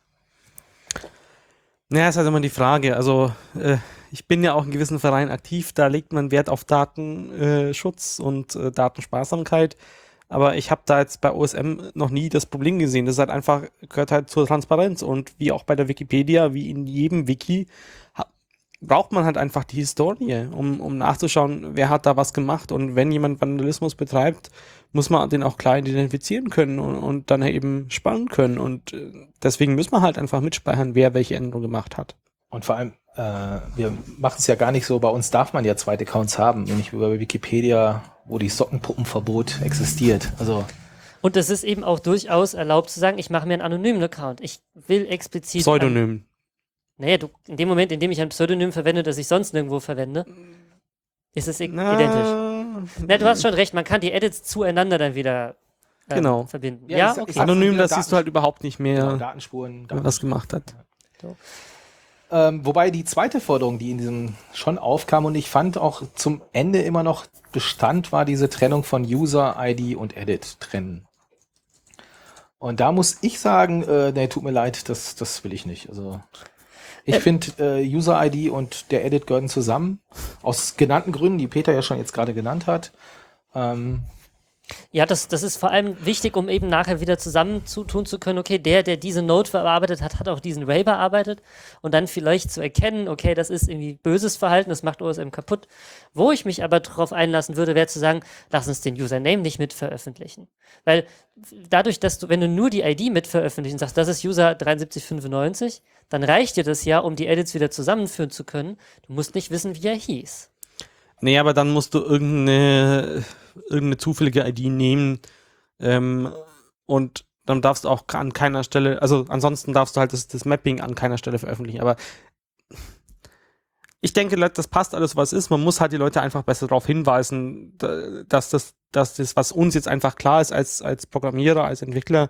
Naja, ist halt immer die Frage. Also ich bin ja auch in gewissen Vereinen aktiv, da legt man Wert auf Datenschutz und Datensparsamkeit. Aber ich habe da jetzt bei OSM noch nie das Problem gesehen. Das ist halt einfach, gehört halt zur Transparenz. Und wie auch bei der Wikipedia, wie in jedem Wiki, braucht man halt einfach die Historie, um nachzuschauen, wer hat da was gemacht. Und wenn jemand Vandalismus betreibt, muss man den auch klar identifizieren können und dann eben spannen können. Und deswegen müssen wir halt einfach mitspeichern, wer welche Änderung gemacht hat. Und vor allem, wir machen es ja gar nicht so, bei uns darf man ja zweite Accounts haben, nämlich wie bei Wikipedia, wo die Sockenpuppenverbot existiert. Also Und es ist eben auch durchaus erlaubt zu sagen, ich mache mir einen anonymen Account. Ich will explizit... Pseudonym. Naja, in dem Moment, in dem ich ein Pseudonym verwende, das ich sonst nirgendwo verwende, ist es identisch. Na, du hast schon recht, man kann die Edits zueinander dann wieder Genau. verbinden. Ja, Ja, ich sag- okay. ich sag- Anonym, das Daten- siehst du halt überhaupt nicht Genau, mehr, Datenspuren. wer was gemacht hat. Wobei die zweite Forderung, die in diesem schon aufkam und ich fand auch zum Ende immer noch Bestand war, diese Trennung von User, ID und Edit trennen. Und da muss ich sagen, nee, tut mir leid, das will ich nicht. Also ich finde, User ID und der Edit gehören zusammen. Aus genannten Gründen, die Peter ja schon jetzt gerade genannt hat. Ja, das ist vor allem wichtig, um eben nachher wieder zusammentun zu können, okay, der diese Node bearbeitet hat, hat auch diesen Ray bearbeitet und dann vielleicht zu erkennen, okay, das ist irgendwie böses Verhalten, das macht OSM kaputt. Wo ich mich aber drauf einlassen würde, wäre zu sagen, lass uns den Username nicht mit veröffentlichen. Weil dadurch, dass wenn du nur die ID mit veröffentlichen sagst, das ist User 7395, dann reicht dir das ja, um die Edits wieder zusammenführen zu können. Du musst nicht wissen, wie er hieß. Nee, aber dann musst du irgendeine zufällige ID nehmen und dann darfst du auch an keiner Stelle, also ansonsten darfst du halt das Mapping an keiner Stelle veröffentlichen, aber ich denke, das passt alles, was ist. Man muss halt die Leute einfach besser darauf hinweisen, dass das, was uns jetzt einfach klar ist als Programmierer, als Entwickler,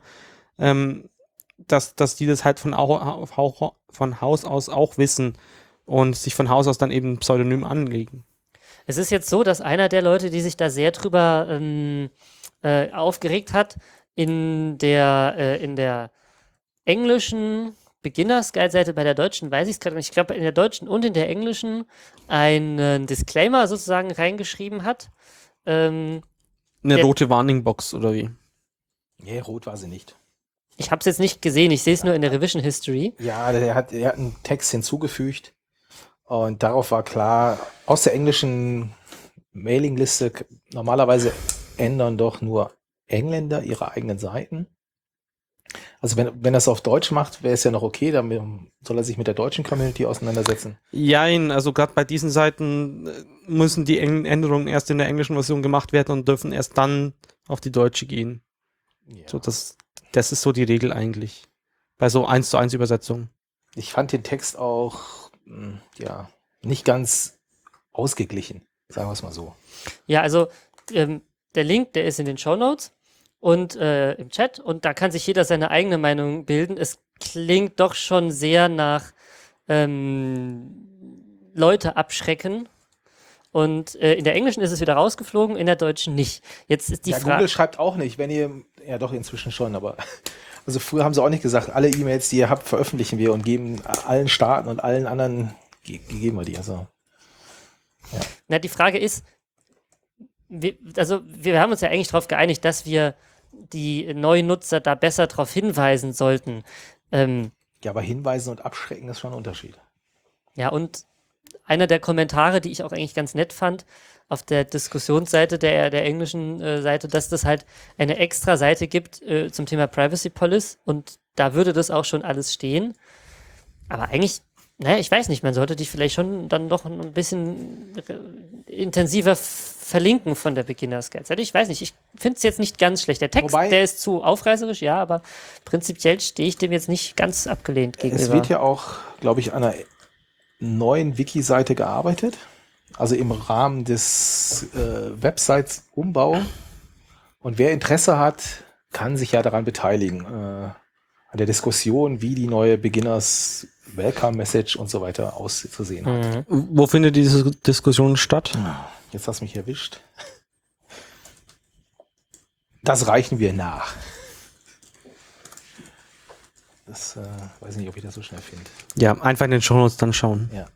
dass die das halt von Haus aus auch wissen und sich von Haus aus dann eben ein Pseudonym anlegen. Es ist jetzt so, dass einer der Leute, die sich da sehr drüber aufgeregt hat, in der englischen Beginners Guide Seite, bei der deutschen weiß ich es gerade nicht, ich glaube in der deutschen und in der englischen einen Disclaimer sozusagen reingeschrieben hat. Eine Der- rote Warning-Box oder wie? Nee, rot war sie nicht. Ich habe es jetzt nicht gesehen, ich sehe es nur in der Revision History. Ja, er hat einen Text hinzugefügt und darauf war klar, aus der englischen Mailingliste normalerweise ändern doch nur Engländer ihre eigenen Seiten. Also wenn er es auf Deutsch macht, wäre es ja noch okay, dann soll er sich mit der deutschen Community auseinandersetzen. Jein, also gerade bei diesen Seiten müssen die Änderungen erst in der englischen Version gemacht werden und dürfen erst dann auf die deutsche gehen. Ja. So, das ist so die Regel eigentlich. Bei so 1:1 Übersetzungen. Ich fand den Text auch nicht ganz ausgeglichen, sagen wir es mal so. Ja, also der Link, der ist in den Shownotes und im Chat und da kann sich jeder seine eigene Meinung bilden. Es klingt doch schon sehr nach Leute abschrecken. Und in der englischen ist es wieder rausgeflogen, in der deutschen nicht. Jetzt ist die Ja, Frage. Google schreibt auch nicht, wenn ihr, ja doch inzwischen schon, aber also früher haben sie auch nicht gesagt, alle E-Mails, die ihr habt, veröffentlichen wir und geben allen Staaten und allen anderen, geben wir die. Also. Na, die Frage ist, wir haben uns ja eigentlich darauf geeinigt, dass wir die neuen Nutzer da besser darauf hinweisen sollten. Ja, aber Hinweisen und Abschrecken ist schon ein Unterschied. Ja, und einer der Kommentare, die ich auch eigentlich ganz nett fand, auf der Diskussionsseite der englischen Seite, dass das halt eine extra Seite gibt zum Thema Privacy Policy und da würde das auch schon alles stehen. Aber eigentlich, naja, ich weiß nicht, man sollte die vielleicht schon dann doch ein bisschen intensiver verlinken von der Beginners Guide Seite. Ich weiß nicht, ich finde es jetzt nicht ganz schlecht. Der Text, der ist zu aufreißerisch, ja, aber prinzipiell stehe ich dem jetzt nicht ganz abgelehnt gegenüber. Es wird ja auch, glaube ich, an einer neuen Wiki-Seite gearbeitet, also im Rahmen des Websites-Umbau. Und wer Interesse hat, kann sich ja daran beteiligen, an der Diskussion, wie die neue Beginners Welcome Message und so weiter auszusehen hat. Wo findet diese Diskussion statt? Jetzt hast du mich erwischt. Das reichen wir nach. Das weiß nicht, ob ich das so schnell finde. Ja, einfach in den Shownotes dann schauen. Ja.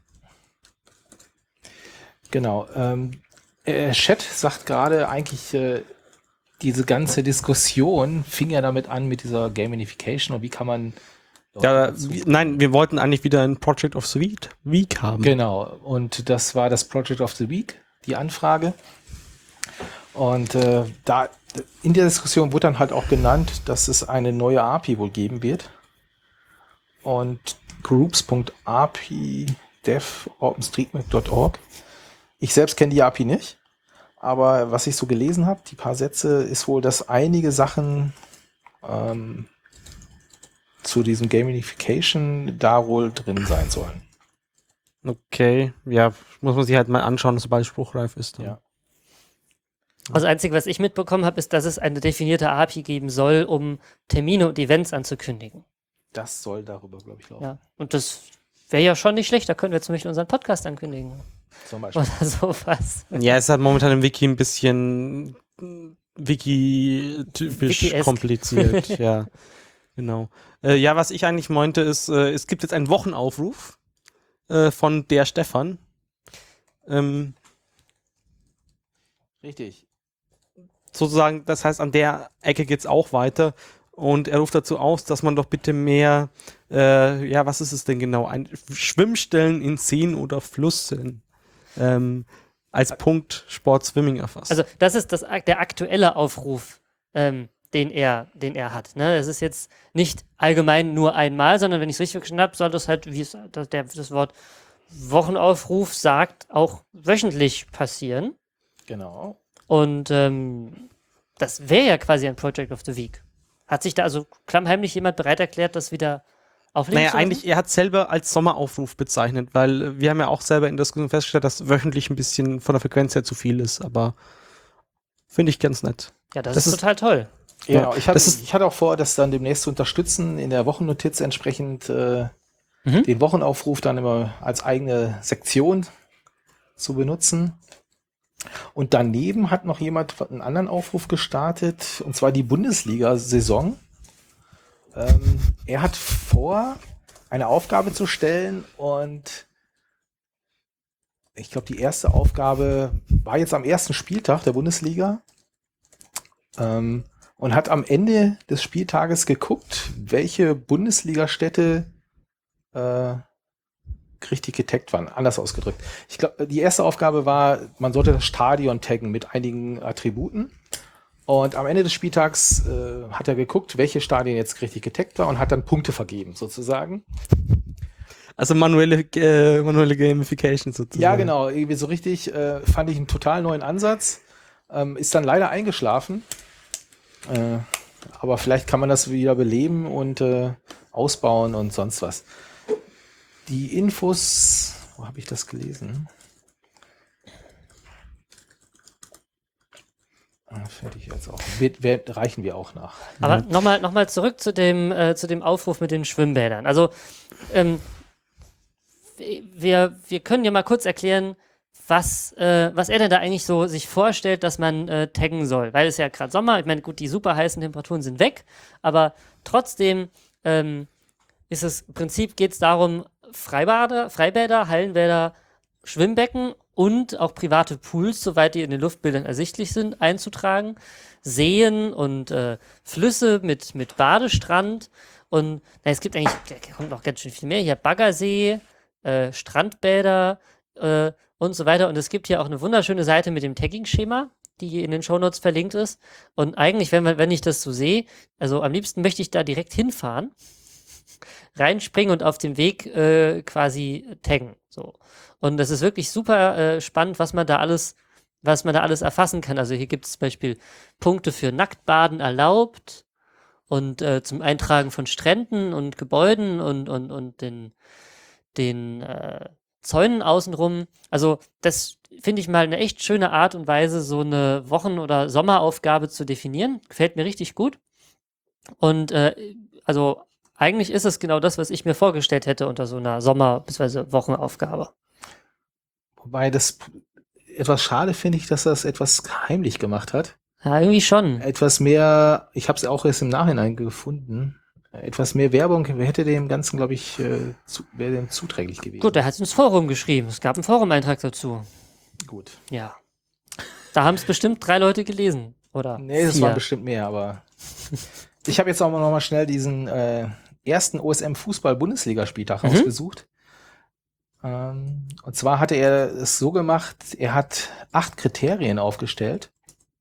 Genau. Chat sagt gerade eigentlich, diese ganze Diskussion fing ja damit an mit dieser Gamification und wie kann man Ja, nein, wir wollten eigentlich wieder ein Project of the Week haben. Genau, und das war das Project of the Week, die Anfrage. Und da in der Diskussion wurde dann halt auch genannt, dass es eine neue API wohl geben wird. Und groups.api dev.openstreetmap.org. Ich selbst kenne die API nicht. aber was ich so gelesen habe, die paar Sätze, ist wohl, dass einige Sachen zu diesem Gamification da wohl drin sein sollen. Okay, ja, muss man sich halt mal anschauen, sobald es spruchreif ist. Dann. Ja. Also das Einzige, was ich mitbekommen habe, ist, dass es eine definierte API geben soll, um Termine und Events anzukündigen. Das soll darüber, glaube ich, laufen. Ja. Und das wäre ja schon nicht schlecht. Da können wir zum Beispiel unseren Podcast ankündigen. Zum Beispiel. Oder sowas. Ja, es ist halt momentan im Wiki ein bisschen Wiki-typisch Wiki-esk. kompliziert. Ja, genau. Ja, was ich eigentlich meinte, ist, es gibt jetzt einen Wochenaufruf von der Stefan. Richtig. Sozusagen, das heißt, an der Ecke geht's auch weiter. Und er ruft dazu aus, dass man doch bitte mehr, ja, was ist es denn genau? Schwimmstellen in Seen oder Flüssen als Punkt Sport Swimming erfasst. Also das ist der aktuelle Aufruf, den er hat. Ne? Es ist jetzt nicht allgemein nur einmal, sondern wenn ich es richtig verstanden habe, soll das halt, wie es das Wort Wochenaufruf sagt, auch wöchentlich passieren. Genau. Und das wäre ja quasi ein Project of the Week. Hat sich da also klammheimlich jemand bereit erklärt, das wieder aufleben naja, zu lassen? eigentlich, er hat selber als Sommeraufruf bezeichnet, weil wir haben ja auch selber in der Diskussion festgestellt, dass wöchentlich ein bisschen von der Frequenz her zu viel ist, aber finde ich ganz nett. Ja, das ist total toll. Genau, Ja, ich hatte auch vor, das dann demnächst zu unterstützen, in der Wochennotiz entsprechend den Wochenaufruf dann immer als eigene Sektion zu benutzen. Und daneben hat noch jemand einen anderen Aufruf gestartet, und zwar die Bundesliga-Saison. Er hat vor, eine Aufgabe zu stellen, und ich glaube, die erste Aufgabe war jetzt am ersten Spieltag der Bundesliga, und hat am Ende des Spieltages geguckt, welche Bundesliga-Städte richtig getaggt waren, anders ausgedrückt. Ich glaube, die erste Aufgabe war, man sollte das Stadion taggen mit einigen Attributen. Und am Ende des Spieltags hat er geguckt, welche Stadien jetzt richtig getaggt war, und hat dann Punkte vergeben, sozusagen. Also manuelle Gamification sozusagen. Ja, genau, irgendwie so richtig, fand ich einen total neuen Ansatz. Ist dann leider eingeschlafen. Aber vielleicht kann man das wieder beleben und ausbauen und sonst was. Die Infos, wo habe ich das gelesen? Fertig jetzt auch. Reichen wir auch nach. Aber nochmal zurück zu dem Aufruf mit den Schwimmbädern. Also wir können ja mal kurz erklären, was er denn da eigentlich so sich vorstellt, dass man taggen soll. Weil es ja gerade Sommer, ich meine, gut, die super heißen Temperaturen sind weg, aber trotzdem ist es im Prinzip, geht es darum, Freibäder, Hallenbäder, Schwimmbecken und auch private Pools, soweit die in den Luftbildern ersichtlich sind, einzutragen. Seen und Flüsse mit Badestrand. Und es gibt eigentlich, da kommt noch ganz schön viel mehr. Hier Baggersee, Strandbäder und so weiter. Und es gibt hier auch eine wunderschöne Seite mit dem Tagging-Schema, die in den Shownotes verlinkt ist. Und eigentlich, wenn ich das so sehe, also am liebsten möchte ich da direkt hinfahren, reinspringen und auf dem Weg quasi taggen. So. Und das ist wirklich super spannend, was man da alles erfassen kann. Also hier gibt es zum Beispiel Punkte für Nacktbaden erlaubt und zum Eintragen von Stränden und Gebäuden und den Zäunen außenrum. Also das finde ich mal eine echt schöne Art und Weise, so eine Wochen- oder Sommeraufgabe zu definieren. Gefällt mir richtig gut. Und also eigentlich ist es genau das, was ich mir vorgestellt hätte unter so einer Sommer- bzw. Wochenaufgabe. Wobei das etwas schade finde ich, dass er es etwas heimlich gemacht hat. Ja, irgendwie schon. Etwas mehr, ich habe es auch erst im Nachhinein gefunden, etwas mehr Werbung hätte dem Ganzen, glaube ich, wäre dem zuträglich gewesen. Gut, er hat es ins Forum geschrieben. Es gab einen Forum-Eintrag dazu. Gut. Ja. Da haben es bestimmt 3 Leute gelesen. Oder Nee, das 4. waren bestimmt mehr, aber ich habe jetzt auch noch mal schnell diesen ersten OSM-Fußball-Bundesligaspieltag rausgesucht. Und zwar hatte er es so gemacht, er hat 8 Kriterien aufgestellt.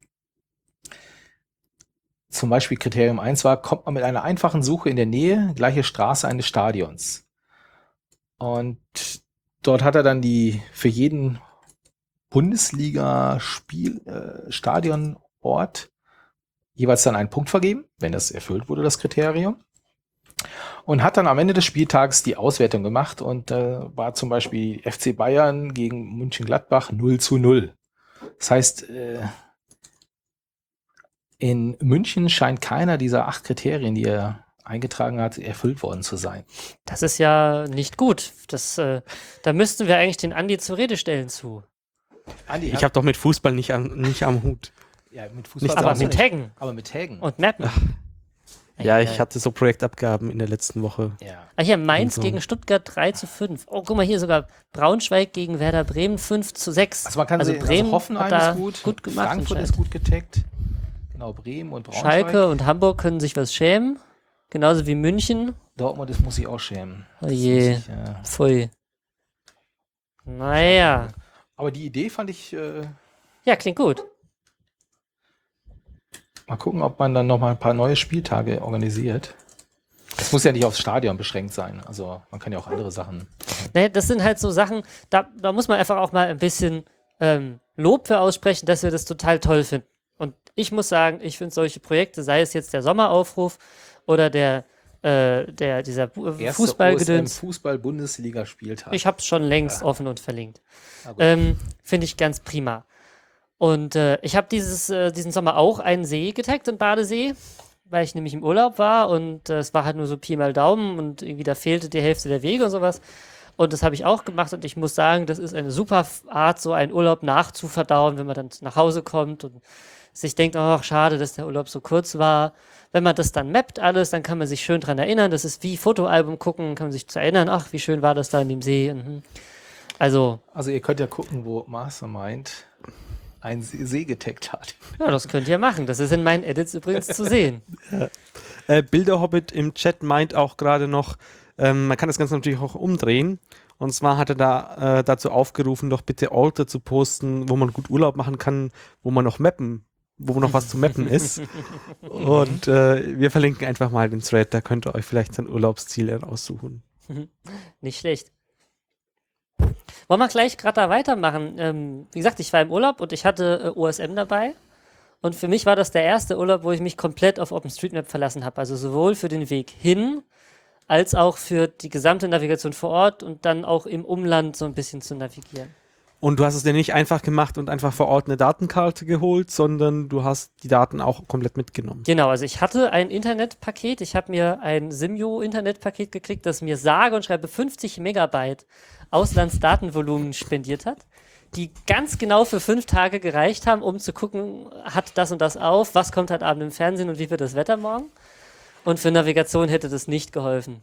Zum Beispiel Kriterium 1 war, kommt man mit einer einfachen Suche in der Nähe, gleiche Straße eines Stadions. Und dort hat er dann für jeden Bundesliga-Stadionort jeweils dann einen Punkt vergeben, wenn das erfüllt wurde, das Kriterium. Und hat dann am Ende des Spieltags die Auswertung gemacht und war zum Beispiel FC Bayern gegen Mönchengladbach 0:0. Das heißt, in München scheint keiner dieser 8 Kriterien, die er eingetragen hat, erfüllt worden zu sein. Das ist ja nicht gut. Da müssten wir eigentlich den Andi zur Rede stellen zu. Andi, Ich habe doch mit Fußball nicht am Hut. ja, mit Fußball nicht Aber brauchst du mit nicht. Taggen Aber mit Taggen. und Mappen. Ja, ich hatte so Projektabgaben in der letzten Woche. Ja. Ah, hier Mainz Und so. gegen Stuttgart 3:5. Oh, guck mal, hier sogar Braunschweig gegen Werder Bremen 5:6. Also man kann sehen, Bremen Hoffenheim hat da ist gut gemacht. Frankfurt ist anscheinend. gut getaggt. Genau, Bremen und Braunschweig. Schalke und Hamburg können sich was schämen. Genauso wie München. Dortmund, das muss ich auch schämen. Oh Das je. muss ich, Pfui. Naja. aber die Idee fand ich, Ja, klingt gut. mal gucken, ob man dann nochmal ein paar neue Spieltage organisiert. Es muss ja nicht aufs Stadion beschränkt sein. Also man kann ja auch andere Sachen. Ne, das sind halt so Sachen, da muss man einfach auch mal ein bisschen Lob für aussprechen, dass wir das total toll finden. Und ich muss sagen, ich finde solche Projekte, sei es jetzt der Sommeraufruf oder dieser Erste Fußballgedöns, Fußball-Bundesliga-Spieltag. ich habe es schon längst offen und verlinkt. Na gut. Finde ich ganz prima. Und ich habe diesen Sommer auch einen See getaggt, einen Badesee, weil ich nämlich im Urlaub war und es war halt nur so Pi mal Daumen und irgendwie da fehlte die Hälfte der Wege und sowas. Und das habe ich auch gemacht und ich muss sagen, das ist eine super Art, so einen Urlaub nachzuverdauen, wenn man dann nach Hause kommt und sich denkt, ach, schade, dass der Urlaub so kurz war. Wenn man das dann mappt alles, dann kann man sich schön dran erinnern. Das ist wie Fotoalbum gucken, kann man sich zu erinnern, ach, wie schön war das da in dem See. Also, Also ihr könnt ja gucken, wo Mastermind einen See getaggt hat. ja, das könnt ihr machen. Das ist in meinen Edits übrigens zu sehen. Bilderhobbit im Chat meint auch gerade noch, man kann das Ganze natürlich auch umdrehen. Und zwar hat er da dazu aufgerufen, doch bitte Orte zu posten, wo man gut Urlaub machen kann, wo man noch was zu mappen ist. Und wir verlinken einfach mal den Thread, da könnt ihr euch vielleicht sein Urlaubsziel raussuchen. Nicht schlecht. Wollen wir gleich gerade da weitermachen? Wie gesagt, ich war im Urlaub und ich hatte OSM dabei. Und für mich war das der erste Urlaub, wo ich mich komplett auf OpenStreetMap verlassen habe. Also sowohl für den Weg hin, als auch für die gesamte Navigation vor Ort und dann auch im Umland so ein bisschen zu navigieren. Und du hast es dir nicht einfach gemacht und einfach vor Ort eine Datenkarte geholt, sondern du hast die Daten auch komplett mitgenommen. Genau, also ich hatte ein Internetpaket, ich habe mir ein Simyo-Internetpaket gekriegt, das mir sage und schreibe 50 Megabyte Auslandsdatenvolumen spendiert hat, die ganz genau für 5 Tage gereicht haben, um zu gucken, hat das und das auf, was kommt heute Abend im Fernsehen und wie wird das Wetter morgen? Und für Navigation hätte das nicht geholfen.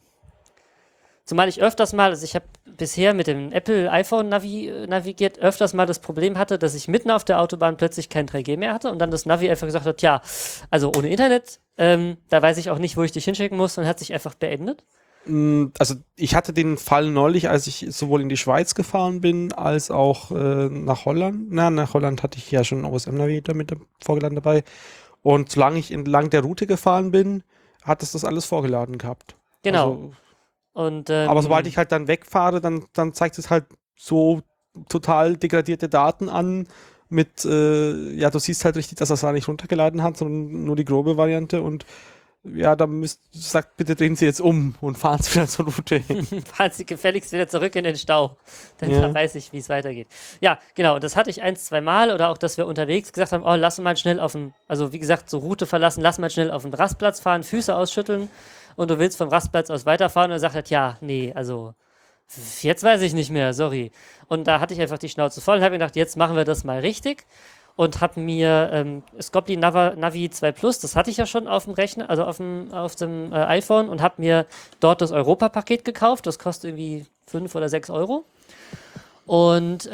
Zumal ich öfters mal, also ich habe bisher mit dem Apple iPhone navigiert, öfters mal das Problem hatte, dass ich mitten auf der Autobahn plötzlich kein 3G mehr hatte und dann das Navi einfach gesagt hat, ja, also ohne Internet, da weiß ich auch nicht, wo ich dich hinschicken muss und hat sich einfach beendet. Also ich hatte den Fall neulich, als ich sowohl in die Schweiz gefahren bin, als auch nach Holland. Nach Holland hatte ich ja schon OSM-Navigator mit vorgeladen dabei. Und solange ich entlang der Route gefahren bin, hat es das alles vorgeladen gehabt. Genau. Also, Und, aber sobald ich halt dann wegfahre, dann zeigt es halt so total degradierte Daten an mit, ja, du siehst halt richtig, dass er es da nicht runtergeladen hat, sondern nur die grobe Variante und ja, dann sagt, bitte drehen Sie jetzt um und fahren Sie wieder zur Route hin. fahren Sie gefälligst wieder zurück in den Stau. Dann Ja. weiß ich, wie es weitergeht. Ja, genau, das hatte ich 1-2 Mal oder auch, dass wir unterwegs gesagt haben, oh, lass mal schnell also wie gesagt, so Route verlassen, lass mal schnell auf den Rastplatz fahren, Füße ausschütteln und du willst vom Rastplatz aus weiterfahren und er sagt halt, ja, nee, also jetzt weiß ich nicht mehr, sorry. Und da hatte ich einfach die Schnauze voll und habe mir gedacht, jetzt machen wir das mal richtig. Und habe mir Scopely Navi 2 Plus, das hatte ich ja schon auf dem Rechner, also auf dem iPhone und habe mir dort das Europa-Paket gekauft. Das kostet irgendwie 5 oder 6 Euro. Und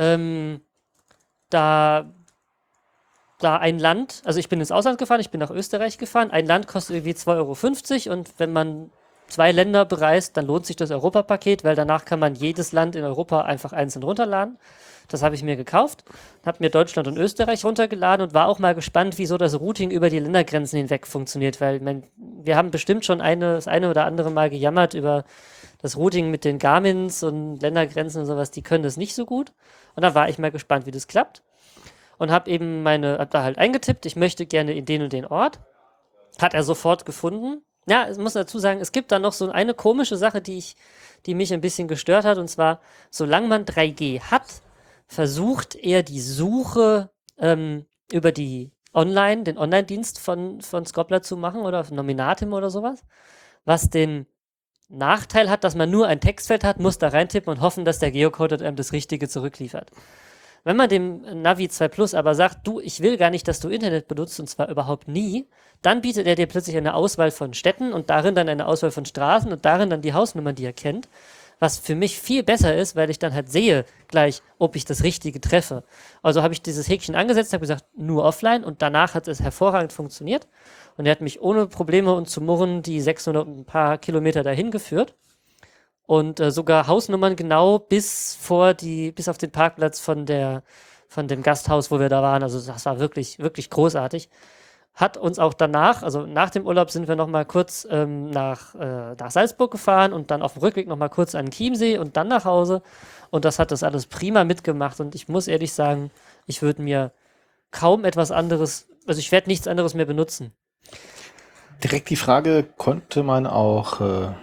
da ein Land, also ich bin ins Ausland gefahren, ich bin nach Österreich gefahren, ein Land kostet irgendwie 2,50 Euro und wenn man 2 Länder bereist, dann lohnt sich das Europa-Paket, weil danach kann man jedes Land in Europa einfach einzeln runterladen. Das habe ich mir gekauft, habe mir Deutschland und Österreich runtergeladen und war auch mal gespannt, wieso das Routing über die Ländergrenzen hinweg funktioniert, weil wir haben bestimmt schon das eine oder andere Mal gejammert über das Routing mit den Garmins und Ländergrenzen und sowas, die können das nicht so gut. Und da war ich mal gespannt, wie das klappt. Und habe eben hab da halt eingetippt, ich möchte gerne in den und den Ort. Hat er sofort gefunden. Ja, ich muss dazu sagen, es gibt da noch so eine komische Sache, die mich ein bisschen gestört hat. Und zwar, solange man 3G hat, versucht er die Suche über den Online-Dienst von Scopler zu machen oder Nominatim oder sowas. Was den Nachteil hat, dass man nur ein Textfeld hat, muss da reintippen und hoffen, dass der Geocoder einem das Richtige zurückliefert. Wenn man dem Navi 2 Plus aber sagt, du, ich will gar nicht, dass du Internet benutzt und zwar überhaupt nie, dann bietet er dir plötzlich eine Auswahl von Städten und darin dann eine Auswahl von Straßen und darin dann die Hausnummern, die er kennt, was für mich viel besser ist, weil ich dann halt sehe gleich, ob ich das Richtige treffe. Also habe ich dieses Häkchen angesetzt, habe gesagt, nur offline und danach hat es hervorragend funktioniert und er hat mich ohne Probleme und zu murren die 600 und ein paar Kilometer dahin geführt. Und sogar Hausnummern genau bis auf den Parkplatz von dem Gasthaus, wo wir da waren. Also das war wirklich, wirklich großartig. Hat uns auch danach, also nach dem Urlaub sind wir nochmal kurz nach Salzburg gefahren und dann auf dem Rückweg nochmal kurz an den Chiemsee und dann nach Hause. Und das hat das alles prima mitgemacht. Und ich muss ehrlich sagen, ich würde mir kaum etwas anderes, also ich werde nichts anderes mehr benutzen. Direkt die Frage, konnte man auch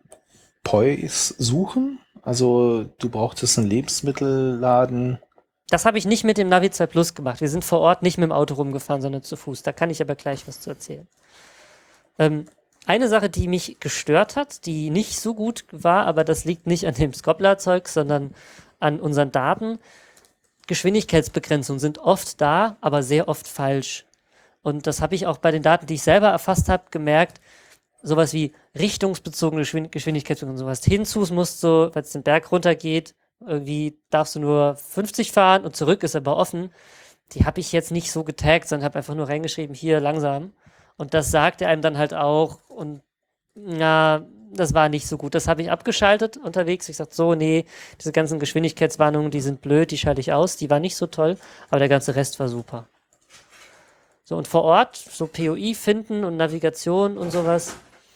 POIs suchen? Also du brauchtest einen Lebensmittelladen. Das habe ich nicht mit dem Navi 2 Plus gemacht. Wir sind vor Ort nicht mit dem Auto rumgefahren, sondern zu Fuß. Da kann ich aber gleich was zu erzählen. Eine Sache, die mich gestört hat, die nicht so gut war, aber das liegt nicht an dem Scopler-Zeug, sondern an unseren Daten. Geschwindigkeitsbegrenzungen sind oft da, aber sehr oft falsch. Und das habe ich auch bei den Daten, die ich selber erfasst habe, gemerkt. Sowas wie richtungsbezogene Geschwindigkeitsbegrenzung, sowas hinzu musst du, weil es den Berg runter geht, irgendwie darfst du nur 50 fahren und zurück ist aber offen. Die habe ich jetzt nicht so getaggt, sondern habe einfach nur reingeschrieben, hier langsam. Und das sagt er einem dann halt auch. Und ja, das war nicht so gut. Das habe ich abgeschaltet unterwegs. Ich sagte so, nee, diese ganzen Geschwindigkeitswarnungen, die sind blöd, die schalte ich aus. Die war nicht so toll, aber der ganze Rest war super. So, und vor Ort, so POI finden und Navigation und sowas,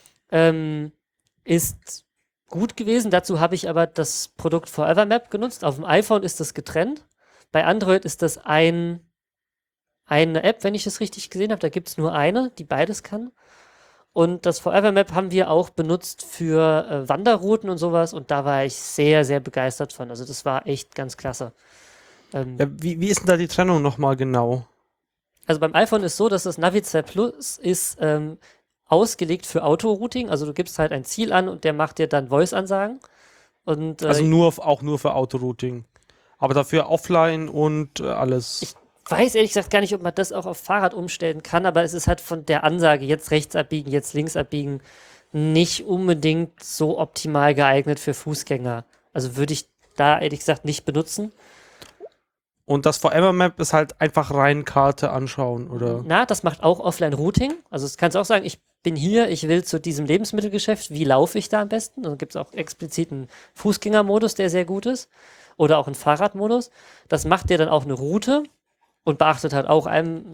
ist gut gewesen. Dazu habe ich aber das Produkt Forever Map genutzt. Auf dem iPhone ist das getrennt. Bei Android ist das eine App, wenn ich es richtig gesehen habe. Da gibt es nur eine, die beides kann. Und das Forever Map haben wir auch benutzt für Wanderrouten und sowas. Und da war ich sehr, sehr begeistert von. Also das war echt ganz klasse. Ja, wie ist denn da die Trennung nochmal genau? Also beim iPhone ist so, dass das Navi 2 Plus ist ausgelegt für Autorouting. Also du gibst halt ein Ziel an und der macht dir dann Voice-Ansagen. Und, Also auch nur für Autorouting. Aber dafür offline und alles. Ich weiß ehrlich gesagt gar nicht, ob man das auch auf Fahrrad umstellen kann, aber es ist halt von der Ansage, jetzt rechts abbiegen, jetzt links abbiegen, nicht unbedingt so optimal geeignet für Fußgänger. Also würde ich da ehrlich gesagt nicht benutzen. Und das Forever Map ist halt einfach rein Karte anschauen, oder? Na, das macht auch Offline-Routing. Also das kannst du auch sagen, ich bin hier, ich will zu diesem Lebensmittelgeschäft, wie laufe ich da am besten? Also gibt es auch expliziten Fußgängermodus, der sehr gut ist. Oder auch einen Fahrradmodus. Das macht dir dann auch eine Route und beachtet halt auch einem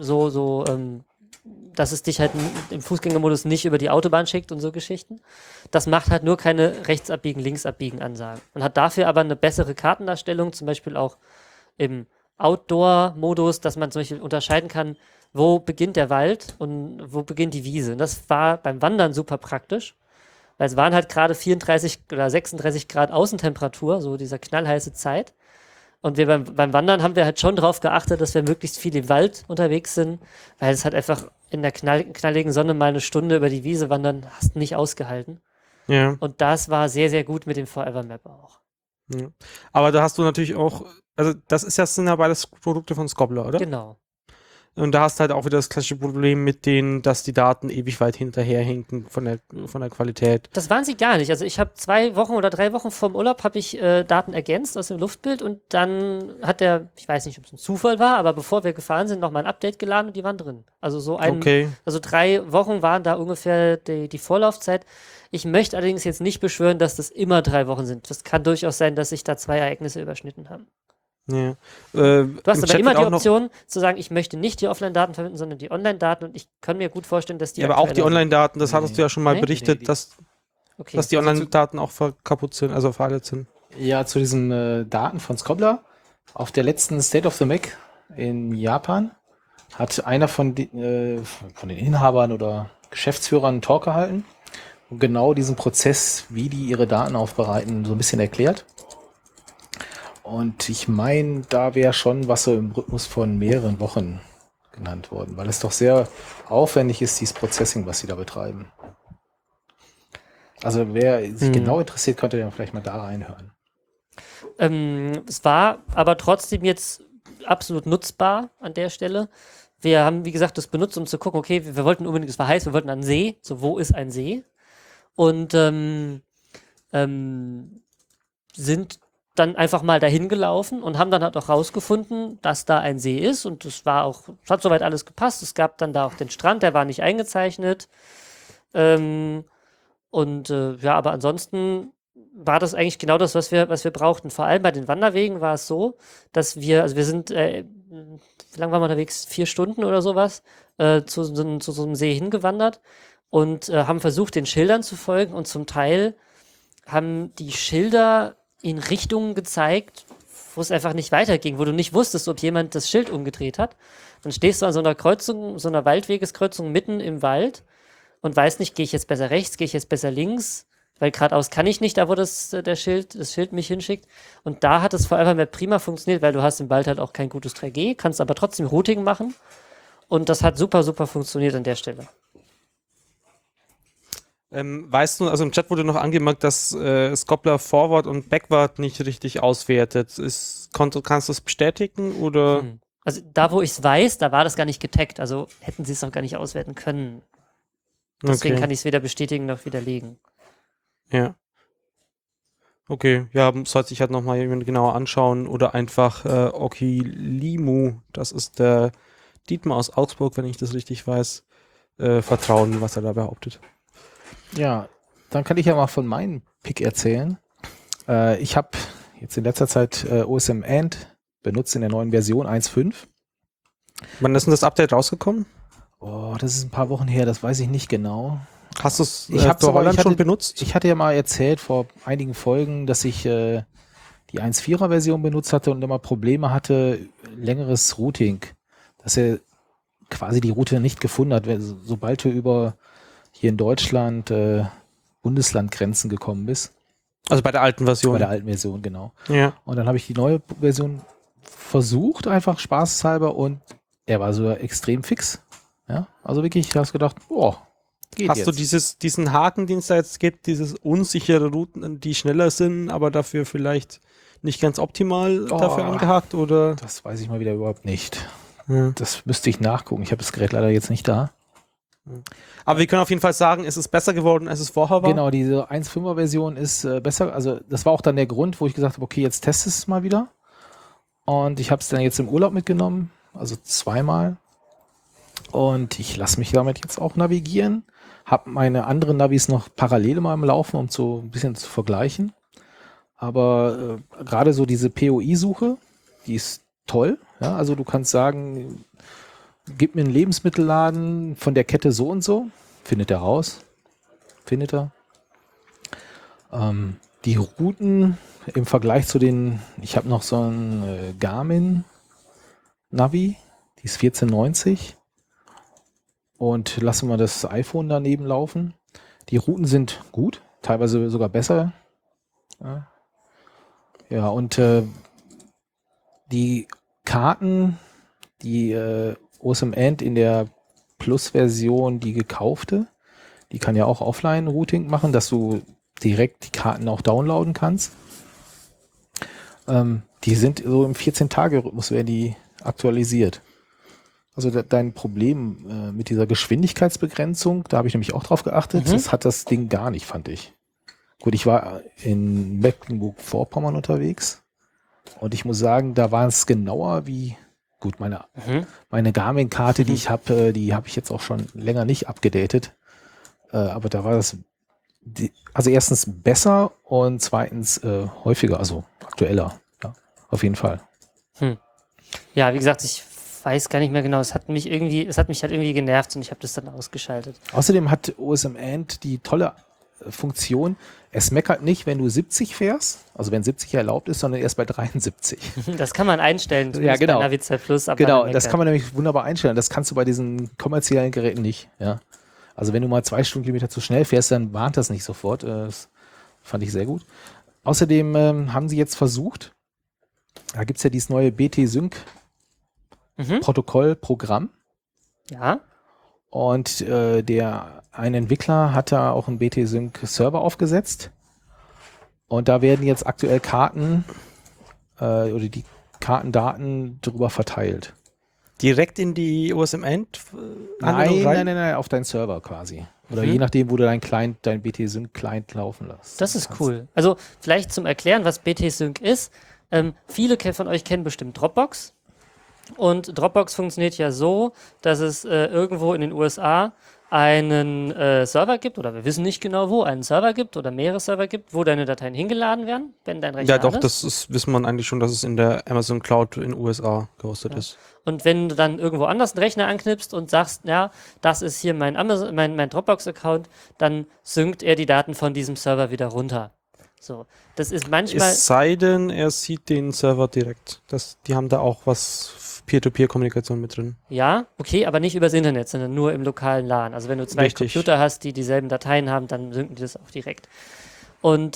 dass es dich halt im Fußgängermodus nicht über die Autobahn schickt und so Geschichten. Das macht halt nur keine Rechtsabbiegen, Linksabbiegen Ansagen. Und hat dafür aber eine bessere Kartendarstellung, zum Beispiel auch im Outdoor-Modus, dass man zum Beispiel unterscheiden kann, wo beginnt der Wald und wo beginnt die Wiese. Und das war beim Wandern super praktisch, weil es waren halt gerade 34 oder 36 Grad Außentemperatur, so dieser knallheiße Zeit. Und wir beim Wandern haben wir halt schon darauf geachtet, dass wir möglichst viel im Wald unterwegs sind, weil es halt einfach in der knalligen Sonne mal eine Stunde über die Wiese wandern, hast du nicht ausgehalten. Ja. Und das war sehr, sehr gut mit dem Forever Map auch. Ja. Aber da hast du natürlich auch, also sind ja beides Produkte von Scopler, oder? Genau. Und da hast du halt auch wieder das klassische Problem mit denen, dass die Daten ewig weit hinterherhinken von der Qualität. Das waren sie gar nicht. Also ich habe 2 Wochen oder 3 Wochen vorm Urlaub habe ich Daten ergänzt aus dem Luftbild und dann hat ich weiß nicht, ob es ein Zufall war, aber bevor wir gefahren sind, noch mal ein Update geladen und die waren drin. Also also 3 Wochen waren da ungefähr die Vorlaufzeit. Ich möchte allerdings jetzt nicht beschwören, dass das immer 3 Wochen sind. Das kann durchaus sein, dass sich da 2 Ereignisse überschnitten haben. Ja. Du hast aber immer die Option zu sagen, ich möchte nicht die Offline-Daten verwenden, sondern die Online-Daten, und ich kann mir gut vorstellen, dass die Ja, aber auch die aktueller sind. Online-Daten, das hattest du ja schon mal Nee? berichtet, Nee, dass Okay. die Online-Daten auch kaputt sind, also veraltet sind. Ja, zu diesen Daten von Scobler. Auf der letzten State of the Mac in Japan hat einer von den Inhabern oder Geschäftsführern einen Talk gehalten und genau diesen Prozess, wie die ihre Daten aufbereiten, so ein bisschen erklärt. Und ich meine, da wäre schon was so im Rhythmus von mehreren Wochen genannt worden, weil es doch sehr aufwendig ist, dieses Processing, was sie da betreiben. Also wer sich genau interessiert, könnte dann vielleicht mal da reinhören. Es war aber trotzdem jetzt absolut nutzbar an der Stelle. Wir haben, wie gesagt, das benutzt, um zu gucken, okay, wir wollten unbedingt, es war heiß, wir wollten an den See, so wo ist ein See? Und sind dann einfach mal dahin gelaufen und haben dann halt auch rausgefunden, dass da ein See ist, und es hat soweit alles gepasst. Es gab dann da auch den Strand, der war nicht eingezeichnet. Ja, aber ansonsten war das eigentlich genau das, was wir brauchten. Vor allem bei den Wanderwegen war es so, wir sind, wie lange waren wir unterwegs? 4 Stunden oder sowas, zu so einem See hingewandert und haben versucht, den Schildern zu folgen, und zum Teil haben die Schilder in Richtungen gezeigt, wo es einfach nicht weiterging, wo du nicht wusstest, ob jemand das Schild umgedreht hat. Dann stehst du an so einer Kreuzung, so einer Waldwegeskreuzung mitten im Wald und weißt nicht, gehe ich jetzt besser rechts, gehe ich jetzt besser links, weil geradeaus kann ich nicht, da wo das Schild mich hinschickt. Und da hat es vor allem mehr prima funktioniert, weil du hast im Wald halt auch kein gutes 3G, kannst aber trotzdem Routing machen, und das hat super, super funktioniert an der Stelle. Weißt du, also im Chat wurde noch angemerkt, dass Scopler Forward und Backward nicht richtig auswertet. Kannst du es bestätigen oder? Also da, wo ich es weiß, da war das gar nicht getaggt, also hätten sie es auch gar nicht auswerten können. Deswegen kann ich es weder bestätigen noch widerlegen. Ja. Okay, ja, sollte sich halt nochmal jemand genauer anschauen oder einfach Okilimu, das ist der Dietmar aus Augsburg, wenn ich das richtig weiß, vertrauen, was er da behauptet. Ja, dann kann ich ja mal von meinem Pick erzählen. Ich habe jetzt in letzter Zeit OSM Ant benutzt in der neuen Version 1.5. Wann ist denn das Update rausgekommen? Oh, das ist ein paar Wochen her, das weiß ich nicht genau. Hast du es für Holland schon benutzt? Ich hatte ja mal erzählt vor einigen Folgen, dass ich die 1.4er Version benutzt hatte und immer Probleme hatte, längeres Routing, dass er quasi die Route nicht gefunden hat, sobald du über hier in Deutschland Bundeslandgrenzen gekommen bist. Also bei der alten Version? Bei der alten Version, genau. Ja. Und dann habe ich die neue Version versucht, einfach spaßhalber, und er war so extrem fix. Ja, also wirklich, hast gedacht, boah, geht hast jetzt. Du diesen Haken, den es da jetzt gibt, dieses unsichere Routen, die schneller sind, aber dafür vielleicht nicht ganz optimal dafür angehakt, oder? Das weiß ich mal wieder überhaupt nicht. Ja. Das müsste ich nachgucken. Ich habe das Gerät leider jetzt nicht da. Aber wir können auf jeden Fall sagen, es ist besser geworden, als es vorher war. Genau, diese 1.5er Version ist besser. Also das war auch dann der Grund, wo ich gesagt habe, okay, jetzt teste es mal wieder. Und ich habe es dann jetzt im Urlaub mitgenommen, also 2-mal. Und ich lasse mich damit jetzt auch navigieren. Habe meine anderen Navis noch parallel mal im Laufen, um so ein bisschen zu vergleichen. Aber gerade so diese POI-Suche, die ist toll. Ja? Also du kannst sagen, gib mir einen Lebensmittelladen von der Kette so und so. Findet er raus. Findet er. Die Routen im Vergleich zu ich habe noch so ein Garmin Navi, die ist 1490. Und lassen wir das iPhone daneben laufen. Die Routen sind gut, teilweise sogar besser. Ja, und die Karten, die OSM Ant in der Plus-Version, die gekaufte, die kann ja auch Offline-Routing machen, dass du direkt die Karten auch downloaden kannst. Die sind so im 14-Tage-Rhythmus, werden die aktualisiert. Also dein Problem mit dieser Geschwindigkeitsbegrenzung, da habe ich nämlich auch drauf geachtet, das hat das Ding gar nicht, fand ich. Gut, ich war in Mecklenburg-Vorpommern unterwegs und ich muss sagen, da war es genauer wie, gut, meine Garmin-Karte, die habe ich jetzt auch schon länger nicht abgedatet, aber da war das, also erstens besser und zweitens häufiger, also aktueller, ja, auf jeden Fall. Ja, wie gesagt, ich weiß gar nicht mehr genau. Es hat mich halt irgendwie genervt und ich habe das dann ausgeschaltet. Außerdem hat OSM Ant die tolle Funktion, es meckert nicht, wenn du 70 fährst, also wenn 70 erlaubt ist, sondern erst bei 73. Das kann man einstellen. Ja, genau. Bei Navi2 Plus, ab Genau, wann er das meckert. kann man nämlich wunderbar einstellen. Das kannst du bei diesen kommerziellen Geräten nicht. Ja. Also wenn du mal 2 Stundenkilometer zu schnell fährst, dann warnt das nicht sofort. Das fand ich sehr gut. Außerdem haben sie jetzt versucht, da gibt es ja dieses neue BT-Sync-Protokoll-Programm. Ja. Und ein Entwickler hat da auch einen BT-Sync-Server aufgesetzt. Und da werden jetzt aktuell Karten oder die Kartendaten drüber verteilt. Direkt in die OSM-End? Nein, auf deinen Server quasi. Oder je nachdem, wo du dein BT-Sync-Client laufen lässt. Das ist cool. Also vielleicht zum Erklären, was BT-Sync ist. Viele von euch kennen bestimmt Dropbox. Und Dropbox funktioniert ja so, dass es irgendwo in den USA einen Server gibt, oder wir wissen nicht genau wo, einen Server gibt oder mehrere Server gibt, wo deine Dateien hingeladen werden, wenn dein Rechner Ja, doch, an ist. wissen man eigentlich schon, dass es in der Amazon Cloud in den USA gehostet ist. Und wenn du dann irgendwo anders einen Rechner anknipst und sagst, ja, das ist hier mein Dropbox-Account, dann synkt er die Daten von diesem Server wieder runter. So, das ist manchmal... Es sei denn, er sieht den Server direkt. Die haben da auch was Peer-to-Peer-Kommunikation mit drin. Ja, okay, aber nicht übers Internet, sondern nur im lokalen LAN. Also wenn du 2 Richtig. Computer hast, die dieselben Dateien haben, dann synken die das auch direkt. Und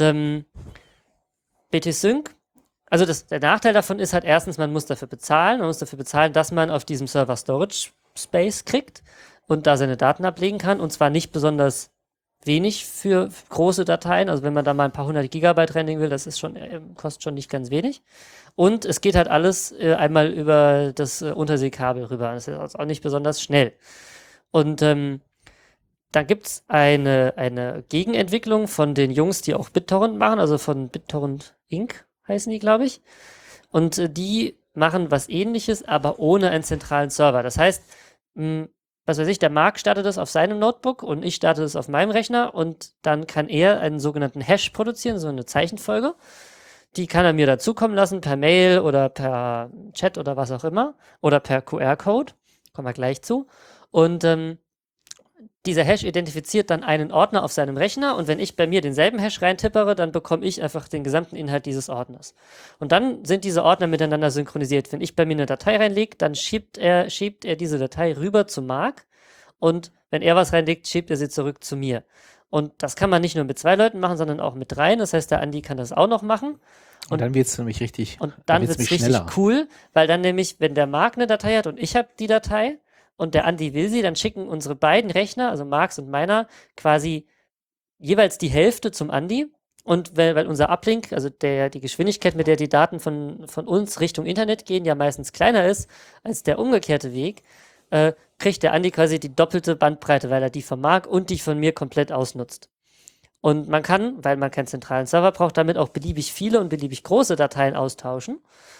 BT-Sync, also der Nachteil davon ist halt erstens, man muss dafür bezahlen, dass man auf diesem Server Storage Space kriegt und da seine Daten ablegen kann, und zwar nicht besonders wenig für große Dateien, also wenn man da mal ein paar 100 Gigabyte reinlegen will, das ist schon, kostet schon nicht ganz wenig. Und es geht halt alles einmal über das Unterseekabel rüber. Das ist also auch nicht besonders schnell. Und da gibt es eine Gegenentwicklung von den Jungs, die auch BitTorrent machen, also von BitTorrent Inc. heißen die, glaube ich. Und die machen was Ähnliches, aber ohne einen zentralen Server. Das heißt, was weiß ich, der Marc startet das auf seinem Notebook und ich starte das auf meinem Rechner und dann kann er einen sogenannten Hash produzieren, so eine Zeichenfolge. Die kann er mir dazukommen lassen per Mail oder per Chat oder was auch immer oder per QR-Code. Kommen wir gleich zu. Und dieser Hash identifiziert dann einen Ordner auf seinem Rechner und wenn ich bei mir denselben Hash reintippere, dann bekomme ich einfach den gesamten Inhalt dieses Ordners. Und dann sind diese Ordner miteinander synchronisiert. Wenn ich bei mir eine Datei reinlege, dann schiebt er diese Datei rüber zu Marc und wenn er was reinlegt, schiebt er sie zurück zu mir. Und das kann man nicht nur mit 2 Leuten machen, sondern auch mit 3. Das heißt, der Andi kann das auch noch machen. Und dann wird es nämlich richtig, und dann wird's richtig schneller. Cool, weil dann nämlich, wenn der Marc eine Datei hat und ich habe die Datei, und der Andi will sie, dann schicken unsere beiden Rechner, also Marks und meiner, quasi jeweils die Hälfte zum Andi. Und weil unser Uplink, also die Geschwindigkeit, mit der die Daten von uns Richtung Internet gehen, ja meistens kleiner ist als der umgekehrte Weg, kriegt der Andi quasi die doppelte Bandbreite, weil er die von Marc und die von mir komplett ausnutzt. Und man kann, weil man keinen zentralen Server braucht, damit auch beliebig viele und beliebig große Dateien austauschen.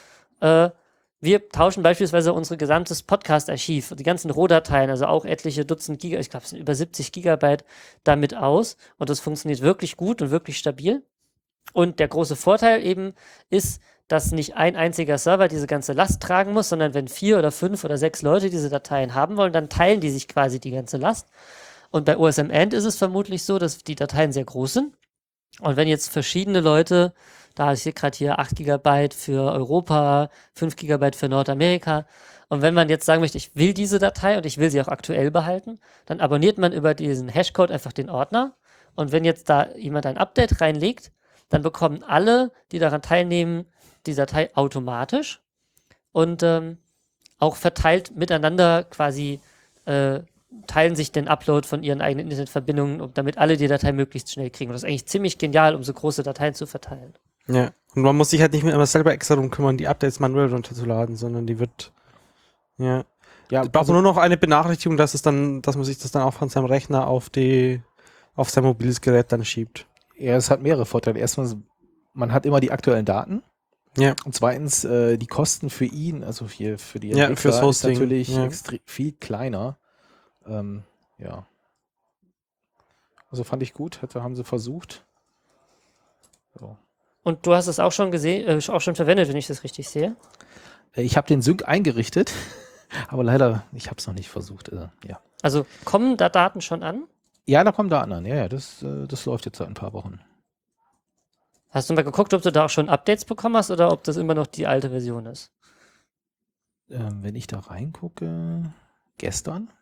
Wir tauschen beispielsweise unser gesamtes Podcast-Archiv, die ganzen Rohdateien, also auch etliche Dutzend Gigabyte, ich glaube, es sind über 70 Gigabyte, damit aus. Und das funktioniert wirklich gut und wirklich stabil. Und der große Vorteil eben ist, dass nicht ein einziger Server diese ganze Last tragen muss, sondern wenn 4 oder 5 oder 6 Leute diese Dateien haben wollen, dann teilen die sich quasi die ganze Last. Und bei OSM Ant ist es vermutlich so, dass die Dateien sehr groß sind. Und wenn jetzt verschiedene Leute, da ist hier gerade hier 8 Gigabyte für Europa, 5 Gigabyte für Nordamerika. Und wenn man jetzt sagen möchte, ich will diese Datei und ich will sie auch aktuell behalten, dann abonniert man über diesen Hashcode einfach den Ordner. Und wenn jetzt da jemand ein Update reinlegt, dann bekommen alle, die daran teilnehmen, die Datei automatisch und auch verteilt miteinander quasi teilen sich den Upload von ihren eigenen Internetverbindungen, damit alle die Datei möglichst schnell kriegen. Und das ist eigentlich ziemlich genial, um so große Dateien zu verteilen. Ja, und man muss sich halt nicht mehr immer selber extra darum kümmern, die Updates manuell runterzuladen, sondern die wird, ja. Ja, braucht nur noch eine Benachrichtigung, dass man sich das dann auch von seinem Rechner auf sein mobiles Gerät dann schiebt. Ja, es hat mehrere Vorteile. Erstmal, man hat immer die aktuellen Daten. Ja. Und zweitens, die Kosten für ihn, also für die Entwickler, fürs Hosting, ist natürlich ja. viel kleiner. Ja. Also fand ich gut, haben sie versucht. So. Und du hast es auch schon gesehen, auch schon verwendet, wenn ich das richtig sehe? Ich habe den Sync eingerichtet, aber leider, ich habe es noch nicht versucht. Ja. Also kommen da Daten schon an? Ja, da kommen Daten an. Ja, das läuft jetzt seit ein paar Wochen. Hast du mal geguckt, ob du da auch schon Updates bekommen hast oder ob das immer noch die alte Version ist? Wenn ich da reingucke, gestern.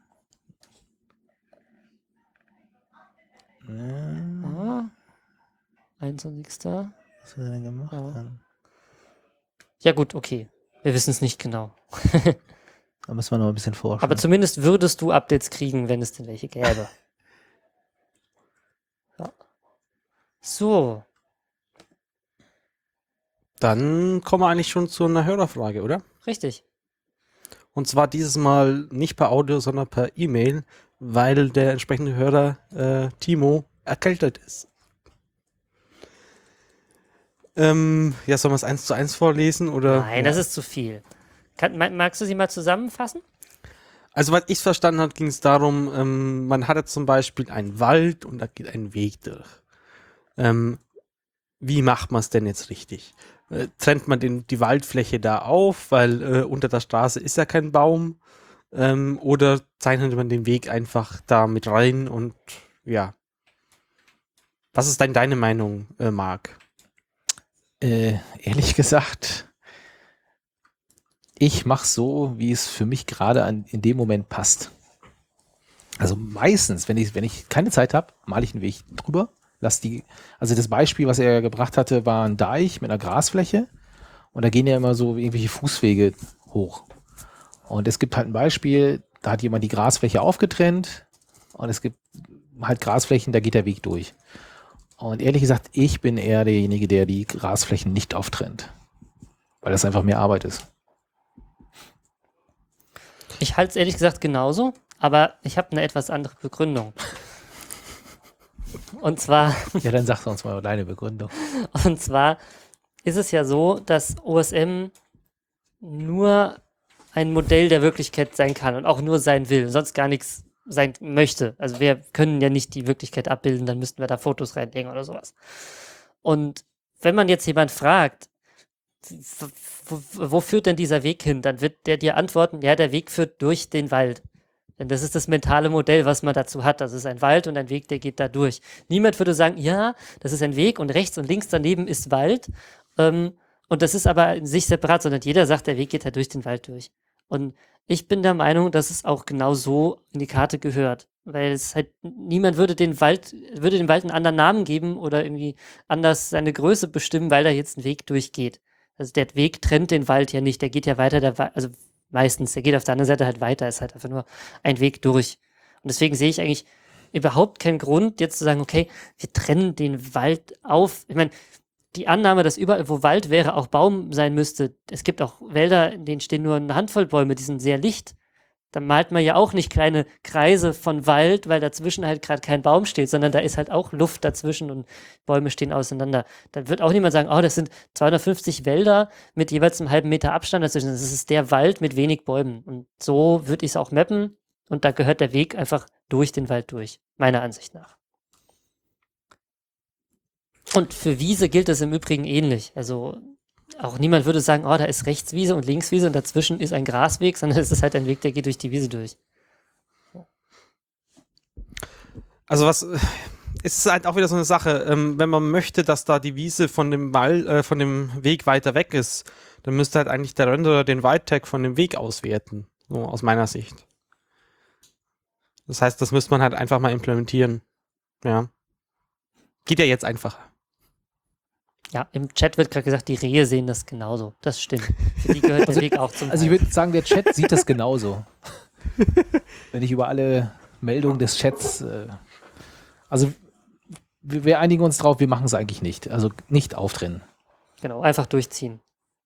Ah, 21. Was hat er denn gemacht? Ja. Ja gut, okay. Wir wissen es nicht genau. Da müssen wir noch ein bisschen forschen. Aber zumindest würdest du Updates kriegen, wenn es denn welche gäbe. Ja. So. Dann kommen wir eigentlich schon zu einer Hörerfrage, oder? Richtig. Und zwar dieses Mal nicht per Audio, sondern per E-Mail, weil der entsprechende Hörer, Timo, erkältet ist. Sollen wir es 1:1 vorlesen? Oder? Nein, das ist zu viel. Magst du sie mal zusammenfassen? Also, was ich verstanden habe, ging es darum, man hatte zum Beispiel einen Wald und da geht ein Weg durch. Wie macht man es denn jetzt richtig? Trennt man die Waldfläche da auf, weil unter der Straße ist ja kein Baum? Oder zeichnet man den Weg einfach da mit rein und ja. Was ist denn deine Meinung, Marc? Ehrlich gesagt, ich mache so, wie es für mich gerade in dem Moment passt. Also meistens, wenn ich keine Zeit habe, male ich einen Weg drüber. Also das Beispiel, was er gebracht hatte, war ein Deich mit einer Grasfläche und da gehen ja immer so irgendwelche Fußwege hoch. Und es gibt halt ein Beispiel, da hat jemand die Grasfläche aufgetrennt und es gibt halt Grasflächen, da geht der Weg durch. Und ehrlich gesagt, ich bin eher derjenige, der die Grasflächen nicht auftrennt, weil das einfach mehr Arbeit ist. Ich halte es ehrlich gesagt genauso, aber ich habe eine etwas andere Begründung. Und zwar Ja, dann sag uns mal deine Begründung. Und zwar ist es ja so, dass OSM nur ein Modell der Wirklichkeit sein kann und auch nur sein will, sonst gar nichts sein möchte. Also wir können ja nicht die Wirklichkeit abbilden, dann müssten wir da Fotos reinlegen oder sowas. Und wenn man jetzt jemand fragt, wo führt denn dieser Weg hin, dann wird der dir antworten, ja, der Weg führt durch den Wald. Denn das ist das mentale Modell, was man dazu hat. Das ist ein Wald und ein Weg, der geht da durch. Niemand würde sagen, ja, das ist ein Weg und rechts und links daneben ist Wald. Und das ist aber in sich separat, sondern jeder sagt, der Weg geht da durch den Wald durch. Und ich bin der Meinung, dass es auch genau so in die Karte gehört. Weil es halt, niemand würde dem Wald einen anderen Namen geben oder irgendwie anders seine Größe bestimmen, weil da jetzt ein Weg durchgeht. Also der Weg trennt den Wald ja nicht, der geht ja weiter, also meistens, der geht auf der anderen Seite halt weiter, ist halt einfach nur ein Weg durch. Und deswegen sehe ich eigentlich überhaupt keinen Grund, jetzt zu sagen, okay, wir trennen den Wald auf. Ich meine, die Annahme, dass überall, wo Wald wäre, auch Baum sein müsste. Es gibt auch Wälder, in denen stehen nur eine Handvoll Bäume, die sind sehr licht. Da malt man ja auch nicht kleine Kreise von Wald, weil dazwischen halt gerade kein Baum steht, sondern da ist halt auch Luft dazwischen und Bäume stehen auseinander. Da wird auch niemand sagen, oh, das sind 250 Wälder mit jeweils einem halben Meter Abstand dazwischen. Das ist der Wald mit wenig Bäumen. Und so würde ich es auch mappen. Und da gehört der Weg einfach durch den Wald durch, meiner Ansicht nach. Und für Wiese gilt es im Übrigen ähnlich. Also auch niemand würde sagen, oh, da ist Rechtswiese und Linkswiese und dazwischen ist ein Grasweg, sondern es ist halt ein Weg, der geht durch die Wiese durch. Also es ist halt auch wieder so eine Sache, wenn man möchte, dass da die Wiese von dem Weg weiter weg ist, dann müsste halt eigentlich der Renderer den White-Tag von dem Weg auswerten, so aus meiner Sicht. Das heißt, das müsste man halt einfach mal implementieren. Ja. Geht ja jetzt einfacher. Ja, im Chat wird gerade gesagt, die Rehe sehen das genauso. Das stimmt. Für die gehört der Weg auch zum Also ich Wald. würde sagen, der Chat sieht das genauso. Wenn ich über alle Meldungen des Chats, also wir einigen uns drauf, wir machen es eigentlich nicht. Also nicht auftrennen. Genau, einfach durchziehen.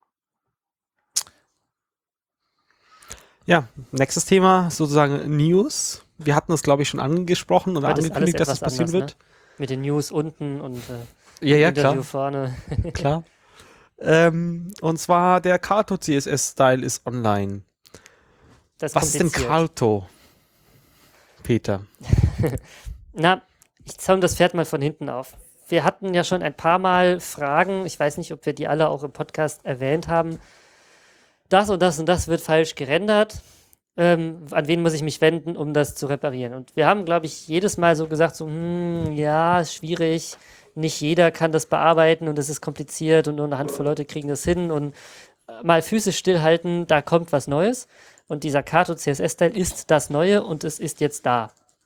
Ja, nächstes Thema, sozusagen News. Wir hatten das, glaube ich, schon angesprochen oder Heute ist alles angekündigt, dass es etwas passieren anders, wird. ne? Mit den News unten und Ja, Interview vorne. klar. Und zwar der Carto CSS-Style ist online. Das Was ist denn kompliziert. Carto, Peter? Na, ich zäume das Pferd mal von hinten auf. Wir hatten ja schon ein paar Mal Fragen, ich weiß nicht, ob wir die alle auch im Podcast erwähnt haben. das und das und das wird falsch gerendert. An wen muss ich mich wenden, um das zu reparieren? Und wir haben, glaube ich, jedes Mal so gesagt, so, ja, ist schwierig, nicht jeder kann das bearbeiten und es ist kompliziert und nur eine Handvoll Leute kriegen das hin und mal Füße stillhalten, da kommt was Neues. Und dieser Kato CSS-Style ist das Neue und es ist jetzt da.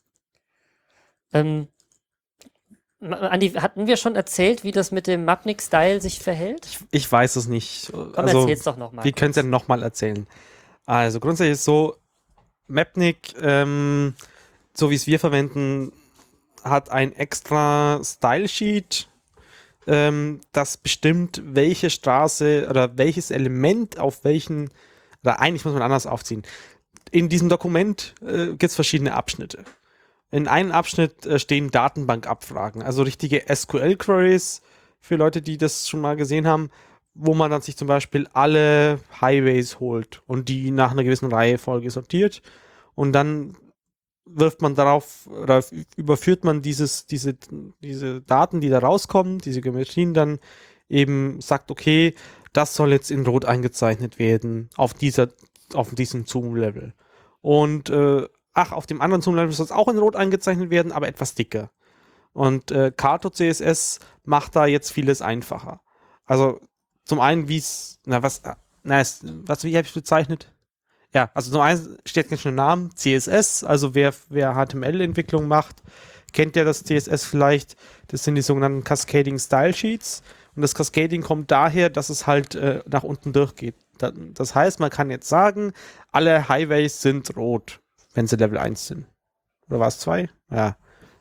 Andi, hatten wir schon erzählt, wie das mit dem Mapnik-Style sich verhält? Ich weiß es nicht. Komm, Also, erzähl's doch nochmal. wir können es ja nochmal erzählen. Also grundsätzlich ist so, Mapnik, so wie es wir verwenden, hat ein extra Style-Sheet, das bestimmt, welche Straße oder welches Element auf welchen, oder eigentlich muss man anders aufziehen. In diesem Dokument gibt es verschiedene Abschnitte. In einem Abschnitt stehen Datenbankabfragen, also richtige SQL-Queries für Leute, die das schon mal gesehen haben, wo man dann sich zum Beispiel alle Highways holt und die nach einer gewissen Reihenfolge sortiert und dann wirft man darauf oder überführt man diese Daten, die da rauskommen, diese Geometrien dann eben sagt, okay, das soll jetzt in Rot eingezeichnet werden auf diesem Zoom-Level. Und auf dem anderen Zoom-Level soll es auch in Rot eingezeichnet werden, aber etwas dicker. Und Kato CSS macht da jetzt vieles einfacher. Also zum einen, wie habe ich bezeichnet? Ja, also zum einen steht ganz schön im Namen, CSS, also wer HTML-Entwicklung macht, kennt ja das CSS vielleicht, das sind die sogenannten Cascading Style Sheets und das Cascading kommt daher, dass es halt nach unten durchgeht. Das heißt, man kann jetzt sagen, alle Highways sind rot, wenn sie Level 1 sind. Oder war es 2? Ja.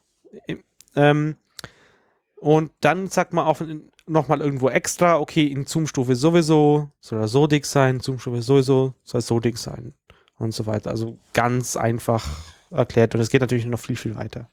Und dann sagt man auch nochmal irgendwo extra, okay, in Zoom-Stufe sowieso soll er so dick sein, Zoom-Stufe sowieso soll es so dick sein und so weiter. Also ganz einfach erklärt und es geht natürlich noch viel, viel weiter.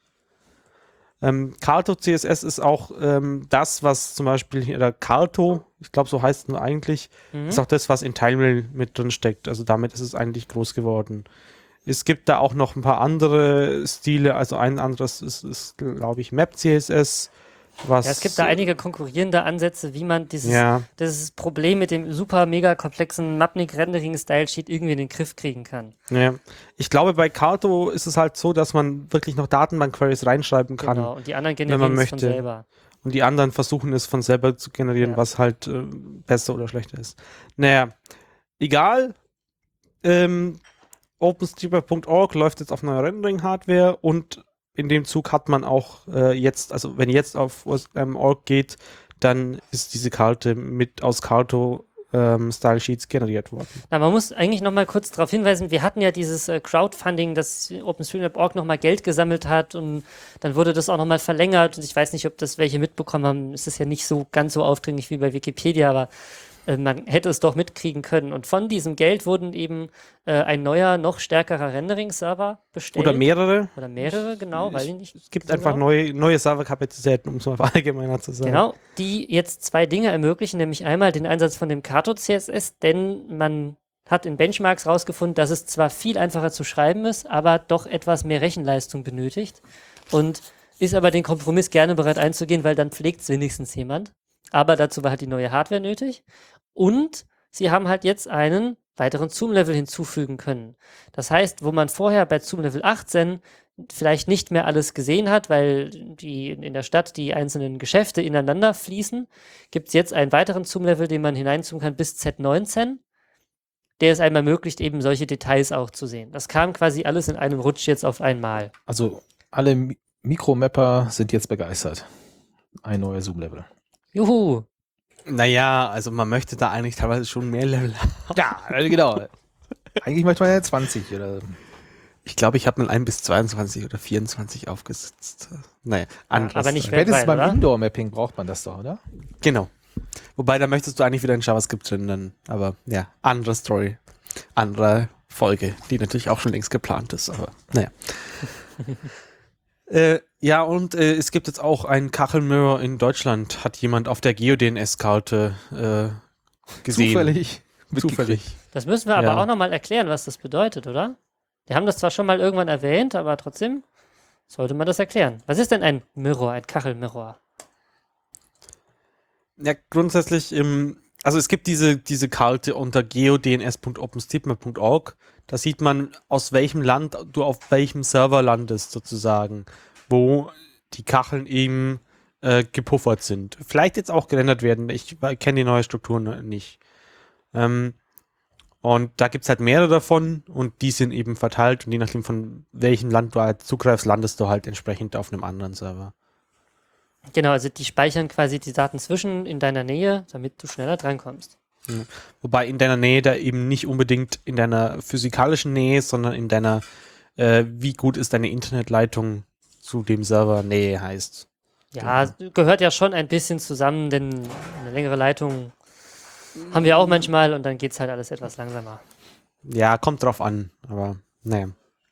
Kato CSS ist auch das, was zum Beispiel, oder Kato, ich glaube so heißt es nur eigentlich, ist auch das, was in Tilemail mit drin steckt. Also damit ist es eigentlich groß geworden. Es gibt da auch noch ein paar andere Stile, also ein anderes ist glaube ich, Map CSS. Es gibt da einige konkurrierende Ansätze, wie man dieses Problem mit dem super mega komplexen Mapnik-Rendering-Style-Sheet irgendwie in den Griff kriegen kann. Ja, ich glaube, bei Kato ist es halt so, dass man wirklich noch Datenbank-Queries reinschreiben kann. Genau, und die anderen generieren es von selber. Und die anderen versuchen es von selber zu generieren, was halt besser oder schlechter ist. Naja, egal. OpenStreetMap.org läuft jetzt auf neuer Rendering-Hardware und in dem Zug hat man auch jetzt, also wenn ihr jetzt auf OSM.org geht, dann ist diese Karte aus Kato Style Sheets generiert worden. Na, man muss eigentlich noch mal kurz darauf hinweisen, wir hatten ja dieses Crowdfunding, dass OpenStreetMap.org noch mal Geld gesammelt hat und dann wurde das auch noch mal verlängert und ich weiß nicht, ob das welche mitbekommen haben, es ist ja nicht so ganz so aufdringlich wie bei Wikipedia, aber man hätte es doch mitkriegen können. Und von diesem Geld wurden eben ein neuer, noch stärkerer Rendering-Server bestellt. Oder mehrere. Oder mehrere, genau, weiß ich nicht. Es gibt einfach neue Serverkapazitäten, um es mal allgemeiner zu sagen. Genau, die jetzt zwei Dinge ermöglichen, nämlich einmal den Einsatz von dem Kato CSS, denn man hat in Benchmarks rausgefunden, dass es zwar viel einfacher zu schreiben ist, aber doch etwas mehr Rechenleistung benötigt und ist aber den Kompromiss gerne bereit einzugehen, weil dann pflegt es wenigstens jemand. Aber dazu war halt die neue Hardware nötig. Und sie haben halt jetzt einen weiteren Zoom-Level hinzufügen können. Das heißt, wo man vorher bei Zoom-Level 18 vielleicht nicht mehr alles gesehen hat, weil in der Stadt die einzelnen Geschäfte ineinander fließen, gibt es jetzt einen weiteren Zoom-Level, den man hineinzoomen kann bis Z19, der es einem ermöglicht, eben solche Details auch zu sehen. Das kam quasi alles in einem Rutsch jetzt auf einmal. Also alle Mikromapper sind jetzt begeistert. Ein neuer Zoom-Level. Juhu! Naja, also man möchte da eigentlich teilweise schon mehr Level haben. Ja, genau. Eigentlich möchte man ja 20 oder. Ich glaube, ich habe mal 1 bis 22 oder 24 aufgesetzt. Naja, aber nicht Spätestens weltweit, beim oder? Indoor-Mapping braucht man das doch, oder? Genau. Wobei, da möchtest du eigentlich wieder in JavaScript rendern. Aber ja, andere Story. Andere Folge, die natürlich auch schon längst geplant ist. Aber naja. Ja, und es gibt jetzt auch einen Kachelmirror in Deutschland, hat jemand auf der GeoDNS-Karte gesehen. Zufällig. Das müssen wir aber auch nochmal erklären, was das bedeutet, oder? Die haben das zwar schon mal irgendwann erwähnt, aber trotzdem sollte man das erklären. Was ist denn ein Mirror, ein Kachelmirror? Ja, grundsätzlich Also es gibt diese Karte unter geodns.openstreetmap.org. Da sieht man, aus welchem Land du auf welchem Server landest, sozusagen, wo die Kacheln eben gepuffert sind. Vielleicht jetzt auch gerendert werden. Ich kenne die neue Struktur nicht. Und da gibt es halt mehrere davon und die sind eben verteilt und je nachdem von welchem Land du halt zugreifst, landest du halt entsprechend auf einem anderen Server. Genau, also die speichern quasi die Daten zwischen in deiner Nähe, damit du schneller drankommst. Wobei in deiner Nähe da eben nicht unbedingt in deiner physikalischen Nähe, sondern in deiner, wie gut ist deine Internetleitung zu dem Server Nähe heißt. Ja, gehört ja schon ein bisschen zusammen, denn eine längere Leitung haben wir auch manchmal und dann geht's halt alles etwas langsamer. Ja, kommt drauf an, aber naja.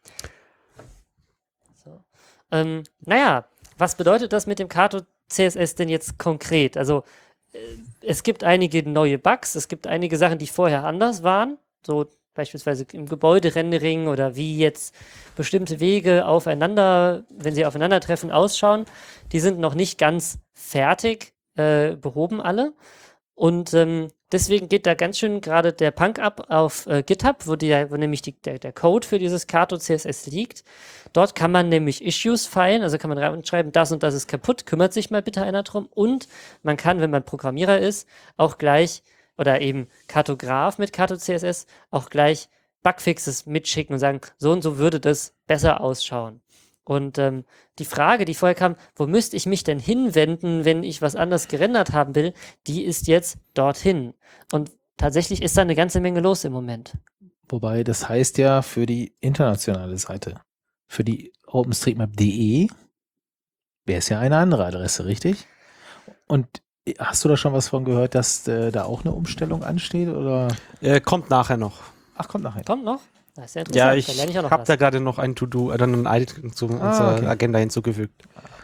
So. Naja, was bedeutet das mit dem Kato CSS denn jetzt konkret? Also es gibt einige neue Bugs, es gibt einige Sachen, die vorher anders waren, so beispielsweise im Gebäuderendering oder wie jetzt bestimmte Wege aufeinander, wenn sie aufeinandertreffen, ausschauen. Die sind noch nicht ganz fertig behoben alle. Und deswegen geht da ganz schön gerade der Punk ab auf GitHub, wo nämlich der Code für dieses Kato CSS liegt. Dort kann man nämlich Issues feilen, also kann man reinschreiben, das und das ist kaputt, kümmert sich mal bitte einer drum. Und man kann, wenn man Programmierer ist, auch gleich, oder eben Kartograf mit Kato CSS, auch gleich Bugfixes mitschicken und sagen, so und so würde das besser ausschauen. Und die Frage, die vorher kam, wo müsste ich mich denn hinwenden, wenn ich was anders gerendert haben will, die ist jetzt dorthin. Und tatsächlich ist da eine ganze Menge los im Moment. Wobei, das heißt ja für die internationale Seite, für die OpenStreetMap.de wäre es ja eine andere Adresse, richtig? Und hast du da schon was von gehört, dass da auch eine Umstellung ansteht? Oder? Kommt nachher noch. Ach, kommt nachher. Kommt noch? Das ist ja interessant. Ja, da ich lerne ich auch noch habe was. da gerade noch ein To-Do, ein Item zu unserer okay. Agenda hinzugefügt.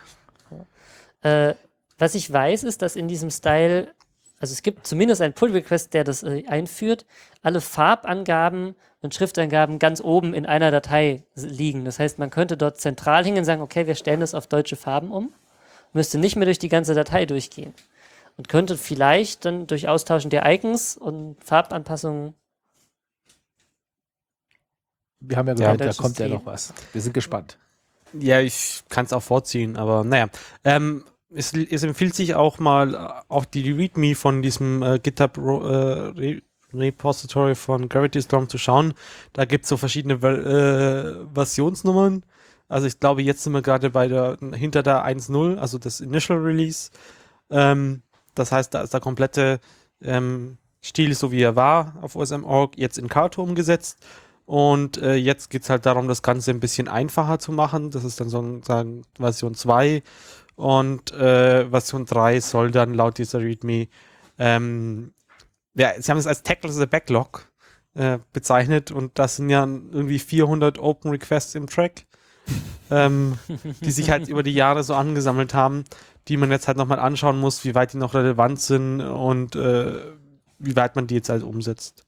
Was ich weiß, ist, dass in diesem Style, also es gibt zumindest einen Pull-Request, der das einführt, alle Farbangaben und Schriftangaben ganz oben in einer Datei liegen. Das heißt, man könnte dort zentral hingehen und sagen, okay, wir stellen das auf deutsche Farben um, müsste nicht mehr durch die ganze Datei durchgehen und könnte vielleicht dann durch Austauschen der Icons und Farbanpassungen. Wir haben ja gehört, Ja, da kommt ja System. noch was. Wir sind gespannt. Ja, ich kann es auch vorziehen, aber naja. Es empfiehlt sich auch mal auch die README von diesem GitHub Repository von GravityStorm zu schauen. Da gibt es so verschiedene Versionsnummern. Also ich glaube, jetzt sind wir gerade hinter der 1.0, also das Initial Release. Das heißt, da ist der komplette Stil, so wie er war auf OSM.org, jetzt in Kato umgesetzt. Und jetzt geht es halt darum, das Ganze ein bisschen einfacher zu machen. Das ist dann sozusagen Version 2. Und Version 3 soll dann laut dieser README, sie haben es als Tackle the Backlog bezeichnet. Und das sind ja irgendwie 400 Open Requests im Track, die sich halt über die Jahre so angesammelt haben, die man jetzt halt nochmal anschauen muss, wie weit die noch relevant sind und wie weit man die jetzt halt umsetzt.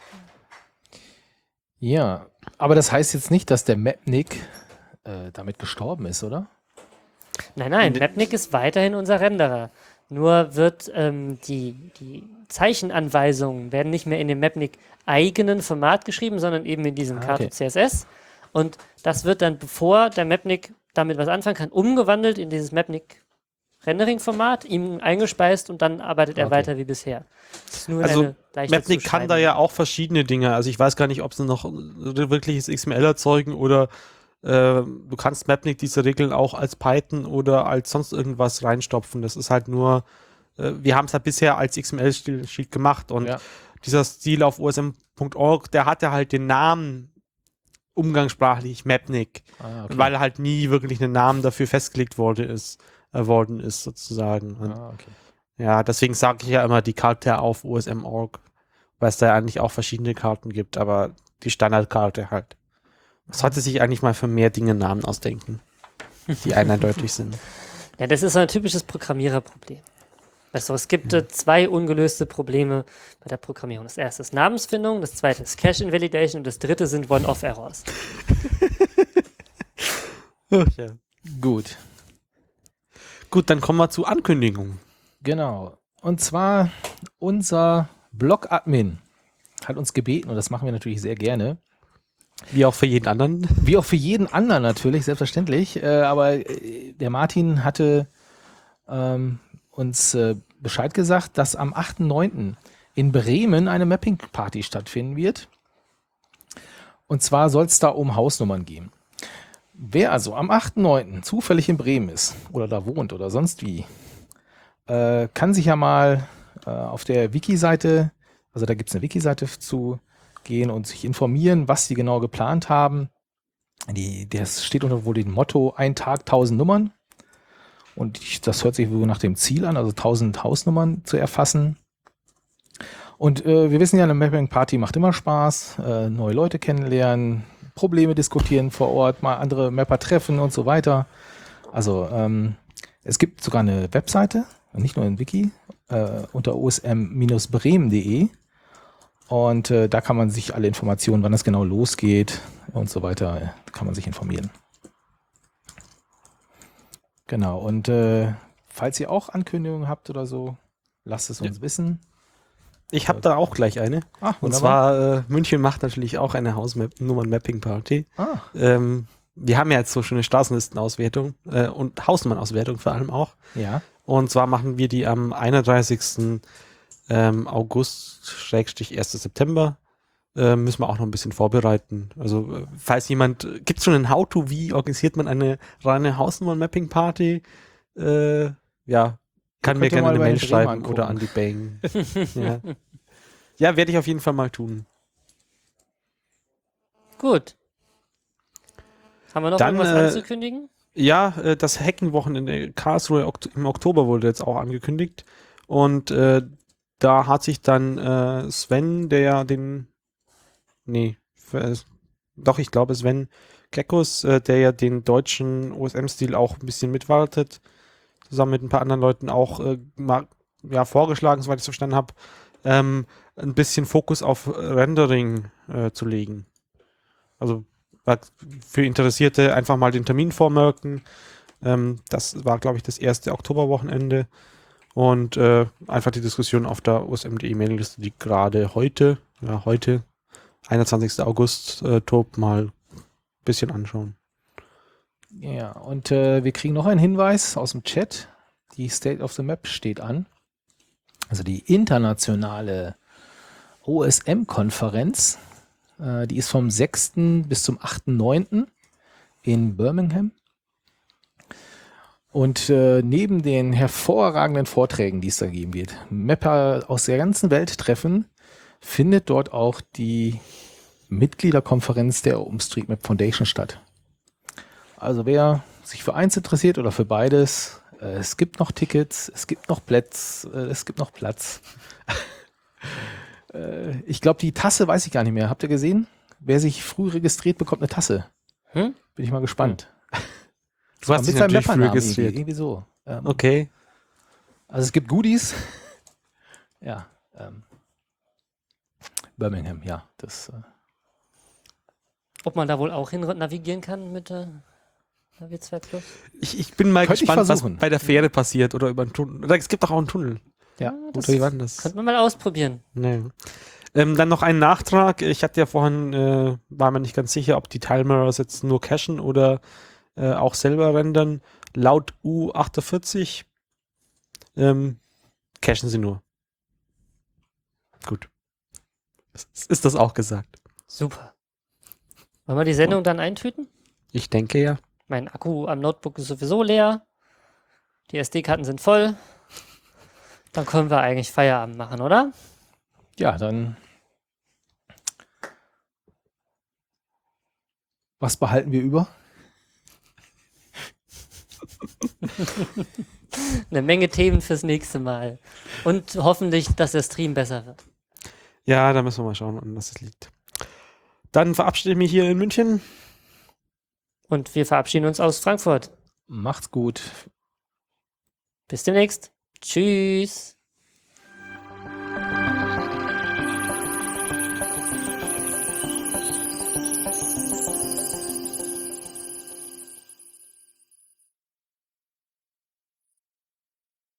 Ja, aber das heißt jetzt nicht, dass der Mapnik damit gestorben ist, oder? Nein, Mapnik ist weiterhin unser Renderer. Nur wird die Zeichenanweisungen werden nicht mehr in dem Mapnik eigenen Format geschrieben, sondern eben in diesem Kato CSS. Und das wird dann, bevor der Mapnik damit was anfangen kann, umgewandelt in dieses Mapnik Rendering-Format, ihm eingespeist und dann arbeitet er weiter wie bisher. Das ist nur Also eine leichte Mapnik kann da ja auch verschiedene Dinge. Also ich weiß gar nicht, ob sie noch wirkliches XML erzeugen oder du kannst Mapnik diese Regeln auch als Python oder als sonst irgendwas reinstopfen. Das ist halt nur, wir haben es halt bisher als XML-Sheet gemacht und dieser Stil auf osm.org, der hatte halt den Namen umgangssprachlich Mapnik, weil halt nie wirklich ein Namen dafür festgelegt worden ist sozusagen. Und ja, deswegen sage ich ja immer die Karte auf osm.org, weil es da ja eigentlich auch verschiedene Karten gibt, aber die Standardkarte halt. Man sollte sich eigentlich mal für mehr Dinge Namen ausdenken, die eindeutig sind. Ja, das ist so ein typisches Programmiererproblem. Also es gibt zwei ungelöste Probleme bei der Programmierung. Das erste ist Namensfindung, das zweite ist Cache Invalidation und das dritte sind One-Off-Errors. Ja. Gut. Gut, dann kommen wir zu Ankündigungen. Genau. Und zwar unser Blog-Admin hat uns gebeten, und das machen wir natürlich sehr gerne, Wie auch für jeden anderen. wie auch für jeden anderen natürlich, selbstverständlich, aber der Martin hatte uns Bescheid gesagt, dass am 8.9. in Bremen eine Mapping-Party stattfinden wird. Und zwar soll es da um Hausnummern gehen. Wer also am 8.9. zufällig in Bremen ist oder da wohnt oder sonst wie, kann sich ja mal auf der Wiki-Seite, also da gibt es eine Wiki-Seite zu gehen und sich informieren, was sie genau geplant haben. Das steht unter wohl dem Motto, ein Tag 1000 Nummern. Und das hört sich wohl nach dem Ziel an, also 1000 Hausnummern zu erfassen. Und wir wissen ja, eine Mapping-Party macht immer Spaß, neue Leute kennenlernen, Probleme diskutieren vor Ort, mal andere Mapper treffen und so weiter. Also es gibt sogar eine Webseite, nicht nur ein Wiki, unter osm-bremen.de. Und da kann man sich alle Informationen, wann das genau losgeht und so weiter, kann man sich informieren. Genau, und falls ihr auch Ankündigungen habt oder so, lasst es uns wissen. Ich habe da auch gleich eine. Ah, Und wunderbar. zwar, München macht natürlich auch eine Hausnummern-Mapping-Party. Ah, Wir haben ja jetzt so schöne Straßenlistenauswertung und Hausnummernauswertung vor allem auch. ja. Und zwar machen wir die am 31. August/1. September. Müssen wir auch noch ein bisschen vorbereiten. Also falls jemand, gibt es schon ein How-To, wie organisiert man eine reine Hausnummer-Mapping-Party? Ja, kann mir könnt ja gerne mal eine bei Mail den schreiben Bremen oder an die Bang. Ja, ja werde ich auf jeden Fall mal tun. Gut. Haben wir noch Dann, irgendwas anzukündigen? Ja, das Hacking-Wochenende Karlsruhe im Oktober wurde jetzt auch angekündigt. Und da hat sich dann Sven, der ja ich glaube Sven Kekus, der ja den deutschen OSM-Stil auch ein bisschen mitwartet, zusammen mit ein paar anderen Leuten auch vorgeschlagen, soweit ich es verstanden habe, ein bisschen Fokus auf Rendering zu legen. Also für Interessierte einfach mal den Termin vormerken. Das war, glaube ich, das erste Oktoberwochenende. Und einfach die Diskussion auf der OSM.de-Mailingliste, die gerade heute, 21. August, tobt, mal ein bisschen anschauen. Ja, und wir kriegen noch einen Hinweis aus dem Chat. Die State of the Map steht an. Also die internationale OSM-Konferenz. Die ist vom 6. bis zum 8.9. in Birmingham. Und neben den hervorragenden Vorträgen, die es da geben wird, Mapper aus der ganzen Welt treffen, findet dort auch die Mitgliederkonferenz der OpenStreetMap Foundation statt. Also wer sich für eins interessiert oder für beides, es gibt noch Tickets, es gibt noch Platz. Ich glaube, die Tasse weiß ich gar nicht mehr. Habt ihr gesehen? Wer sich früh registriert, bekommt eine Tasse. Bin ich mal gespannt. Du hast dich seinem natürlich früh Mappernamen registriert. irgendwie so. Okay. Also es gibt Goodies. Ja. Birmingham, ja. Das, Ob man da wohl auch hin navigieren kann mit Navi 2 Plus? Ich bin mal Könnte ich gespannt, was versuchen. bei der Fähre passiert oder über einen Tunnel. Oder es gibt doch auch einen Tunnel. ja. Das Oder wie war denn das? könnte man mal ausprobieren. Nee. Dann noch ein Nachtrag. Ich hatte ja vorhin, war mir nicht ganz sicher, ob die Tilemirrors jetzt nur cachen oder auch selber rendern. Laut U48 cachen sie nur. Gut. Ist das auch gesagt? Super. Wollen wir die Sendung dann eintüten? Ich denke ja. Mein Akku am Notebook ist sowieso leer. Die SD-Karten sind voll. Dann können wir eigentlich Feierabend machen, oder? Ja, dann. Was behalten wir über? Eine Menge Themen fürs nächste Mal. Und hoffentlich, dass der Stream besser wird. Ja, da müssen wir mal schauen, an was es liegt. Dann verabschiede ich mich hier in München. Und wir verabschieden uns aus Frankfurt. Macht's gut. Bis demnächst. Tschüss.